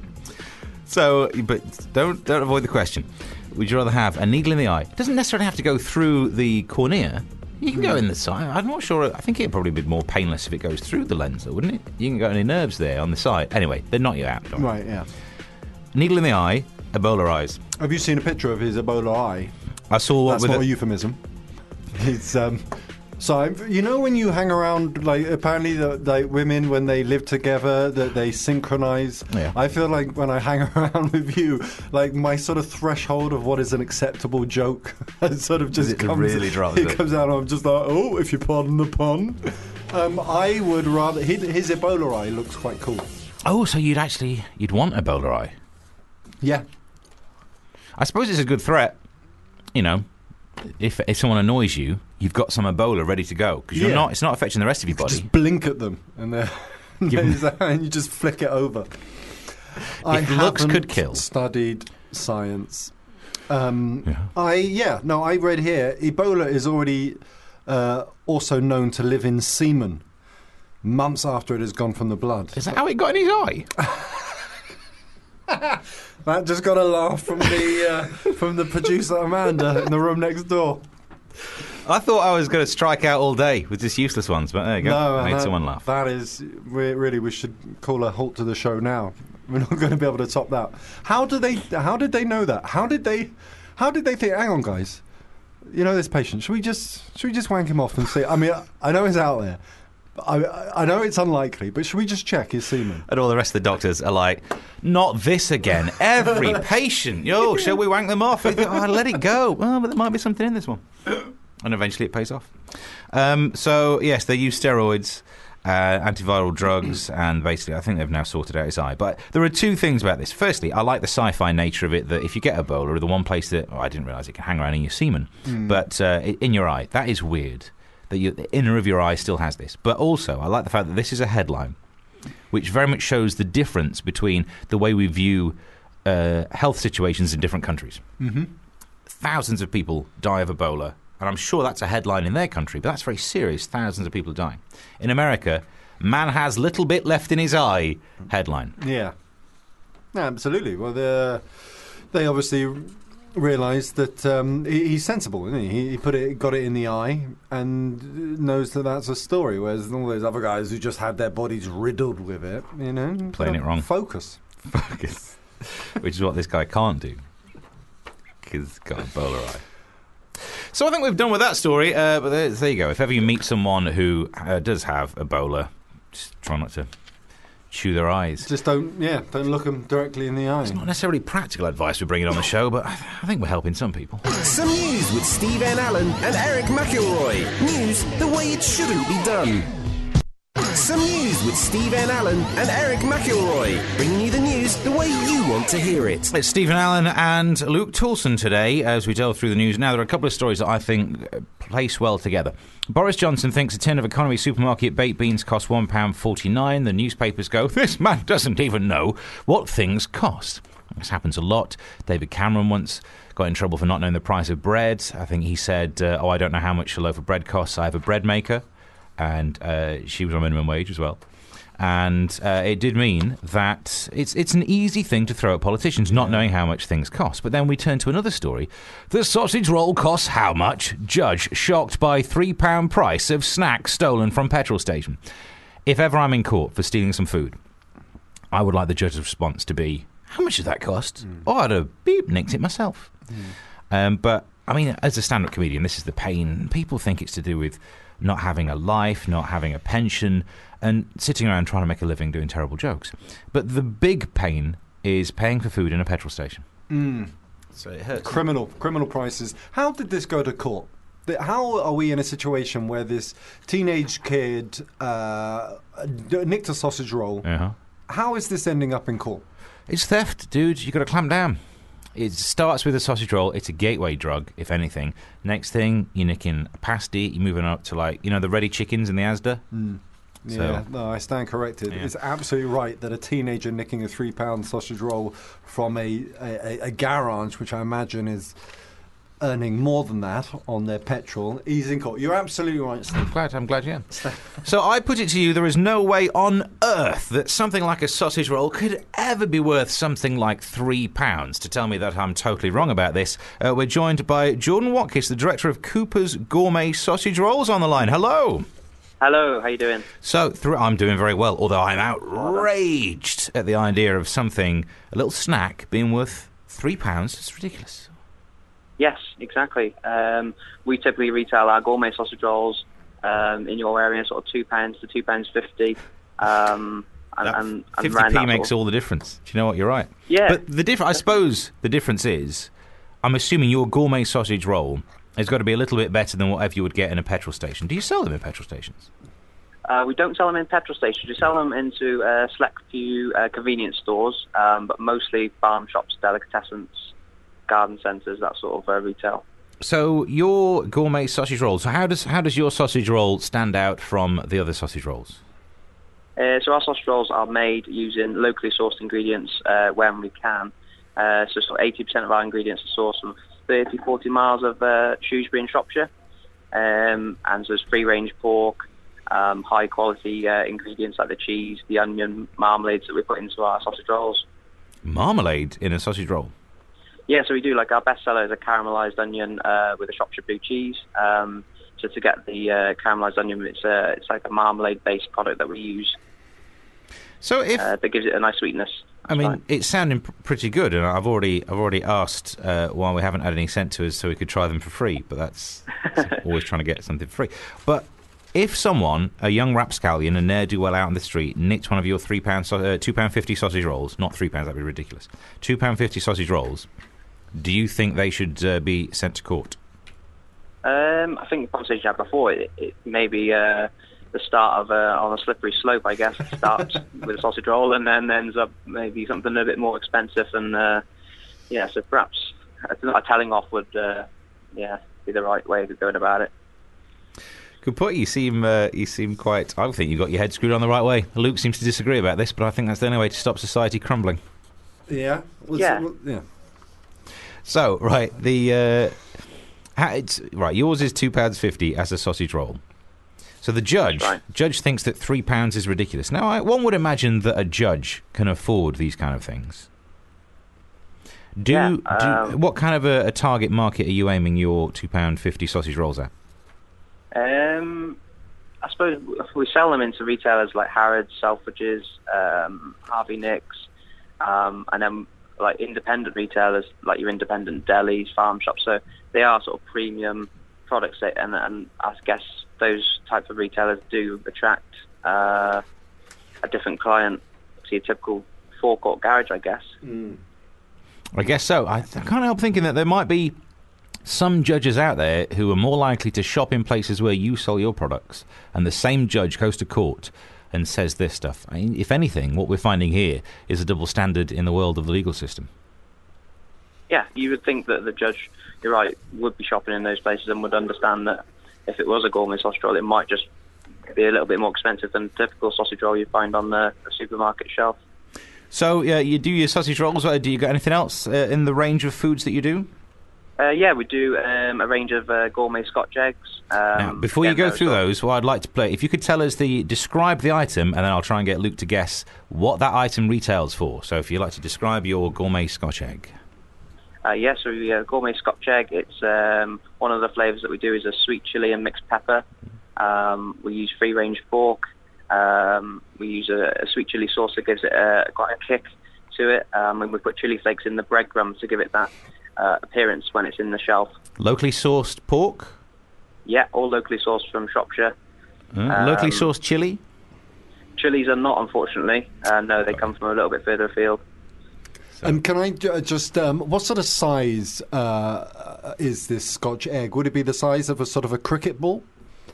So, but don't don't avoid the question. Would you rather have a needle in the eye? It doesn't necessarily have to go through the cornea. You can go in the side. I'm not sure. I think it'd probably be more painless if it goes through the lens, though, wouldn't it? You can get any nerves there on the side. Anyway, they're not you out. Don't Right, yeah. Needle in the eye, Ebola eyes. Have you seen a picture of his Ebola eye? I saw what That's with not it. a euphemism. It's um. So you know when you hang around, like apparently the like women when they live together that they synchronize. Yeah. I feel like when I hang around with you, like my sort of threshold of what is an acceptable joke, sort of just It comes. really drops It it. comes out. And I'm just like, oh, if you pardon the pun. Um, I would rather his, his Ebola eye looks quite cool. Oh, so you'd actually you'd want Ebola eye? Yeah. I suppose it's a good threat. You know, if if someone annoys you, you've got some Ebola ready to go because you're Yeah. not. It's not affecting the rest of your body. Just blink at them and they're Give 'em- and you just flick it over. If looks haven't could kill. Studied science. Um, Yeah. I yeah no. I read here Ebola is already uh, also known to live in semen months after it has gone from the blood. Is that how it got in his eye? That just got a laugh from the uh, from the producer Amanda in the room next door. I thought I was going to strike out all day with just useless ones, but there you go. No, Made that, someone laugh. That is re- really. We should call a halt to the show now. We're not going to be able to top that. How do they? How did they know that? How did they? How did they think? Hang on, guys. You know this patient. Should we just? Should we just wank him off and see? I mean, I know he's out there. I I know it's unlikely, but should we just check his semen? And all the rest of the doctors are like, not this again. Every patient. Yo, shall we wank them off? Oh, let it go. Well, but there might be something in this one. And eventually it pays off. Um, so, yes, they use steroids, uh, antiviral drugs, and basically I think they've now sorted out his eye. But there are two things about this. Firstly, I like the sci-fi nature of it, that if you get Ebola, the one place that, oh, I didn't realise it can hang around in your semen, mm. but uh, in your eye. That is weird. That you, the inner of your eye still has this. But also, I like the fact that this is a headline which very much shows the difference between the way we view uh, health situations in different countries. Mm-hmm. Thousands of people die of Ebola, and I'm sure that's a headline in their country, but that's very serious. Thousands of people dying. In America, man has little bit left in his eye, headline. Yeah. Yeah, absolutely. Well, they're- they obviously realised that um, he, he's sensible, isn't he? he? He put it, got it in the eye, and knows that that's a story. Whereas all those other guys who just had their bodies riddled with it, you know, Playing it wrong. Focus. Focus. Which is what this guy can't do. Because he's got Ebola eye. So I think we've done with that story. Uh, but there, there you go. If ever you meet someone who uh, does have Ebola, just try not to chew their eyes. Just don't, yeah, don't look them directly in the eye. It's not necessarily practical advice we're bringing on the show, but I I think we're helping some people. Some news with Steve N. Allen and Eric McElroy. News the way it shouldn't be done. Some news with Steve N. Allen and Eric McElroy. Bringing you the news the way you want to hear it. It's Stephen Allen and Luke Toulson today as we delve through the news. Now, there are a couple of stories that I think uh, place well together. Boris Johnson thinks a tin of economy supermarket baked beans costs one pound forty-nine. The newspapers go, this man doesn't even know what things cost. This happens a lot. David Cameron once got in trouble for not knowing the price of bread. I think he said, uh, oh, I don't know how much a loaf of bread costs. I have a bread maker. And uh, she was on minimum wage as well. And uh, it did mean that it's it's an easy thing to throw at politicians, not knowing how much things cost. But then we turn to another story. The sausage roll costs how much? Judge shocked by three pound price of snack stolen from petrol station. If ever I'm in court for stealing some food, I would like the judge's response to be, how much did that cost? Mm. Oh, I'd have beep, nicked it myself. Mm. Um, but, I mean, as a stand-up comedian, this is the pain. People think it's to do with not having a life, not having a pension, and sitting around trying to make a living doing terrible jokes. But the big pain is paying for food in a petrol station. Mm. So it hurts. Criminal, criminal prices. How did this go to court? How are we in a situation where this teenage kid uh, nicked a sausage roll? Uh-huh. How is this ending up in court? It's theft, dude. You've got to clamp down. It starts with a sausage roll. It's a gateway drug, if anything. Next thing, you're nicking a pasty. You're moving up to, like, you know, the ready chickens in the Asda? Mm. Yeah, so, no, I stand corrected. Yeah. It's absolutely right that a teenager nicking a three-pound sausage roll from a, a, a garage, which I imagine is earning more than that on their petrol, he's in court. You're absolutely right, Steve. I'm glad, I'm glad, yeah. So I put it to you, there is no way on earth that something like a sausage roll could ever be worth something like three pounds. To tell me that I'm totally wrong about this, uh, we're joined by Jordan Watkis, the director of Cooper's Gourmet Sausage Rolls, on the line. Hello. Hello, how you doing? So, th- I'm doing very well, although I'm outraged at the idea of something, a little snack, being worth three pounds. It's ridiculous. Yes, exactly. Um, we typically retail our gourmet sausage rolls um, in your area sort of two pounds to two pounds fifty. Um, and, and, and fifty p makes all the difference. Do you know what? You're right. Yeah. But the diff- I suppose the difference is, I'm assuming your gourmet sausage roll has got to be a little bit better than whatever you would get in a petrol station. Do you sell them in petrol stations? Uh, we don't sell them in petrol stations. We sell them into a select few uh, convenience stores, um, but mostly farm shops, delicatessens, garden centres, that sort of uh, retail. So your gourmet sausage rolls, so how does how does your sausage roll stand out from the other sausage rolls? Uh, so our sausage rolls are made using locally sourced ingredients uh, when we can. Uh, so sort of eighty percent of our ingredients are sourced from thirty, forty miles of uh, Shrewsbury and Shropshire. Um, and so there's free-range pork, um, high-quality uh, ingredients like the cheese, the onion, marmalades that we put into our sausage rolls. Marmalade in a sausage roll? Yeah, so we do, like, our best seller is a caramelised onion uh, with a Shropshire blue cheese. Um, so to get the uh, caramelised onion, it's, uh, it's like a marmalade-based product that we use. So if uh, that gives it a nice sweetness. I mean, fine. It's sounding pr- pretty good, and I've already I've already asked uh, why we haven't had any sent to us so we could try them for free. But that's, that's always trying to get something free. But if someone, a young rapscallion, a ne'er do well out on the street, nicked one of your three pound, so- uh, two pound fifty sausage rolls, not three pounds, that'd be ridiculous. Two pound fifty sausage rolls. Do you think they should uh, be sent to court? Um, I think the conversation you had before, it, it may be uh, the start of uh, on a slippery slope, I guess. It starts with a sausage roll and then ends up maybe something a bit more expensive. And uh, yeah, so perhaps a telling off would uh, yeah be the right way of going about it. Good point. You seem uh, you seem quite. I think you got your head screwed on the right way. Luke seems to disagree about this, but I think that's the only way to stop society crumbling. Yeah. Well, yeah. So, well, yeah. So right, the uh, how it's right. Yours is two pounds fifty as a sausage roll. So the judge right. judge thinks that three pounds is ridiculous. Now, I, one would imagine that a judge can afford these kind of things. Do, yeah, um, do what kind of a, a target market are you aiming your two pound fifty sausage rolls at? Um, I suppose we sell them into retailers like Harrods, Selfridges, um, Harvey Nicks, um, and then like independent retailers like your independent delis, farm shops. So they are sort of premium products, that, and, and I guess those types of retailers do attract uh, a different client to your typical forecourt garage, I guess. Mm. I guess so. I, I can't help thinking that there might be some judges out there who are more likely to shop in places where you sell your products, and the same judge goes to court and says this stuff. I mean, if anything, what we're finding here is a double standard in the world of the legal system. Yeah, you would think that the judge, you're right, would be shopping in those places and would understand that if it was a gourmet sausage roll, it might just be a little bit more expensive than the typical sausage roll you find on the, the supermarket shelf. So uh, you do your sausage rolls. Uh, do you got anything else uh, in the range of foods that you do? Uh, yeah, we do um, a range of uh, gourmet Scotch eggs. Um, now, before you go through those, what I'd like to play, if you could tell us the describe the item, and then I'll try and get Luke to guess what that item retails for. So if you'd like to describe your gourmet Scotch egg. Uh, yeah, so we uh, gourmet Scotch egg. It's um, one of the flavours that we do is a sweet chilli and mixed pepper. Um, we use free range pork. Um, we use a, a sweet chilli sauce that gives it a, quite a kick to it, um, and we put chilli flakes in the breadcrumbs to give it that uh, appearance when it's in the shelf. Locally sourced pork? Yeah, all locally sourced from Shropshire. Uh, um, locally sourced chilli? Chilies are not, unfortunately. Uh, no, they come from a little bit further afield. So. And can I j- just, um, what sort of size uh, is this Scotch egg? Would it be the size of a sort of a cricket ball?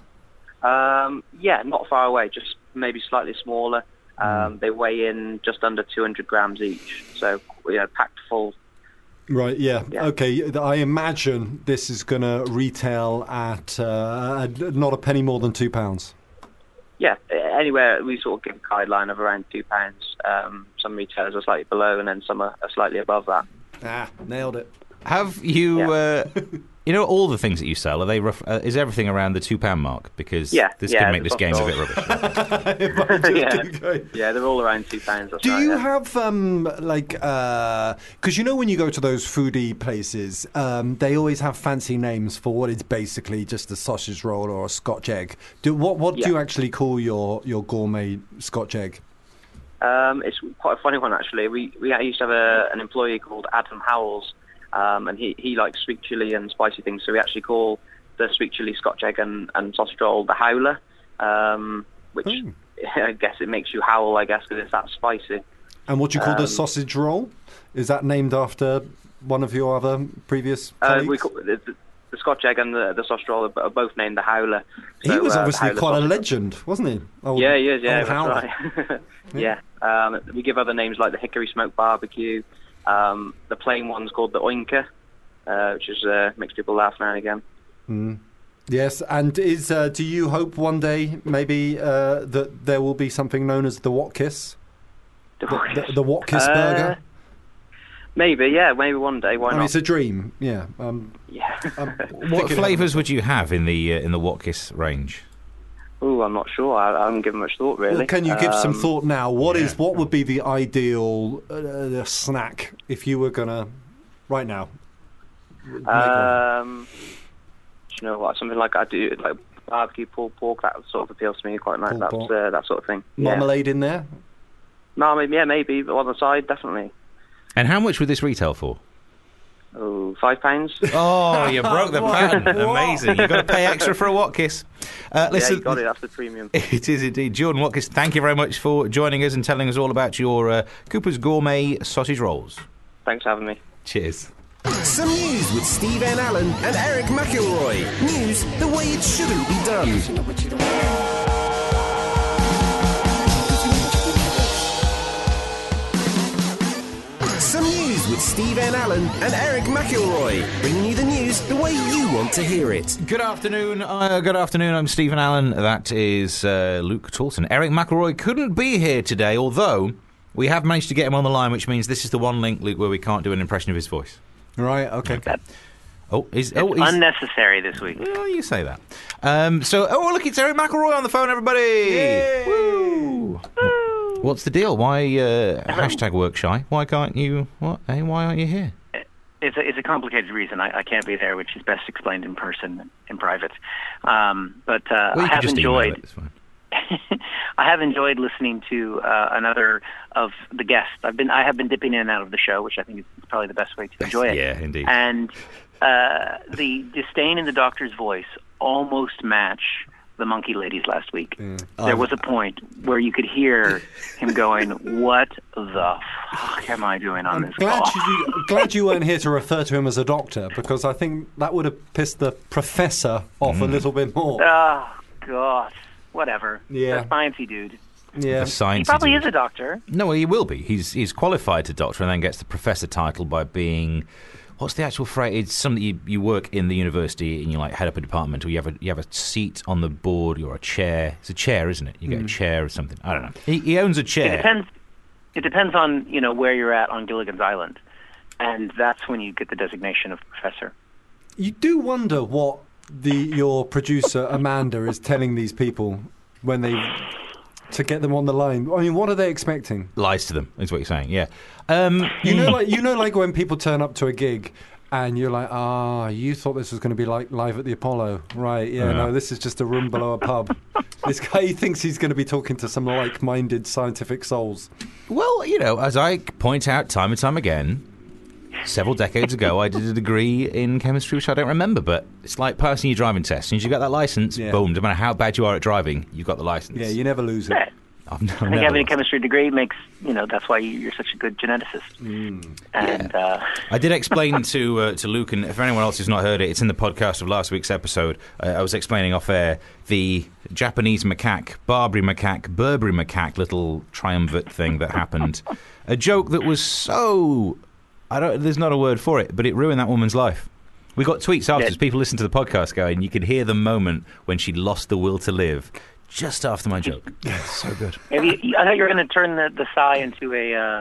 Um, yeah, not far away, just maybe slightly smaller. Um, mm. They weigh in just under two hundred grams each, so you know, packed full. Right, yeah. yeah. Okay, I imagine this is going to retail at uh, not a penny more than two pounds. Yeah, anywhere we sort of give a guideline of around two pounds. Um, some retailers are slightly below, and then some are, are slightly above that. Ah, nailed it. Have you? Yeah. Uh, you know, all the things that you sell, are they? Rough, uh, is everything around the two pound mark? Because Yeah, this yeah, could make the this game a soft bit rubbish. yeah. yeah, they're all around two pounds. That's Do right, you yeah. have um like because you know when you go to those foodie places, um, they always have fancy names for what is basically just a sausage roll or a Scotch egg. Do what what Yeah. do you actually call your your gourmet Scotch egg? Um, it's quite a funny one, actually. We we used to have a, an employee called Adam Howells, um, and he, he likes sweet chilli and spicy things, so we actually call the sweet chilli Scotch egg and, and sausage roll the Howler, um, which Hmm. I guess it makes you howl, I guess, because it's that spicy. And what do you call the Um, sausage roll? Is that named after one of your other previous Uh, colleagues? we call, the, the, the Scotch egg and the, the sausage roll are, are both named the Howler. he So, was uh, obviously Howler quite a sausage roll. legend, wasn't he? Old, Yeah, he is, yeah, old that's Howler. right. yeah. Um, we give other names like the Hickory Smoked Barbecue. Um, the plain one's called the Oinker, uh, which is uh, makes people laugh now and again. Mm. Yes, and is uh, do you hope one day maybe uh, that there will be something known as the Watkiss? The, the, the Watkiss Uh, burger? Maybe, yeah, maybe one day. Why I mean, not? it's a dream, yeah. Um, yeah. I'm What thinking flavours would you have in the uh, in the Watkiss range? Ooh, I'm not sure. I, I haven't given much thought, really. Well, can you give some Um, thought now? What is yeah. what would be the ideal uh, snack if you were gonna right now? make one? Um, do you know what? Something like I do, like barbecue pulled pork. That sort of appeals to me quite nice. Pulled That's pork. uh, that sort of thing. Yeah. Marmalade in there? No, maybe, yeah, maybe but on the side, definitely. And how much would this retail for? Oh, five pounds. Oh, you broke the pattern. Amazing. You've got to pay extra for a Watkiss. Uh, Yeah, listen, you got it. That's the premium. It is indeed. Jordan Watkiss, thank you very much for joining us and telling us all about your uh, Cooper's Gourmet sausage rolls. Thanks for having me. Cheers. Some news with Steve N. Allen and Eric McElroy. News the way it shouldn't be done. Some news with Steve N. Allen and Eric McElroy. Bringing you the news the way you want to hear it. Good afternoon. Uh, good afternoon. I'm Stephen Allen. That is uh, Luke Talton. Eric McElroy couldn't be here today, although we have managed to get him on the line, which means this is the one link, Luke, where we can't do an impression of his voice. Right, okay. Oh, is It's oh, he's, unnecessary this week. well, you say that. Um, so, oh, look, it's Eric McElroy on the phone, everybody. Woo. What's the deal? Why uh, hashtag work shy? Why can't you? What? Hey, why aren't you here? It's a, it's a complicated reason. I, I can't be there, which is best explained in person, in private. Um, but uh, Well, you I can have just email enjoyed. it, it's fine. I have enjoyed listening to uh, another of the guests. I've been I have been dipping in and out of the show, which I think is probably the best way to enjoy it. Yeah, indeed. And uh, the disdain in the doctor's voice almost match the Monkey Ladies last week. Mm. There was a point where you could hear him going, "What the fuck am I doing on I'm this glad call?" you, glad you weren't here to refer to him as a doctor, because I think that would have pissed the professor off a little bit more. Oh God, whatever. Yeah. The sciencey dude. Yeah. The science He probably dude. is a doctor. No, he will be. He's he's qualified to doctor and then gets the professor title by being. What's the actual phrase? It's something you, you work in the university and you like head up a department, or you have a you have a seat on the board or a chair. It's a chair, isn't it? You get a chair or something. I don't know. He, he owns a It chair. depends. It depends on you know where you're at on Gilligan's Island, and that's when you get the designation of professor. You do wonder what the your producer Amanda is telling these people when they to get them on the line. I mean, what are they expecting? Lies to them, is what you're saying. Yeah. Um, You know, like you know, like when people turn up to a gig. And you're like, ah, you thought this was going to be like live at the Apollo, right? Yeah, Yeah. no, this is just a room below a pub. This guy he thinks he's going to be talking to some like-minded scientific souls. Well, you know, as I point out time and time again, several decades ago I did a degree in chemistry, which I don't remember, but it's like passing your driving test. As soon as you get that license, Yeah. boom, no matter how bad you are at driving, you've got the license. Yeah, you never lose it. Yeah. I've n- I think never having a lost. chemistry degree makes you know that's why you're such a good geneticist. And uh, I did explain to uh, to Luke, and for anyone else who's not heard it, it's in the podcast of last week's episode. Uh, I was explaining off air the Japanese macaque, Barbary macaque, Burberry macaque little triumvirate thing that happened. A joke that was so... I don't. There's not a word for it, but it ruined that woman's life. We got tweets afterwards. Yeah. People listened to the podcast going, you could hear the moment when she lost the will to live just after my joke. So good. maybe I thought you were going to turn the, the sigh into a uh,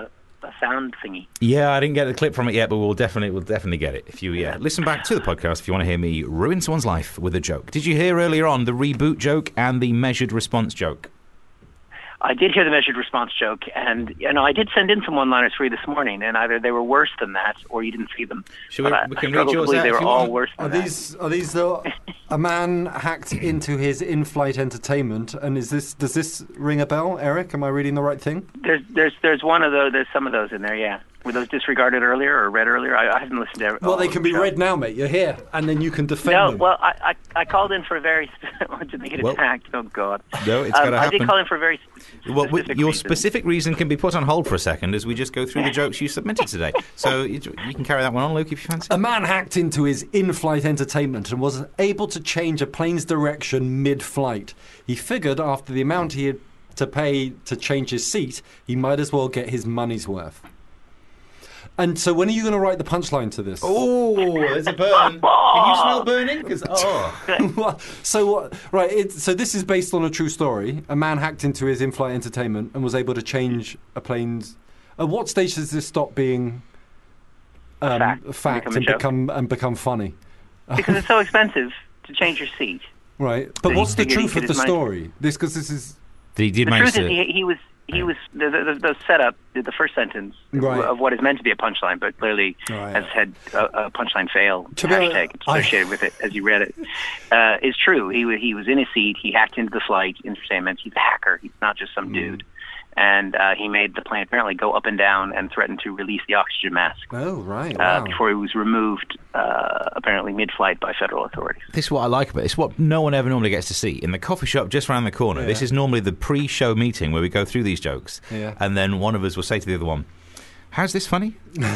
a sound thingy. Yeah, I didn't get the clip from it yet, but we'll definitely we'll definitely get it. If you yeah, listen back to the podcast if you want to hear me ruin someone's life with a joke. Did you hear earlier on the reboot joke and the measured response joke? I did hear the measured response joke, and you know I did send in some one-liners for you this morning, and either they were worse than that, or you didn't see them. Should we, I, we can I read yours believe out they if were you all want. worse than Are that. these are these the a man hacked into his in-flight entertainment? And is this does this ring a bell, Eric? Am I reading the right thing? There's there's there's one of those. There's some of those in there. Yeah, were those disregarded earlier or read earlier? I, I haven't listened to. Well, all they of can the be show. read now, mate. You're here, and then you can defend No, them. well, I, I I called in for a very to make it Well, attacked. Oh God. No, it's um, got to I happen. did call in for a very Well, we, specific your reason. specific reason can be put on hold for a second as we just go through the jokes you submitted today. So you, you can carry that one on, Luke, if you fancy. A man hacked into his in-flight entertainment and was able to change a plane's direction mid-flight. He figured after the amount he had to pay to change his seat, he might as well get his money's worth. And so when are you going to write the punchline to this? Oh, there's a burn. Can you smell burning? 'Cause, oh. Well, so what? Right. It, so this is based on a true story. A man hacked into his in-flight entertainment and was able to change a plane's. At what stage does this stop being um, Fact. fact Become a and joke. become and become funny? Because it's so expensive to change your seat. Right. But He what's the figured he truth could of the as much- story? This because this is He did The manage truth to. is, he, he was he was the, the, the setup, the, the first sentence Right. of what is meant to be a punchline, but clearly Right. has had a, a punchline fail To be honest, hashtag I- associated with it as you read it. Uh, is true. He wa- he was in his seat. He hacked into the flight entertainment. He's a hacker. He's not just Mm. some dude. And uh, he made the plane apparently go up and down and threatened to release the oxygen mask oh right uh, wow. before he was removed, uh, apparently mid-flight by federal authorities. This is what I like about it. It's what no one ever normally gets to see. In the coffee shop just round the corner, Yeah. this is normally the pre-show meeting where we go through these jokes. Yeah. And then one of us will say to the other one, how's this funny?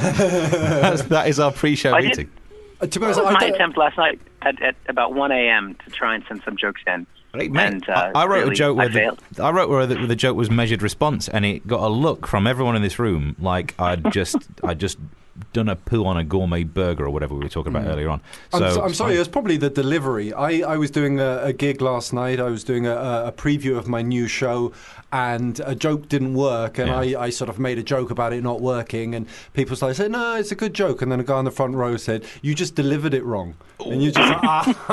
That's, that is our pre-show I did- meeting. Uh, to be That honest, was I my don't- attempt last night at, at about one a.m. to try and send some jokes in. Right, mate, And, uh, I, I wrote really, a joke where I the, failed. I wrote where the, where the joke was measured response, and it got a look from everyone in this room like I'd just I'd just done a poo on a gourmet burger or whatever we were talking about earlier on. So I'm, so, I'm sorry, it was probably the delivery. I, I was doing a, a gig last night. I was doing a, a preview of my new show, and a joke didn't work. And Yeah. I, I sort of made a joke about it not working. And people started saying, no, it's a good joke. And then a guy on the front row said, you just delivered it wrong. And you're just like,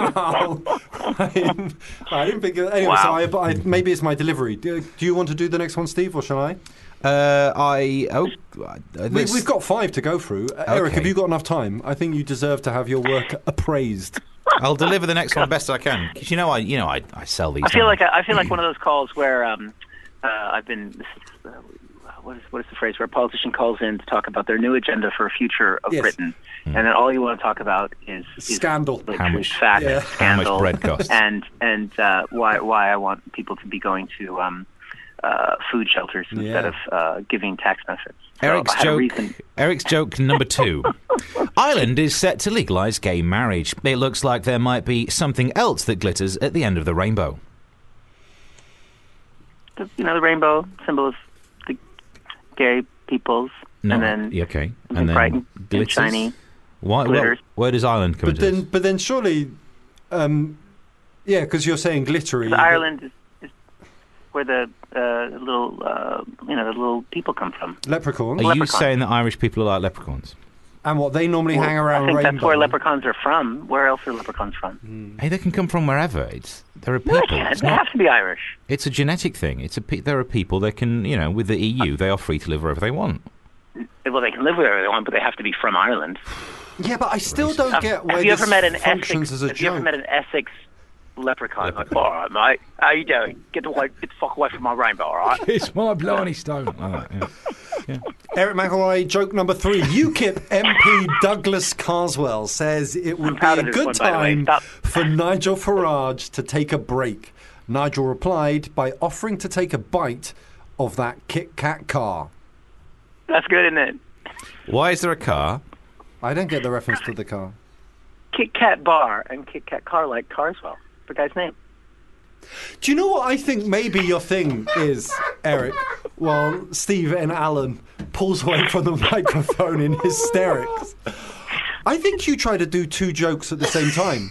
oh. I didn't, I didn't think of Anyway, Wow. so I, I, maybe it's my delivery. Do, do you want to do the next one, Steve, or shall I? Uh, I oh, uh, We, let's- we've got five to go through. Uh, Eric, Okay. have you got enough time? I think you deserve to have your work appraised. I'll deliver the next one best I can because you know I you know I, I sell these. I feel don't like I, I feel like one of those calls where um, uh, I've been. This is, uh, what is what is the phrase where a politician calls in to talk about their new agenda for a future of Yes. Britain, and then all you want to talk about is, is Scandal. the How truth, much- fact, yeah. How much scandal, bread costs. and and uh, why why I want people to be going to um, uh, food shelters instead Yeah. of uh, giving tax benefits. So Eric's I had a joke. reason- Eric's joke number two. Ireland is set to legalise gay marriage. It looks like there might be something else that glitters at the end of the rainbow. the, you know, the rainbow symbol of the gay peoples, No, and then yeah, okay, something and then bright and glitters. shiny. Why? Well, glitters. where does Ireland come But into then, this? but then surely, um, yeah, because you're saying glittery. Because Ireland is, is where the uh, little, uh, you know, the little people come from. Leprechauns. Are you leprechaun. saying that Irish people are like leprechauns? And what, they normally hang Well, around I think rainbow. that's where leprechauns are from. Where else are leprechauns from? Hey, they can come from wherever. It's they're a No, they people. can't. It's They not. have to be Irish. It's a genetic thing. It's a. pe- There are people that can, you know, with the E U, they are free to live wherever they want. Well, they can live wherever they want, but they have to be from Ireland. Yeah, but I still don't Have, get why have you this ever met an functions Essex? as a Have you ever joke. met an Essex leprechaun? Like, all right, mate, how you doing? Get the way, get the fuck away from my rainbow, all right? It's my blarney stone. Like that, yeah. Eric McElroy, joke number three. UKIP M P Douglas Carswell says it would be proud a of this good one, by the way. time Stop. for Nigel Farage to take a break. Nigel replied by offering to take a bite of that Kit Kat car. That's good, isn't it? Why is there a car? I don't get the reference to the car. Kit Kat bar and Kit Kat car like Carswell. The guy's name. Do you know what I think maybe your thing is, Eric? While Steve and Alan pulls away from the microphone in hysterics. I think you try to do two jokes at the same time.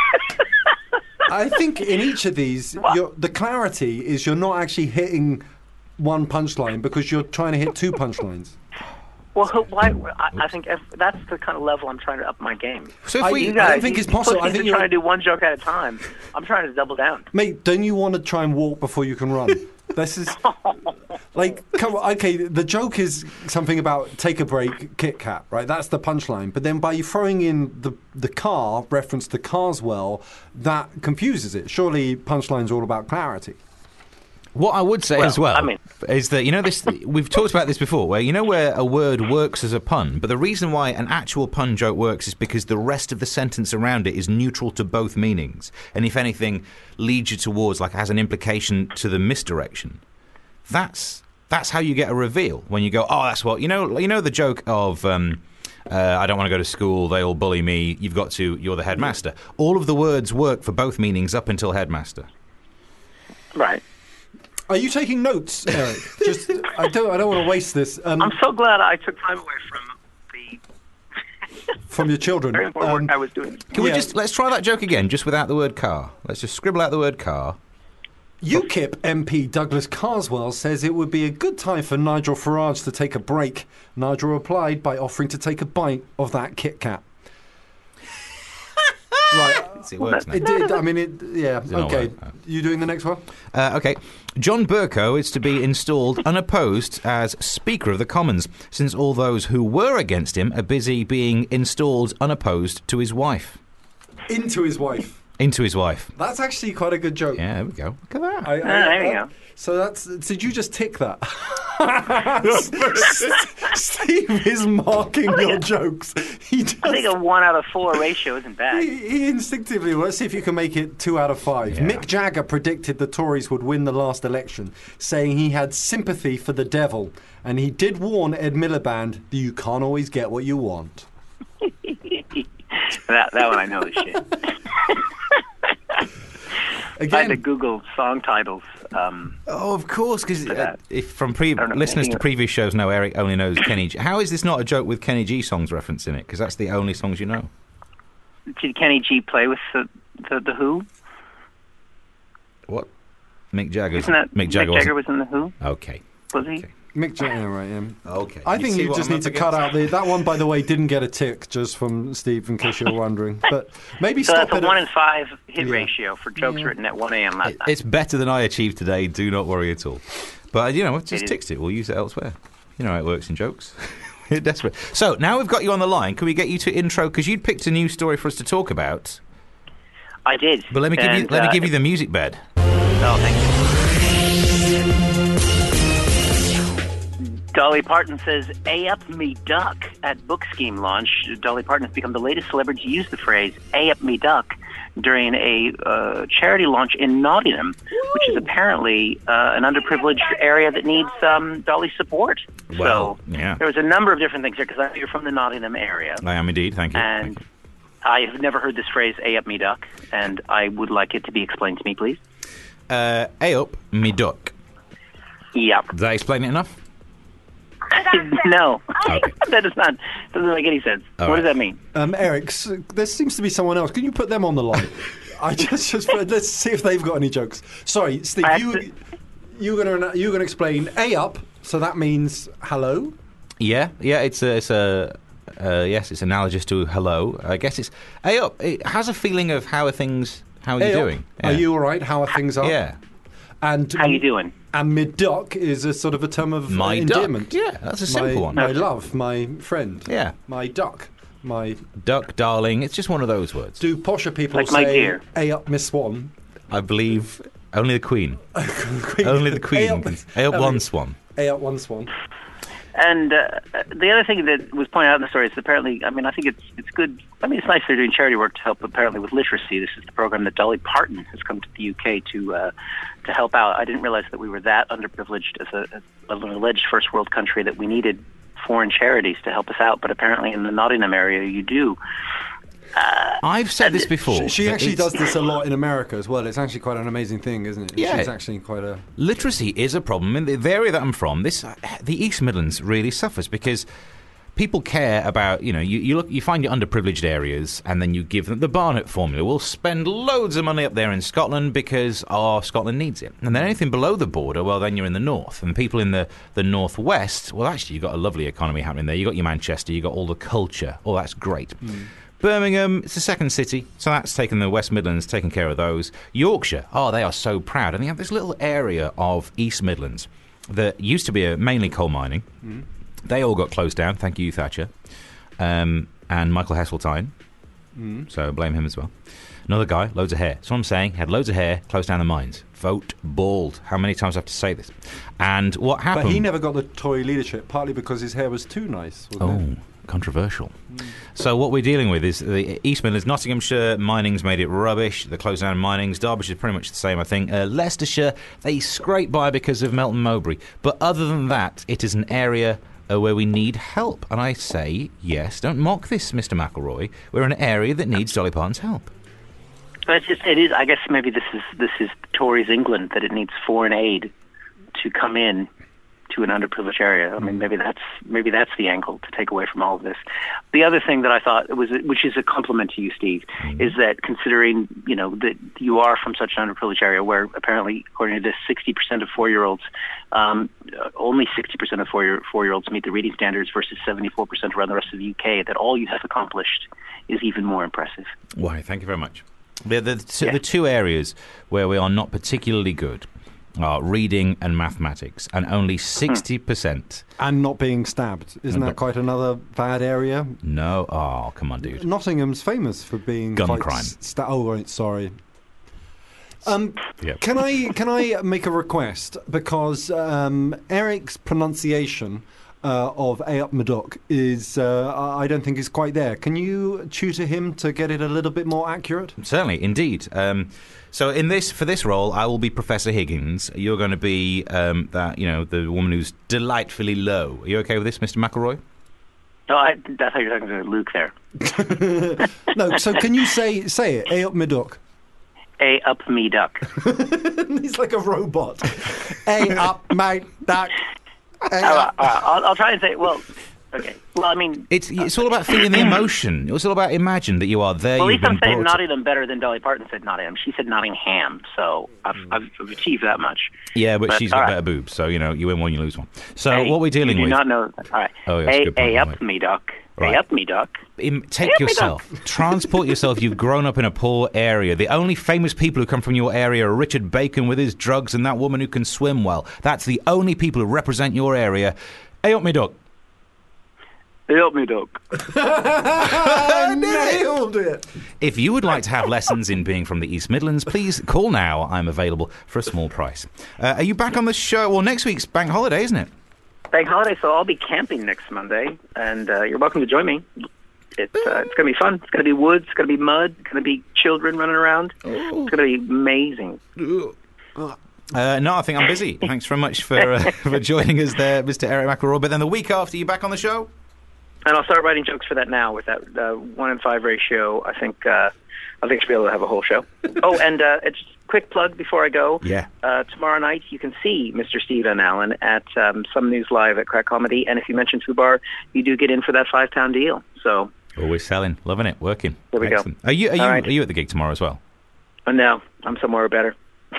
I think in each of these, you're, the clarity is you're not actually hitting one punchline because you're trying to hit two punchlines. Well, who- why? I, I think if, that's the kind of level I'm trying to up my game. So if I- we, You guys, I don't think it's possible. You I think you're you're- trying to do one joke at a time. I'm trying to double down. Mate, don't you want to try and walk before you can run? This is like, come on, okay. The joke is something about take a break, Kit Kat, right? That's the punchline. But then by you throwing in the the car reference to Carswell, that confuses it. Surely punchline's all about clarity. What I would say Well, as well I mean- is that, you know, this we've talked about this before, where you know where a word works as a pun, but the reason why an actual pun joke works is because the rest of the sentence around it is neutral to both meanings, and if anything, leads you towards, like, has an implication to the misdirection. That's that's how you get a reveal when you go, oh, that's what you know. You know the joke of. Um, Uh, I don't want to go to school, they all bully me, you've got to, you're the headmaster. All of the words work for both meanings up until headmaster. Right. Are you taking notes, Eric? Just, I don't, I don't want to waste this. Um, I'm so glad I took time away from the from your children. very important Um, work I was doing. Can we Yeah. just, let's try that joke again, just without the word car. Let's just scribble out the word car. UKIP M P Douglas Carswell says it would be a good time for Nigel Farage to take a break. Nigel replied by offering to take a bite of that Kit Kat. Right. It works now. It did. I mean, it. Yeah. not Okay. work. You doing the next one? Uh, okay. John Bercow is to be installed unopposed as Speaker of the Commons, since all those who were against him are busy being installed unopposed to his wife. Into his wife. Into his wife. That's actually quite a good joke. Yeah, there we go. Look at that. I, I, Ah, there you uh, go. So that's. Did you just tick that? Steve is marking your jokes. He does. I think a one out of four ratio isn't bad. He, he instinctively, let's see if you can make it two out of five. Yeah. Mick Jagger predicted the Tories would win the last election, saying he had sympathy for the devil. And he did warn Ed Miliband that you can't always get what you want. that that one I know is shit. I had to Again, Google song titles. Um, Oh, of course, because For uh, that. if from pre- I don't know listeners anything to of- previous shows know Eric only knows Kenny G. How is this not a joke with Kenny G songs reference in it? Because that's the only songs you know. did Kenny G play with the the, the Who? What? Mick Jagger. Isn't that Mick Jagger? Mick Jagger wasn't- was in the Who? Okay. Was he? Okay. Mick Jagger, right? Yeah. Okay. I think see you what just I'm need up to cut against? out the. That one, by the way, didn't get a tick just from Steve, in case you're wondering. But maybe So stop that's it. a at- one in five hit Yeah. ratio for jokes Yeah. written at one a.m. last It- night. It's better than I achieved today. Do not worry at all. But you know, I've just It is. ticked it. We'll use it elsewhere. You know how it works in jokes. We're desperate. So now we've got you on the line. Can we get you to intro? Because you'd picked a news story for us to talk about. I did. But let me give you And, let uh, me give you the music bed. Oh, thank you. Dolly Parton says, "A up me duck" at Book Scheme launch. Dolly Parton has become the latest celebrity to use the phrase "A up me duck" during a uh, charity launch in Nottingham, which is apparently uh, an underprivileged area that needs um, Dolly's support. Well, so yeah. there was a number of different things here, because I know you're from the Nottingham area. I am indeed. Thank you. And Thank you. I have never heard this phrase "A up me duck," and I would like it to be explained to me, please. Uh, A up me duck. Yep. Did I explain it enough? No. Okay. That does not doesn't make any sense. All what right. does that mean? Um, Eric, s- there seems to be someone else. Can you put them on the line? I just, just let's see if they've got any jokes. Sorry, Steve, I you have to- you're gonna you're gonna explain A up. So that means hello. Yeah, yeah. It's a, it's a uh, yes. It's analogous to hello. I guess it's A up. It has a feeling of how are things. How are A you up. doing? Are Yeah. you all right? How are things up? Yeah. And How you doing? And mid duck is a sort of a term of My uh, duck. endearment. Yeah, that's a my, simple one. My Okay. love, my friend. Yeah. My duck. My Duck, darling. It's just one of those words. do posher people Like say my dear. A up, Miss Swan? I believe only the Queen. Queen. Only the A Queen. up, can- A up I one mean, swan. A up, one swan. And uh, the other thing that was pointed out in the story is apparently, I mean, I think it's it's good. I mean, it's nice they're doing charity work to help apparently with literacy. This is the program that Dolly Parton has come to the U K to uh, to help out. I didn't realize that we were that underprivileged as, a, as an alleged first world country that we needed foreign charities to help us out. But apparently, in the Nottingham area, you do. I've said this before. She, she that actually it's- does this a lot in America as well. It's actually quite an amazing thing, isn't it? Yeah. She's actually quite a. Literacy is a problem. In the the area that I'm from, this the East Midlands really suffers because people care about, you know, you, you look, you find your underprivileged areas, and then you give them the Barnett formula. We'll spend loads of money up there in Scotland because our Scotland needs it. And then anything below the border, well, then you're in the north. And people in the, the northwest, well, actually, you've got a lovely economy happening there. You've got your Manchester, you've got all the culture. Oh, that's great. Mm. Birmingham, it's the second city, so that's taken the West Midlands, taking care of those. Yorkshire, oh, they are so proud. And they have this little area of East Midlands that used to be a, mainly coal mining. Mm. They all got closed down, thank you, Thatcher. Um, and Michael Heseltine, mm. so blame him as well. Another guy, loads of hair. That's what I'm saying, had loads of hair, closed down the mines. Vote bald. How many times do I have to say this? And what happened... But he never got the Tory leadership, partly because his hair was too nice, wasn't oh. it? Controversial. Mm. So what we're dealing with is the East Midlands, Nottinghamshire, mining's made it rubbish. The closed down minings. Derbyshire's pretty much the same, I think. Uh, Leicestershire, they scrape by because of Melton Mowbray. But other than that, it is an area uh, where we need help. And I say, yes, don't mock this, Mister McElroy. We're an area that needs Dolly Parton's help. But it's just, it is, I guess maybe this is, this is Tories England, that it needs foreign aid to come in to an underprivileged area. I mean, maybe that's maybe that's the angle to take away from all of this. The other thing that I thought was, which is a compliment to you, Steve, mm-hmm. is that considering, you know, that you are from such an underprivileged area where apparently, according to this, sixty percent of four-year-olds, um, only sixty percent of four-year, four-year-olds meet the reading standards versus seventy-four percent around the rest of the U K, that all you have accomplished is even more impressive. Why, thank you very much. The, the, the, yeah. the two areas where we are not particularly good are reading and mathematics, and only sixty percent. And not being stabbed. Isn't that quite another bad area? No. Oh, come on, dude. Nottingham's famous for being... Gun crime. Sta- oh, right, sorry. Um, yep. Can I can I make a request? Because um, Eric's pronunciation uh, of Ayup Madoc is, uh, I don't think is quite there. Can you tutor him to get it a little bit more accurate? Certainly, indeed. Um, so in this, for this role, I will be Professor Higgins. You're going to be um, that, you know, the woman who's delightfully low. Are you okay with this, Mister McElroy? No, I, I thought you were talking to Luke there. No, so can you say say it? Ayup Madoc. A up me duck. He's like a robot. A up my duck. All right, all right. I'll, I'll try and say, well, okay. Well, I mean... It's it's all about feeling the emotion. It's all about imagine that you are there. Well, at least I'm saying Nottingham better than Dolly Parton said Nottingham. She said Nottingham, so I've, I've achieved that much. Yeah, but, but she's got right. better boobs, so, you know, you win one, you lose one. So hey, what we're dealing you with... do not know... All right. Oh, that's a good point. A up me duck. Right. A up me duck. In, take Hey, yourself, transport yourself. You've grown up in a poor area. The only famous people who come from your area are Richard Bacon with his drugs and that woman who can swim well. That's the only people who represent your area. Hey, up me duck. Hey, up me duck. Nailed it. If you would like to have lessons in being from the East Midlands, please call now. I'm available for a small price. Uh, are you back on the show? Well, next week's bank holiday, isn't it? Bank holiday, so I'll be camping next Monday, and uh, you're welcome to join me. It, uh, it's going to be fun. It's going to be woods. It's going to be mud. It's going to be children running around. It's going to be amazing. Uh, no, I think I'm busy. Thanks very much for uh, for joining us there, Mister Eric McElroy. But then the week after, you back on the show? And I'll start writing jokes for that now with that uh, one in five ratio. I think uh, I think I should be able to have a whole show. Oh, and uh, it's quick plug before I go. Yeah. Uh, tomorrow night you can see Mister Stephen Allen at um, Some News Live at Crack Comedy, and if you mention Fubar, you do get in for that five pound deal. So always selling, loving it, working. There we Excellent. go. Are you are you right. are you at the gig tomorrow as well? Oh, no, I'm somewhere better.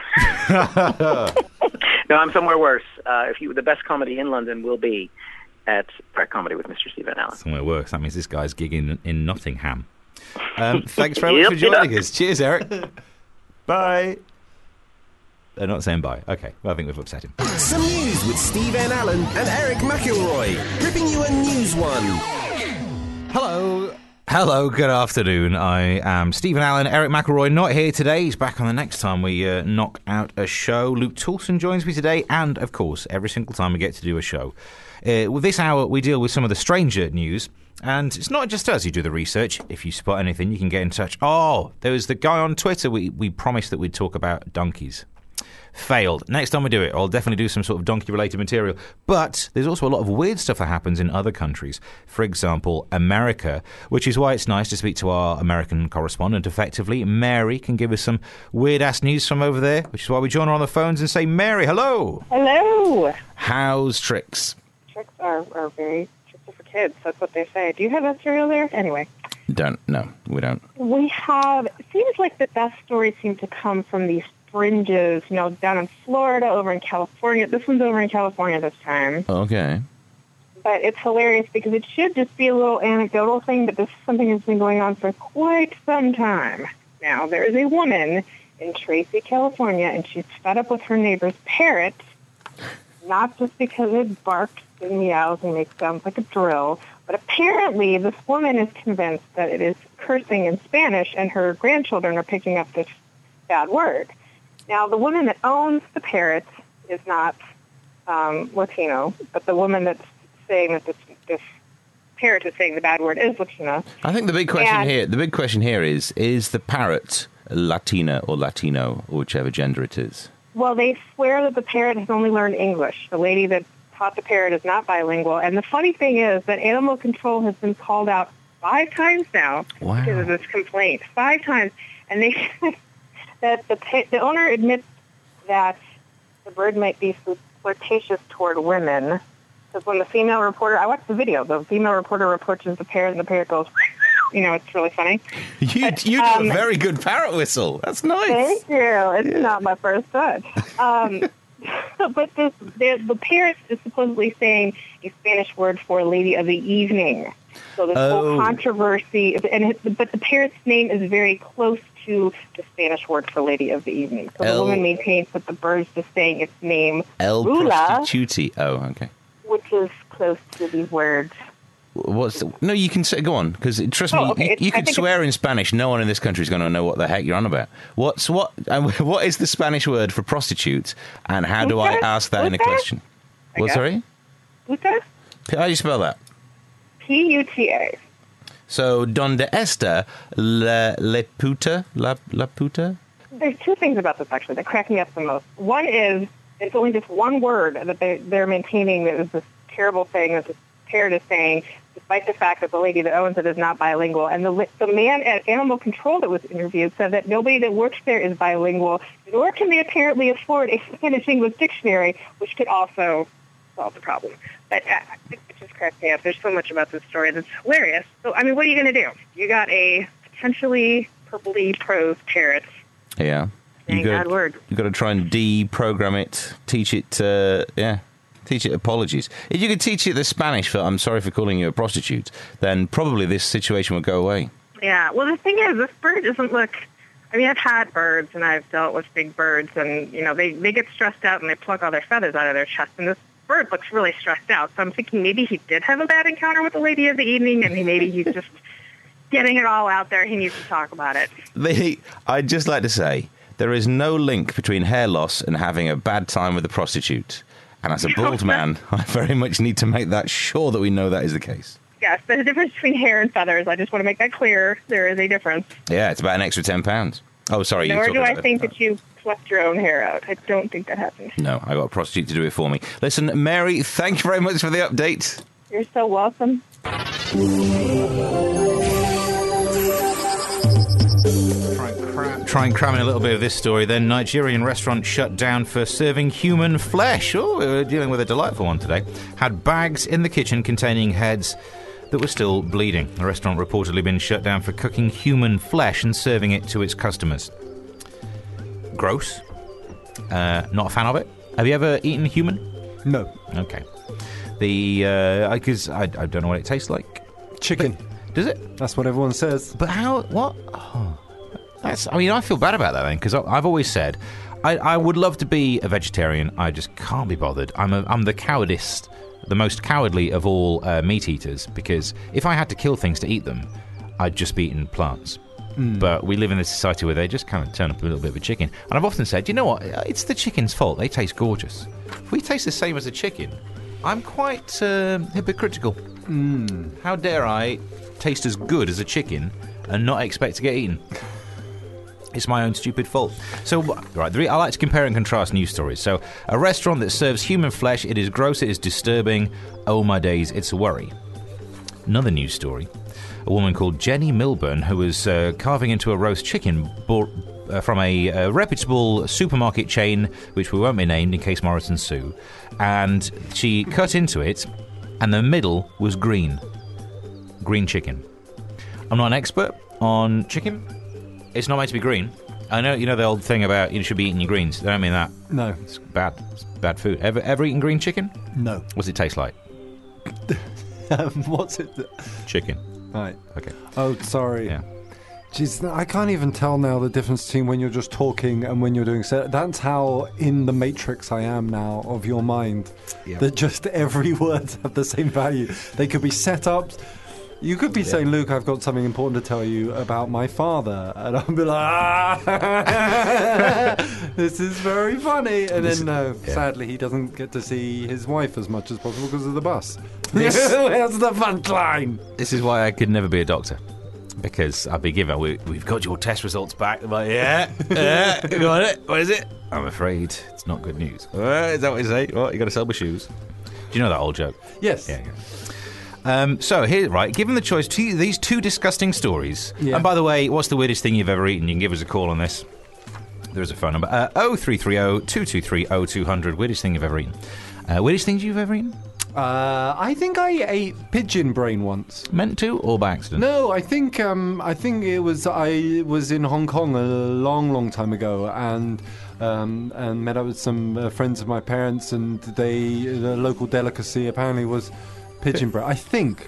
No, I'm somewhere worse. Uh, if you, the best comedy in London will be at Crack Comedy with Mister Stephen Allen. Somewhere worse. That means this guy's gigging in Nottingham. Um, thanks very much for joining us. Cheers, Eric. Bye. They're not saying bye. Okay, well, I think we've upset him. Some news with Steve N. Allen and Eric McElroy. Ripping you a news one. Hello. Hello, good afternoon. I am Stephen Allen. Eric McElroy not here today. He's back on the next time we uh, knock out a show. Luke Toulson joins me today, and, of course, every single time we get to do a show. Uh, with this hour, we deal with some of the stranger news, and it's not just us who do the research. If you spot anything, you can get in touch. Oh, there was the guy on Twitter. We, we promised that we'd talk about donkeys. Failed. Next time we do it, I'll definitely do some sort of donkey-related material. But there's also a lot of weird stuff that happens in other countries. For example, America, which is why it's nice to speak to our American correspondent effectively. Mary can give us some weird-ass news from over there, which is why we join her on the phones and say, Mary, hello. Hello. How's tricks? Tricks are, are very kids. That's what they say. Do you have that cereal there? Anyway. Don't, no, we don't. We have, it seems like the best stories seem to come from these fringes, you know, down in Florida, over in California. This one's over in California this time. Okay. But it's hilarious because it should just be a little anecdotal thing, but this is something that's been going on for quite some time. Now, there is a woman in Tracy, California, and she's fed up with her neighbor's parrot, not just because it barks and meows and makes sounds like a drill, but apparently this woman is convinced that it is cursing in Spanish, and her grandchildren are picking up this bad word. Now, the woman that owns the parrot is not um, Latino, but the woman that's saying that this, this parrot is saying the bad word is Latina. I think the big question And- here, the big question here is: is the parrot Latina or Latino, or whichever gender it is? Well, they swear that the parrot has only learned English. The lady that taught the parrot is not bilingual. And the funny thing is that animal control has been called out five times now Wow. because of this complaint. Five times. And they that the pa- the owner admits that the bird might be flirtatious toward women. Because when the female reporter, I watched the video, the female reporter approaches the parrot and the parrot goes, you know, it's really funny. You, But, you do um, a very good parrot whistle. That's nice. Thank you. It's not my first touch. Um, but this, the, the parrot is supposedly saying a Spanish word for lady of the evening. So this Oh. whole controversy, and it, but the parrot's name is very close to the Spanish word for lady of the evening. So El- the woman maintains that the bird's just saying its name, El Rula, prostituti. Oh, okay. which is close to these words. What's the, no? You can say go on because trust me, Oh, okay. you, It's- you I could think swear in Spanish. No one in this country is going to know what the heck you're on about. What's what? And what is the Spanish word for prostitute? And how do I Puta? ask that in a Puta? question? I What? guess. Sorry? Puta? How do you spell that? P U T A. So donde está la, la puta? La, la puta? There's two things about this, actually, that crack me up the most. One is, it's only just one word that they, they're maintaining that is this terrible thing that this parrot is saying, despite the fact that the lady that owns it is not bilingual. And the, the man at Animal Control that was interviewed said that nobody that works there is bilingual, nor can they apparently afford a Spanish-English dictionary, which could also solve the problem. But uh, it just cracks me up. There's so much about this story that's hilarious. So, I mean, what are you going to do? You got a potentially purpley prose parrot. Yeah. Saying You got bad word. you got to try and deprogram it, teach it. Uh, yeah. Teach it apologies. If you could teach it the Spanish for "I'm sorry for calling you a prostitute," then probably this situation would go away. Yeah, well, the thing is, this bird doesn't look... I mean, I've had birds, and I've dealt with big birds, and, you know, they, they get stressed out, and they pluck all their feathers out of their chest, and this bird looks really stressed out. So I'm thinking maybe he did have a bad encounter with the lady of the evening, and he, maybe he's just getting it all out there. He needs to talk about it. They, I'd just like to say, there is no link between hair loss and having a bad time with a prostitute. And as a bald man, I very much need to make that sure that we know that is the case. Yes, there's a difference between hair and feathers. I just want to make that clear. There is a difference. Yeah, it's about an extra ten pounds. Oh, sorry. you Nor talked do I about think it. that you plucked your own hair out. I don't think that happened. No, I got a prostitute to do it for me. Listen, Mary, thank you very much for the update. You're so welcome. Try and cram in a little bit of this story then. Nigerian restaurant shut down for serving human flesh. Oh, we're dealing with a delightful one today. Had bags in the kitchen containing heads that were still bleeding. The restaurant reportedly been shut down for cooking human flesh and serving it to its customers. Gross. Uh, not a fan of it. Have you ever eaten human? No. Okay. The, because uh, I, I don't know what it tastes like. Chicken. But, does it? That's what everyone says. But how, what? Oh. That's, I mean, I feel bad about that then, because I've always said I, I would love to be a vegetarian. I just can't be bothered. I'm a, I'm the cowardest, the most cowardly of all uh, meat eaters, because if I had to kill things to eat them, I'd just be eating plants. Mm. But we live in a society where they just kind of turn up a little bit of a chicken. And I've often said, you know what? It's the chicken's fault. They taste gorgeous. If we taste the same as a chicken, I'm quite uh, hypocritical. Mm. How dare I taste as good as a chicken and not expect to get eaten? It's my own stupid fault. So, right, I like to compare and contrast news stories. So, a restaurant that serves human flesh, it is gross, it is disturbing. Oh my days, it's a worry. Another news story. A woman called Jenny Milburn, who was uh, carving into a roast chicken bought, uh, from a uh, reputable supermarket chain, which we won't be named in case Morrison sue. And she cut into it and the middle was green. Green chicken. I'm not an expert on chicken. It's not meant to be green. I know, you know the old thing about you should be eating your greens. I don't mean that. No. It's bad. It's bad food. Ever ever eaten green chicken? No. What's it taste like? um, what's it? Th- chicken. Right. Okay. Oh, sorry. Yeah. Jeez, I can't even tell now the difference between when you're just talking and when you're doing so. That's how in the matrix I am now of your mind. Yep. That just every word have the same value. They could be set up. You could be Yeah. saying, Luke, I've got something important to tell you about my father. And I'll be like, ah, this is very funny. And This- then, no, yeah. sadly, he doesn't get to see his wife as much as possible because of the bus. This- That's the fun line. This is why I could never be a doctor. Because I'd be given, we, we've got your test results back. I'm like, yeah, yeah, you got it. What is it? I'm afraid it's not good news. Uh, is that what you say? What, you got to sell my shoes? Do you know that old joke? Yes. Yeah, yeah. Um, so, here, right, given the choice, to these two disgusting stories. Yeah. And by the way, what's the weirdest thing you've ever eaten? You can give us a call on this. There is a phone number. Uh, oh three three oh, two two three, oh two hundred. Weirdest thing you've ever eaten. Uh, weirdest things you've ever eaten? Uh, I think I ate pigeon brain once. Meant to or by accident? No, I think um, I think it was I was in Hong Kong a long, long time ago, and um, and met up with some uh, friends of my parents, and they the local delicacy apparently was pigeon brain. I think,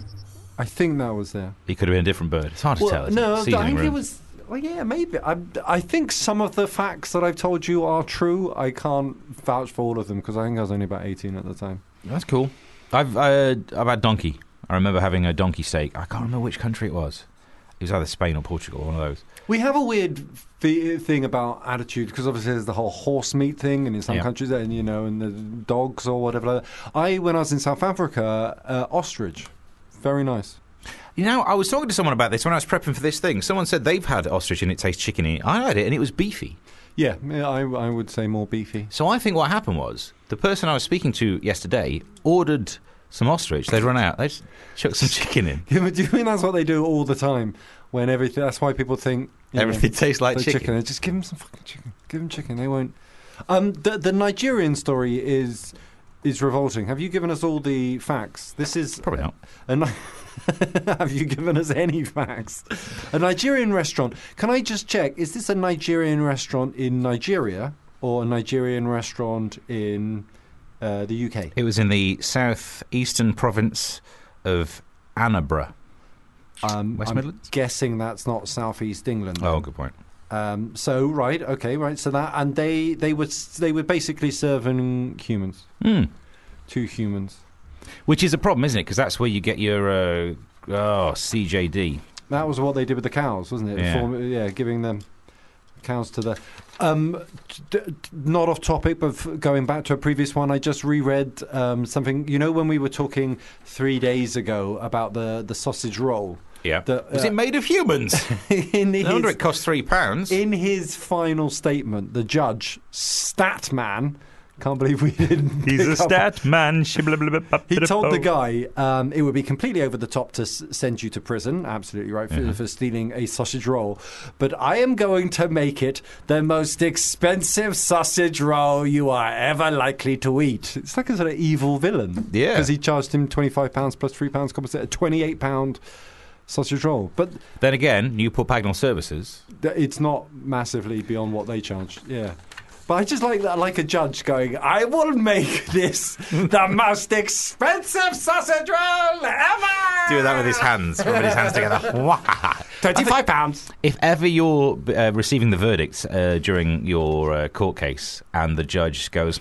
I think that was there. It could have been a different bird. It's hard to Well, tell. isn't no, it? I Seasoning think it room. was. Well, yeah, maybe. I, I think some of the facts that I've told you are true. I can't vouch for all of them because I think I was only about eighteen at the time. That's cool. I've uh, I've had donkey. I remember having a donkey steak. I can't remember which country it was. It was either Spain or Portugal, one of those. We have a weird th- thing about attitude because obviously there's the whole horse meat thing, and in some Yeah. countries, and you know, and the dogs or whatever. Like that. I, when I was in South Africa, uh, ostrich, very nice. You know, I was talking to someone about this when I was prepping for this thing. Someone said they've had ostrich and it tastes chickeny. I had it and it was beefy. Yeah, yeah, I, I would say more beefy. So I think what happened was the person I was speaking to yesterday ordered some ostrich. They'd run out. They just chucked some chicken in. Yeah, but do you think that's what they do all the time? When everything, that's why people think you know, Everything tastes like the chicken. They just give them some fucking chicken. Give them chicken. They won't. Um, the the Nigerian story is is revolting. Have you given us all the facts? This is Probably not. A, Ni- Have you given us any facts? A Nigerian restaurant. Can I just check? Is this a Nigerian restaurant in Nigeria or a Nigerian restaurant in uh, the U K? It was in the southeastern province of Annabra. Um, West I'm Midlands? guessing that's not southeast England. Oh, good point. Um, so right, okay, right. So that and they they were they were basically serving humans, Hmm. two humans. Which is a problem, isn't it? Because that's where you get your uh, oh C J D. That was what they did with the cows, wasn't it? Yeah. Form- yeah, giving them cows to the. Um, d- d- not off topic, but f- going back to a previous one, I just reread um, something. You know, when we were talking three days ago about the the sausage roll. Yeah. The, was uh, it made of humans? in No wonder his- it cost three pounds. In his final statement, the judge, Statman, can't believe we didn't. He's a pick up- stat man. He told the guy um, it would be completely over the top to s- send you to prison. Absolutely right for, Yeah. for stealing a sausage roll. But I am going to make it the most expensive sausage roll you are ever likely to eat. It's like a sort of evil villain. Yeah. Because he charged him twenty-five pounds plus three pounds compensation, a twenty-eight pound sausage roll. But Then again, Newport Pagnell Services. th- it's not massively beyond what they charge. Yeah. But I just like that, like a judge going, I will make this the most expensive sausage roll ever! Doing that with his hands, rubbing his hands together. twenty-five pounds. If ever you're uh, receiving the verdict uh, during your uh, court case and the judge goes,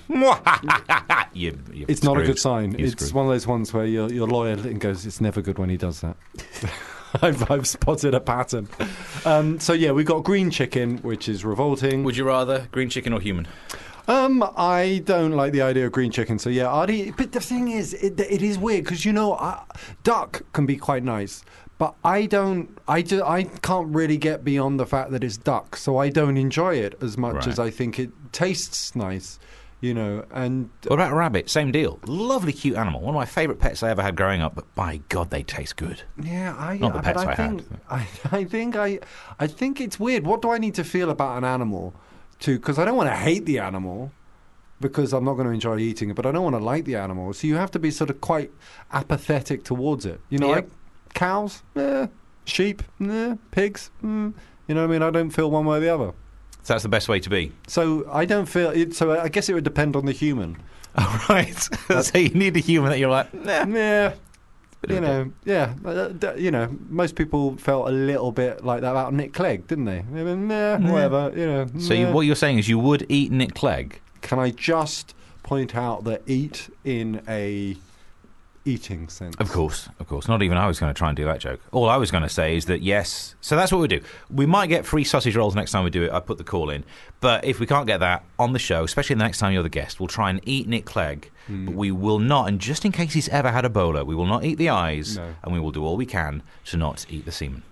you, you're It's not a screwed. good sign. You're It's screwed. one of those ones where your your lawyer and goes, it's never good when he does that. I've, I've spotted a pattern. Um, so yeah, we got green chicken, which is revolting. Would you rather green chicken or human? Um, I don't like the idea of green chicken, so yeah, I'd eat. But the thing is, it, it is weird because you know, uh, duck can be quite nice, but I don't. I do, I can't really get beyond the fact that it's duck, so I don't enjoy it as much Right. as I think it tastes nice. You know, and What about a rabbit? Same deal. Lovely, cute animal. One of my favourite pets I ever had growing up. But by God, they taste good. yeah, I Not the but pets I I had. think I, I think I I think it's weird. What do I need to feel about an animal to? Because I don't want to hate the animal, because I'm not going to enjoy eating it, but I don't want to like the animal. So you have to be sort of quite apathetic towards it. You know, Yep. like cows, eh, sheep, eh, pigs. Mm, you know what I mean? I don't feel one way or the other. So that's the best way to be. So I don't feel it. So I guess it would depend on the human. Oh, right. So you need a human that you're like, nah. Yeah. Bit of You a know, yeah, uh, d- you know, most people felt a little bit like that about Nick Clegg, didn't they? I mean, nah, whatever, you know. So you, nah. what you're saying is you would eat Nick Clegg? Can I just point out that eat in a eating sense? Of course, of course. Not even I was going to try and do that joke. All I was going to say is that, yes, so that's what we do. We might get free sausage rolls next time we do it. I put the call in. But if we can't get that on the show, especially the next time you're the guest, we'll try and eat Nick Clegg. Mm. But we will not, and just in case he's ever had Ebola, we will not eat the eyes, No. and we will do all we can to not eat the semen.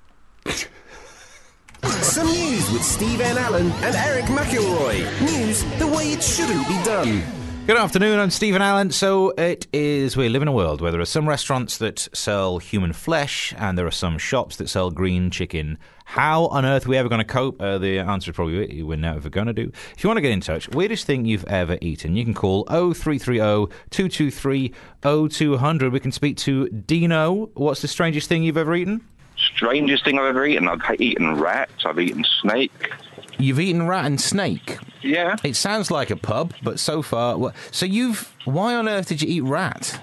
Some news with Steve N. Allen and Eric McElroy. News the way it shouldn't be done. Good afternoon, I'm Stephen Allen. So it is, we live in a world where there are some restaurants that sell human flesh and there are some shops that sell green chicken. How on earth are we ever going to cope? Uh, the answer is probably we're never going to do. If you want to get in touch, weirdest thing you've ever eaten, you can call oh three three oh, two two three, oh two hundred. We can speak to Dino. What's the strangest thing you've ever eaten? Strangest thing I've ever eaten? I've eaten rats, I've eaten snake. You've eaten rat and snake? Yeah. It sounds like a pub, but so far... Well, so you've... Why on earth did you eat rat?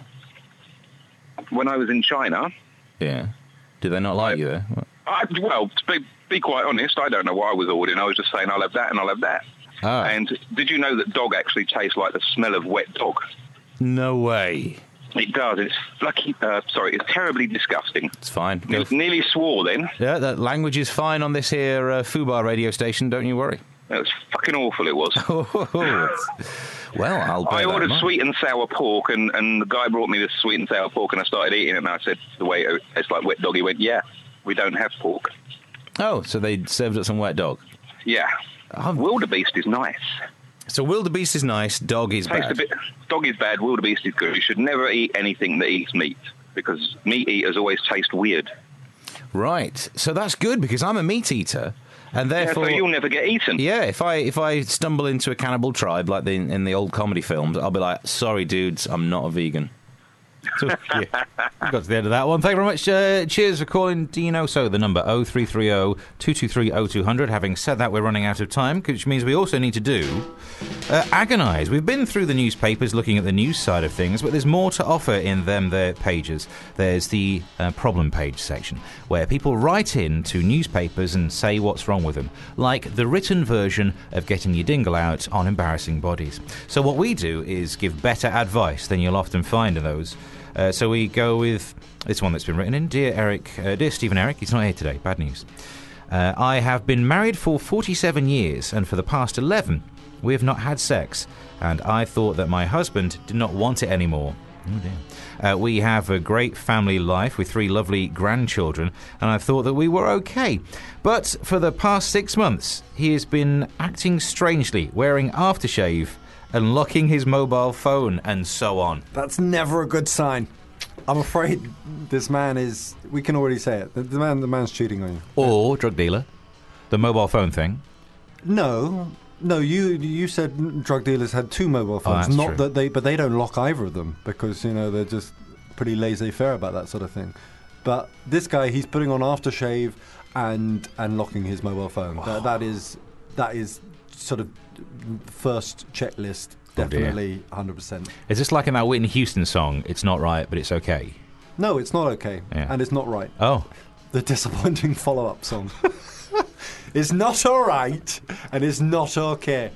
When I was in China... Yeah. Do they not like you there? What? I, well, to be, be quite honest, I don't know what I was ordering. I was just saying I'll have that and I'll have that. Ah. And did you know that dog actually tastes like the smell of wet dog? No way. It does. It's lucky. Uh, sorry, it's terribly disgusting. It's fine. Ne- nearly swore then. Yeah, that language is fine on this here uh, Fubar radio station, don't you worry. It was fucking awful, it was. Well, I'll bear I that in ordered mind. sweet and sour pork, and, and the guy brought me this sweet and sour pork, and I started eating it, and I said, the way it tastes like wet dog, he went, yeah, we don't have pork. Oh, so they served up some wet dog. Yeah. Oh. Wildebeest is nice. So wildebeest is nice, dog is Tastes bad. a bit, dog is bad, wildebeest is good. You should never eat anything that eats meat, because meat eaters always taste weird. Right. So that's good, because I'm a meat eater, and therefore... Yeah, so you'll never get eaten. Yeah, if I if I stumble into a cannibal tribe, like the, in the old comedy films, I'll be like, sorry, dudes, I'm not a vegan. So, yeah, we got to the end of that one. Thank you very much. Uh, cheers for calling, Dino. So the number oh three three oh, two two three, oh two hundred. Having said that, we're running out of time, which means we also need to do uh, agonise. We've been through the newspapers looking at the news side of things, but there's more to offer in them their pages. There's the uh, problem page section, where people write in to newspapers and say what's wrong with them, like the written version of getting your dingle out on embarrassing bodies. So what we do is give better advice than you'll often find in those. Uh, so we go with this one that's been written in. Dear Eric, uh, dear Stephen Eric, he's not here today, bad news. Uh, I have been married for forty-seven years, and for the past eleven, we have not had sex, and I thought that my husband did not want it anymore. Oh dear. Uh, we have a great family life with three lovely grandchildren, and I thought that we were okay. But for the past six months, he has been acting strangely, wearing aftershave, and locking his mobile phone, and so on. That's never a good sign. I'm afraid this man is... We can already say it. The, the man, the man's cheating on you. Or drug dealer. The mobile phone thing. No, no. You you said drug dealers had two mobile phones. that's Not true. that they, but they don't lock either of them because you know they're just pretty laissez-faire about that sort of thing. But this guy, he's putting on aftershave and and locking his mobile phone. That, that is that is sort of first checklist. Oh, dear. Definitely one hundred percent. Is this like in that Whitney Houston song, It's Not Right, But It's Okay? No, it's not okay, Yeah. and it's not right. Oh. The disappointing follow-up song. It's not all right, and it's not okay.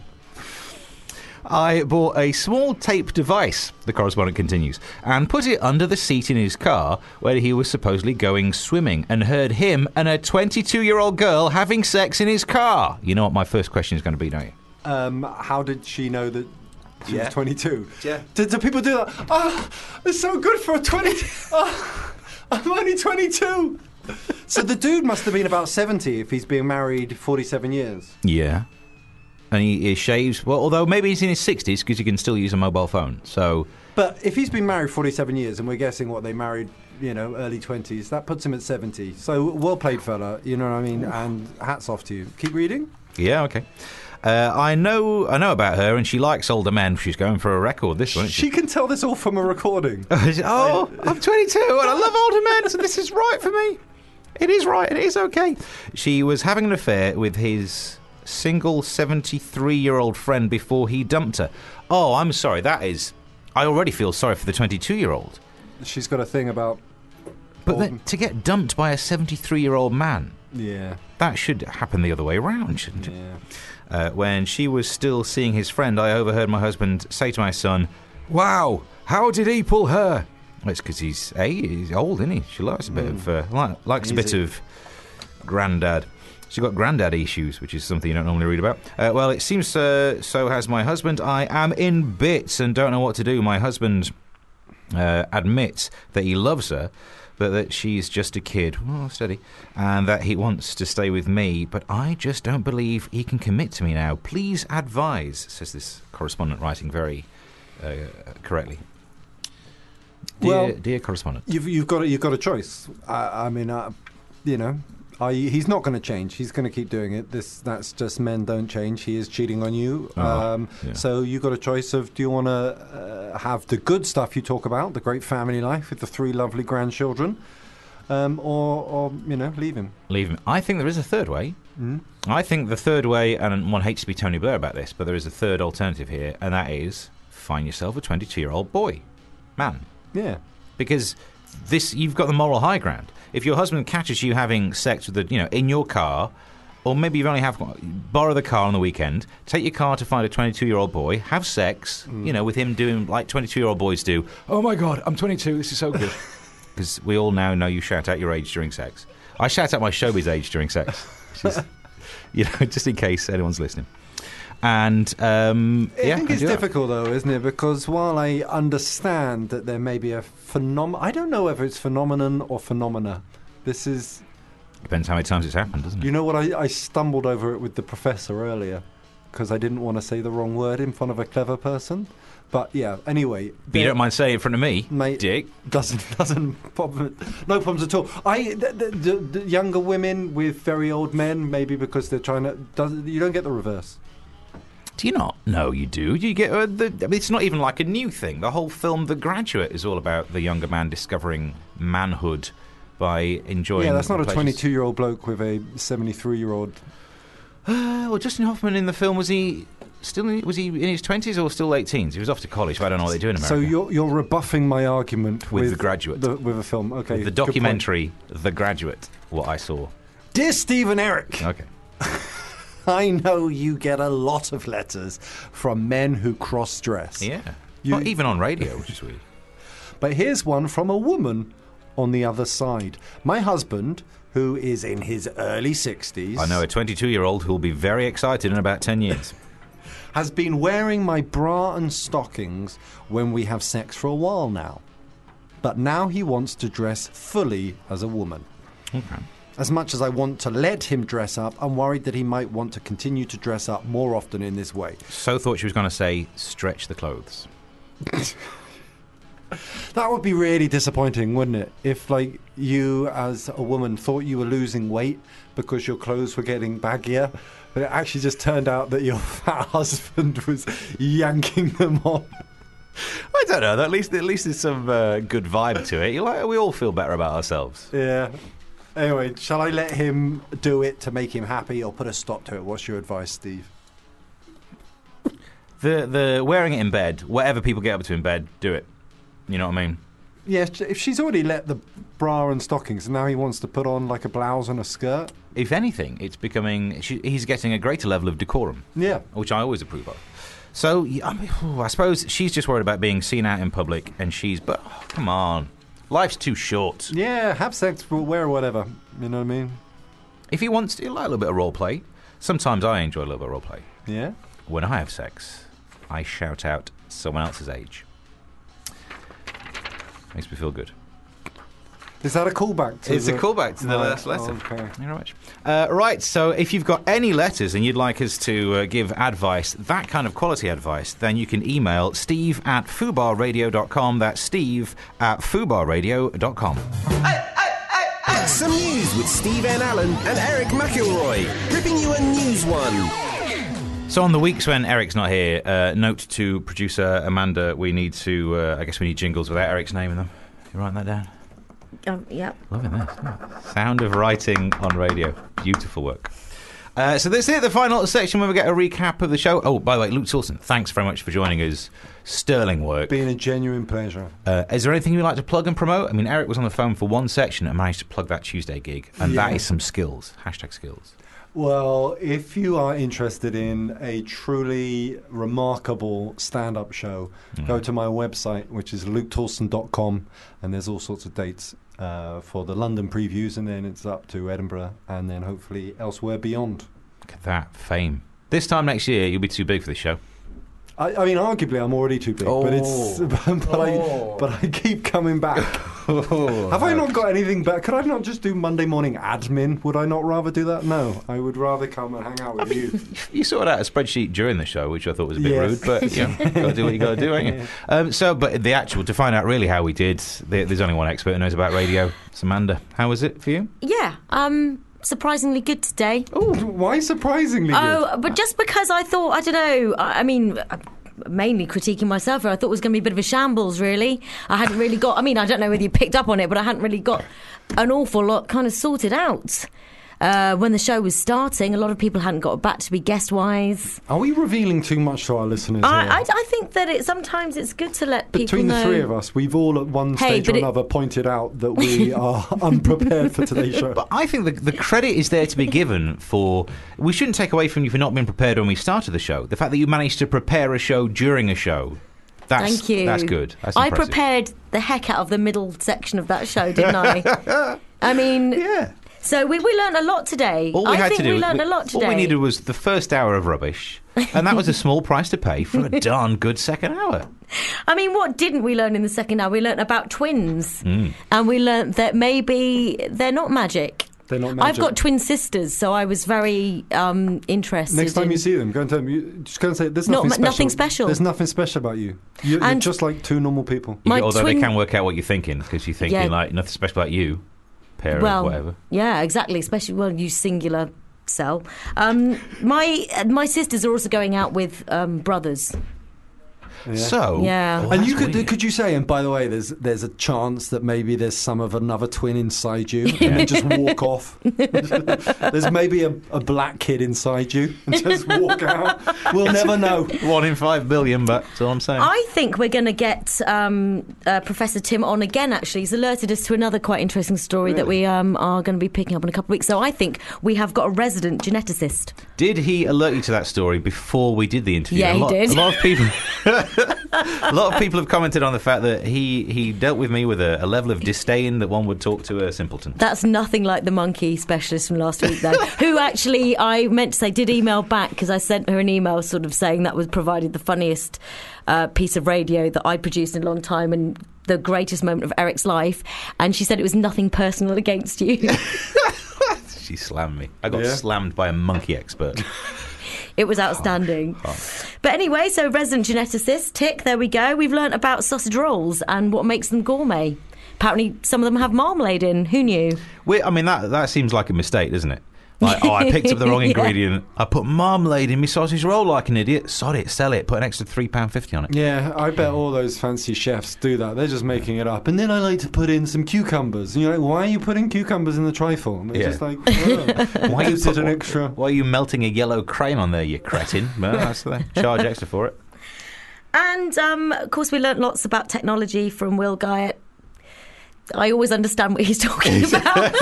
I bought a small tape device, the correspondent continues, and put it under the seat in his car where he was supposedly going swimming, and heard him and a twenty-two-year-old girl having sex in his car. You know what my first question is going to be, don't you? Um, how did she know that she Yeah. was twenty-two? Yeah. Do, do people do that? Oh, it's so good for a twenty. Oh, I'm only twenty-two. So the dude must have been about seventy if he's been married forty-seven years. Yeah. And he, he shaves, well, although maybe he's in his sixties because he can still use a mobile phone, so... But if he's been married forty-seven years and we're guessing what they married, you know, early twenties, that puts him at seventy. So well played, fella, you know what I mean? And hats off to you. Keep reading. Yeah, okay. Uh, I know I know about her, and she likes older men. She's going for a record, this one. She can tell this all from a recording. Oh, I'm twenty-two, and I love older men, so this is right for me. It is right, and it is okay. She was having an affair with his single seventy-three-year-old friend before he dumped her. Oh, I'm sorry, that is... I already feel sorry for the twenty-two-year-old. She's got a thing about... But then, to get dumped by a seventy-three-year-old man... Yeah. That should happen the other way around, shouldn't it? Yeah. Uh, when she was still seeing his friend, I overheard my husband say to my son, "Wow, how did he pull her?" Well, it's because he's, hey, he's old, isn't he? She likes a bit mm. of, uh, li- likes Easy. a bit of granddad. She's got granddad issues, which is something you don't normally read about. Uh, well, it seems uh, so has my husband. I am in bits and don't know what to do. My husband uh, admits that he loves her, but that she's just a kid, oh, steady, and that he wants to stay with me, but I just don't believe he can commit to me now. Please advise, says this correspondent, writing very uh, correctly. Dear, well, dear correspondent, you've you've got a, you've got a choice. I, I mean, uh, you know, I, he's not going to change. He's going to keep doing it. This that's just men don't change. He is cheating on you. Oh, um, yeah. So you've got a choice of, do you want to uh, have the good stuff you talk about, the great family life with the three lovely grandchildren, um, or, or, you know, leave him. Leave him. I think there is a third way. Mm. I think the third way, and one hates to be Tony Blair about this, but there is a third alternative here, and that is find yourself a twenty-two-year-old boy. Man. Yeah. Because this, you've got the moral high ground. If your husband catches you having sex with the, you know, in your car, or maybe you only have borrow the car on the weekend, take your car to find a twenty-two-year-old boy, have sex, mm. you know, with him doing like twenty-two-year-old boys do. Oh my God, I'm twenty-two. This is so good. Because we all now know you shout out your age during sex. I shout out my showbiz age during sex, which is, you know, just in case anyone's listening. And um, I yeah, think it's difficult though, isn't it? Because while I understand that there may be a phenomenon, I don't know whether it's phenomenon or phenomena. This is depends how many times it's happened, doesn't it? You know what? I, I stumbled over it with the professor earlier because I didn't want to say the wrong word in front of a clever person. But yeah, anyway. But you don't mind saying it in front of me, mate, Dick? Doesn't doesn't problem, no problems at all. I the, the, the, the younger women with very old men, maybe because they're trying to. Does, you don't get the reverse. Do you not? No, you do. You get uh, the. I mean, it's not even like a new thing. The whole film, The Graduate, is all about the younger man discovering manhood by enjoying. Yeah, that's not a pleasures. twenty-two-year-old bloke with a seventy-three-year-old. Uh, well, Justin Hoffman in the film, was he still in, was he in his twenties or still late teens? He was off to college, but I don't know what they do in America. So you're you're rebuffing my argument with, with The Graduate, the, with a film. Okay, with the documentary The Graduate. What I saw. Dear Steve and Eric. Okay. I know you get a lot of letters from men who cross-dress. Yeah. You, Not even on radio, which is weird. But here's one from a woman on the other side. My husband, who is in his early sixties... I know a twenty-two-year-old who'll be very excited in about ten years. ...has been wearing my bra and stockings when we have sex for a while now. But now he wants to dress fully as a woman. Okay. As much as I want to let him dress up, I'm worried that he might want to continue to dress up more often in this way. So thought she was going to say, stretch the clothes. That would be really disappointing, wouldn't it? If, like, you as a woman thought you were losing weight because your clothes were getting baggier, but it actually just turned out that your fat husband was yanking them on. I don't know. At least, at least there's some uh, good vibe to it. You're like, we all feel better about ourselves. Yeah. Anyway, shall I let him do it to make him happy or put a stop to it? What's your advice, Steve? The the wearing it in bed, whatever people get up to in bed, do it. You know what I mean? Yeah, if she's already let the bra and stockings and now he wants to put on like a blouse and a skirt. If anything, it's becoming... She, he's getting a greater level of decorum. Yeah. Which I always approve of. So, I mean, I suppose she's just worried about being seen out in public and she's... But, oh, come on. Life's too short. Yeah, have sex, wear whatever. You know what I mean? If he wants to, like a little bit of role play. Sometimes I enjoy a little bit of role play. Yeah? When I have sex, I shout out someone else's age. Makes me feel good. Is that a callback to It's the... a callback to the right. last letter. Oh, okay. Thank you very much. Uh, right, so if you've got any letters and you'd like us to uh, give advice, that kind of quality advice, then you can email steve at fubar radio dot com. That's steve at fubar radio dot com. Some news with Steve N. Allen and Eric McElroy. Ripping you a news one. So on the weeks when Eric's not here, uh, note to producer Amanda, we need to, uh, I guess we need jingles without Eric's name in them. You writing that down? Um, yep. Loving this. Sound of writing on radio. Beautiful work. Uh, so that's it, the final section where we get a recap of the show. Oh, by the way, Luke Torson, thanks very much for joining us. Sterling work. Been a genuine pleasure. Uh, is there anything you'd like to plug and promote? I mean, Eric was on the phone for one section and managed to plug that Tuesday gig, and Yeah. that is some skills. Hashtag skills. Well, if you are interested in a truly remarkable stand-up show, Mm. go to my website, which is luke torson dot com, and there's all sorts of dates uh, for the London previews, and then it's up to Edinburgh, and then hopefully elsewhere beyond. Look at that fame. This time next year, you'll be too big for this show. I, I mean, arguably, I'm already too big, but it's but, I, but I keep coming back. Have I not got anything better? Could I not just do Monday morning admin? Would I not rather do that? No, I would rather come and hang out with you. You sorted out a spreadsheet during the show, which I thought was a bit Yes. rude, but you know, got to do what you got to do, ain't you? Um, so, but the actual, to find out really how we did, there, there's only one expert who knows about radio. It's Amanda. How was it for you? Yeah, um, surprisingly good today. Oh, why surprisingly Oh, good? but just because I thought, I don't know, I, I mean... mainly critiquing myself, I thought it was going to be a bit of a shambles, really. I hadn't really got, I mean, I don't know whether you picked up on it, but I hadn't really got an awful lot kind of sorted out. Uh, when the show was starting, a lot of people hadn't got back to me guest-wise. Are we revealing too much to our listeners I, here? I, I think that it sometimes it's good to let people Between the know. three of us, we've all at one Hey, stage or but it- another pointed out that we are unprepared for today's show. But I think the, the credit is there to be given for... We shouldn't take away from you for not being prepared when we started the show. The fact that you managed to prepare a show during a show, that's, Thank you. that's good. That's I impressive. prepared the heck out of the middle section of that show, didn't I? I mean... Yeah. So we, we learned a lot today. All we I had think to do, we learned a lot today. All we needed was the first hour of rubbish, and that was a small price to pay for a darn good second hour. I mean, what didn't we learn in the second hour? We learned about twins. Mm. And we learned that maybe they're not magic. They're not I've magic. got twin sisters, so I was very um, interested. Next time in... you see them, go and tell them. You, just go and say, "There's Not nothing ma- special. nothing special. There's nothing special about you. You're, you're And- just like two normal people." You My get- although twin- they can work out what you're thinking, because you're thinking, Yeah. like, nothing special about you, pair well, of whatever. yeah, exactly. Especially, well, you singular cell. Um, my uh, my sisters are also going out with um, brothers. Yeah. So, Yeah. Oh, and that's you could weird. could you say? And by the way, there's there's a chance that maybe there's some of another twin inside you, and then just walk off. There's maybe a, a black kid inside you, and just walk out. We'll never know. One in five billion, but that's all I'm saying. I think we're going to get um, uh, Professor Tim on again, actually. He's alerted us to another quite interesting story that we um, are going to be picking up in a couple of weeks. So I think we have got a resident geneticist. Did he alert you to that story before we did the interview? Yeah, a he lot, did. A lot of people, a lot of people have commented on the fact that he, he dealt with me with a, a level of disdain that one would talk to a simpleton. That's nothing like the monkey specialist from last week, though, who actually, I meant to say, did email back, because I sent her an email sort of saying that was provided the funniest uh, piece of radio that I'd produced in a long time and the greatest moment of Eric's life. And she said it was nothing personal against you. She slammed me. I got Yeah. slammed by a monkey expert. It was outstanding. Oh. But anyway, so resident geneticist, tick, there we go. We've learnt about sausage rolls and what makes them gourmet. Apparently, some of them have marmalade in. Who knew? We, I mean, that that seems like a mistake, doesn't it? Like, oh, I picked up the wrong Yeah. ingredient. I put marmalade in my sausage roll like an idiot. Sod it, sell it. Put an extra three pounds fifty on it. Yeah, I bet all those fancy chefs do that. They're just making it up. And then I like to put in some cucumbers. And you're like, why are you putting cucumbers in the trifle? And they're Yeah. just like, oh, Why are, you gives it put- an extra. why are you melting a yellow crayon on there, you cretin? Well, that's the thing. Charge extra for it. And, um, of course, we learnt lots about technology from Will Guyatt. I always understand what he's talking about.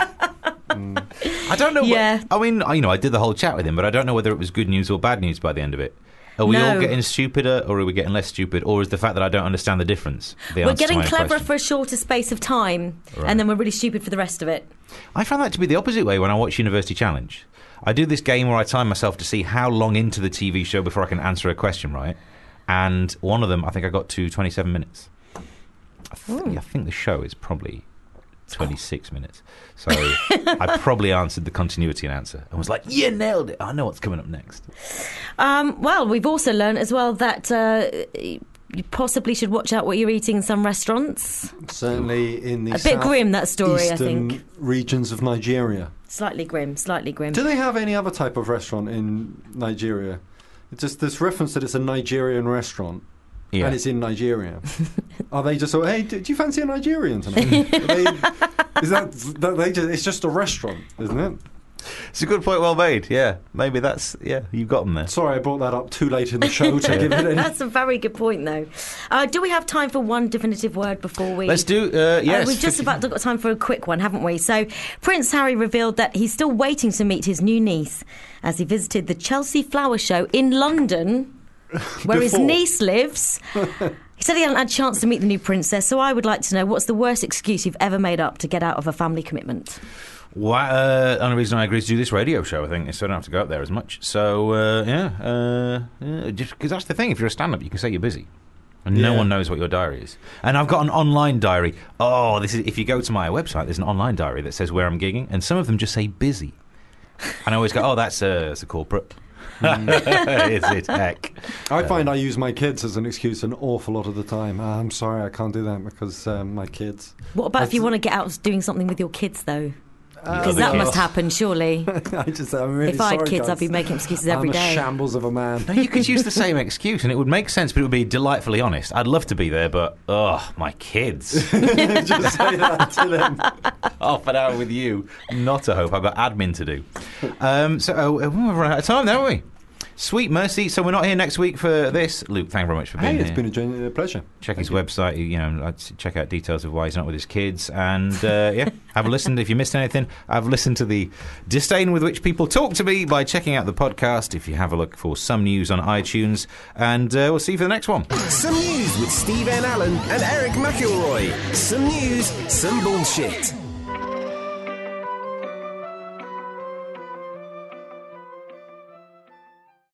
I don't know. Yeah. What, I mean, I- you know, I did the whole chat with him, but I don't know whether it was good news or bad news by the end of it. Are we all No. getting stupider, or are we getting less stupid, or is the fact that I don't understand the difference the We're answer to getting my clever question? for a shorter space of time, Right. and then we're really stupid for the rest of it. I found that to be the opposite way when I watch University Challenge. I do this game where I time myself to see how long into the T V show before I can answer a question, right? And one of them, I think I got to twenty-seven minutes. I, th- I think the show is probably twenty-six minutes. So I probably answered the continuity and answer and was like, yeah, nailed it. I know what's coming up next. Um, well, we've also learned as well that uh, you possibly should watch out what you're eating in some restaurants. Certainly in the A bit grim, that story, I southeastern think. regions of Nigeria. Slightly grim, slightly grim. Do they have any other type of restaurant in Nigeria? It's just this reference that it's a Nigerian restaurant. Yeah. And it's in Nigeria. Are they just so, hey, do, do you fancy a Nigerian tonight? Are they, is that, that they just, it's just a restaurant, isn't it? It's a good point, well made. Yeah, maybe that's yeah. You've got them there. Sorry, I brought that up too late in the show to give it. Any... That's a very good point, though. Uh, do we have time for one definitive word before we? Let's do. Uh, yes, uh, we've just about got time for a quick one, haven't we? So, Prince Harry revealed that he's still waiting to meet his new niece as he visited the Chelsea Flower Show in London, where his niece lives. He said he hadn't had a chance to meet the new princess, so I would like to know, what's the worst excuse you've ever made up to get out of a family commitment? Why, uh, the only reason I agreed to do this radio show, I think, is so I don't have to go up there as much. So, uh, yeah, uh, yeah, just because that's the thing. If you're a stand-up, you can say you're busy, and yeah. no one knows what your diary is. And I've got an online diary. Oh, this is if you go to my website, there's an online diary that says where I'm gigging, and some of them just say busy. And I always go, oh, that's a, that's a corporate. Is it heck? I find uh, I use my kids as an excuse an awful lot of the time. Uh, I'm sorry, I can't do that because um, my kids. What about That's, if you want to get out doing something with your kids, though? Because Uh, that must happen, surely. I just, I'm really if I had sorry, kids, guys. I'd be making excuses every I'm day. a shambles of a man. No, you could use the same excuse and it would make sense, but it would be delightfully honest. I'd love to be there, but, oh, my kids. Just say that to them. Half an hour with you, not a hope. I've got admin to do. Um, so, uh, we've run out of time, haven't we? Sweet mercy. So we're not here next week for this. Luke, thank you very much for being hey, here. It's been a genuine pleasure. Check Thank his you. website. You know, check out details of why he's not with his kids, and uh, yeah, have a listen. If you missed anything, I've listened to the disdain with which people talk to me by checking out the podcast. If you have a look for Some News on iTunes, and uh, we'll see you for the next one. Some News with Steve N. Allen and Eric McElroy. Some news, some bullshit.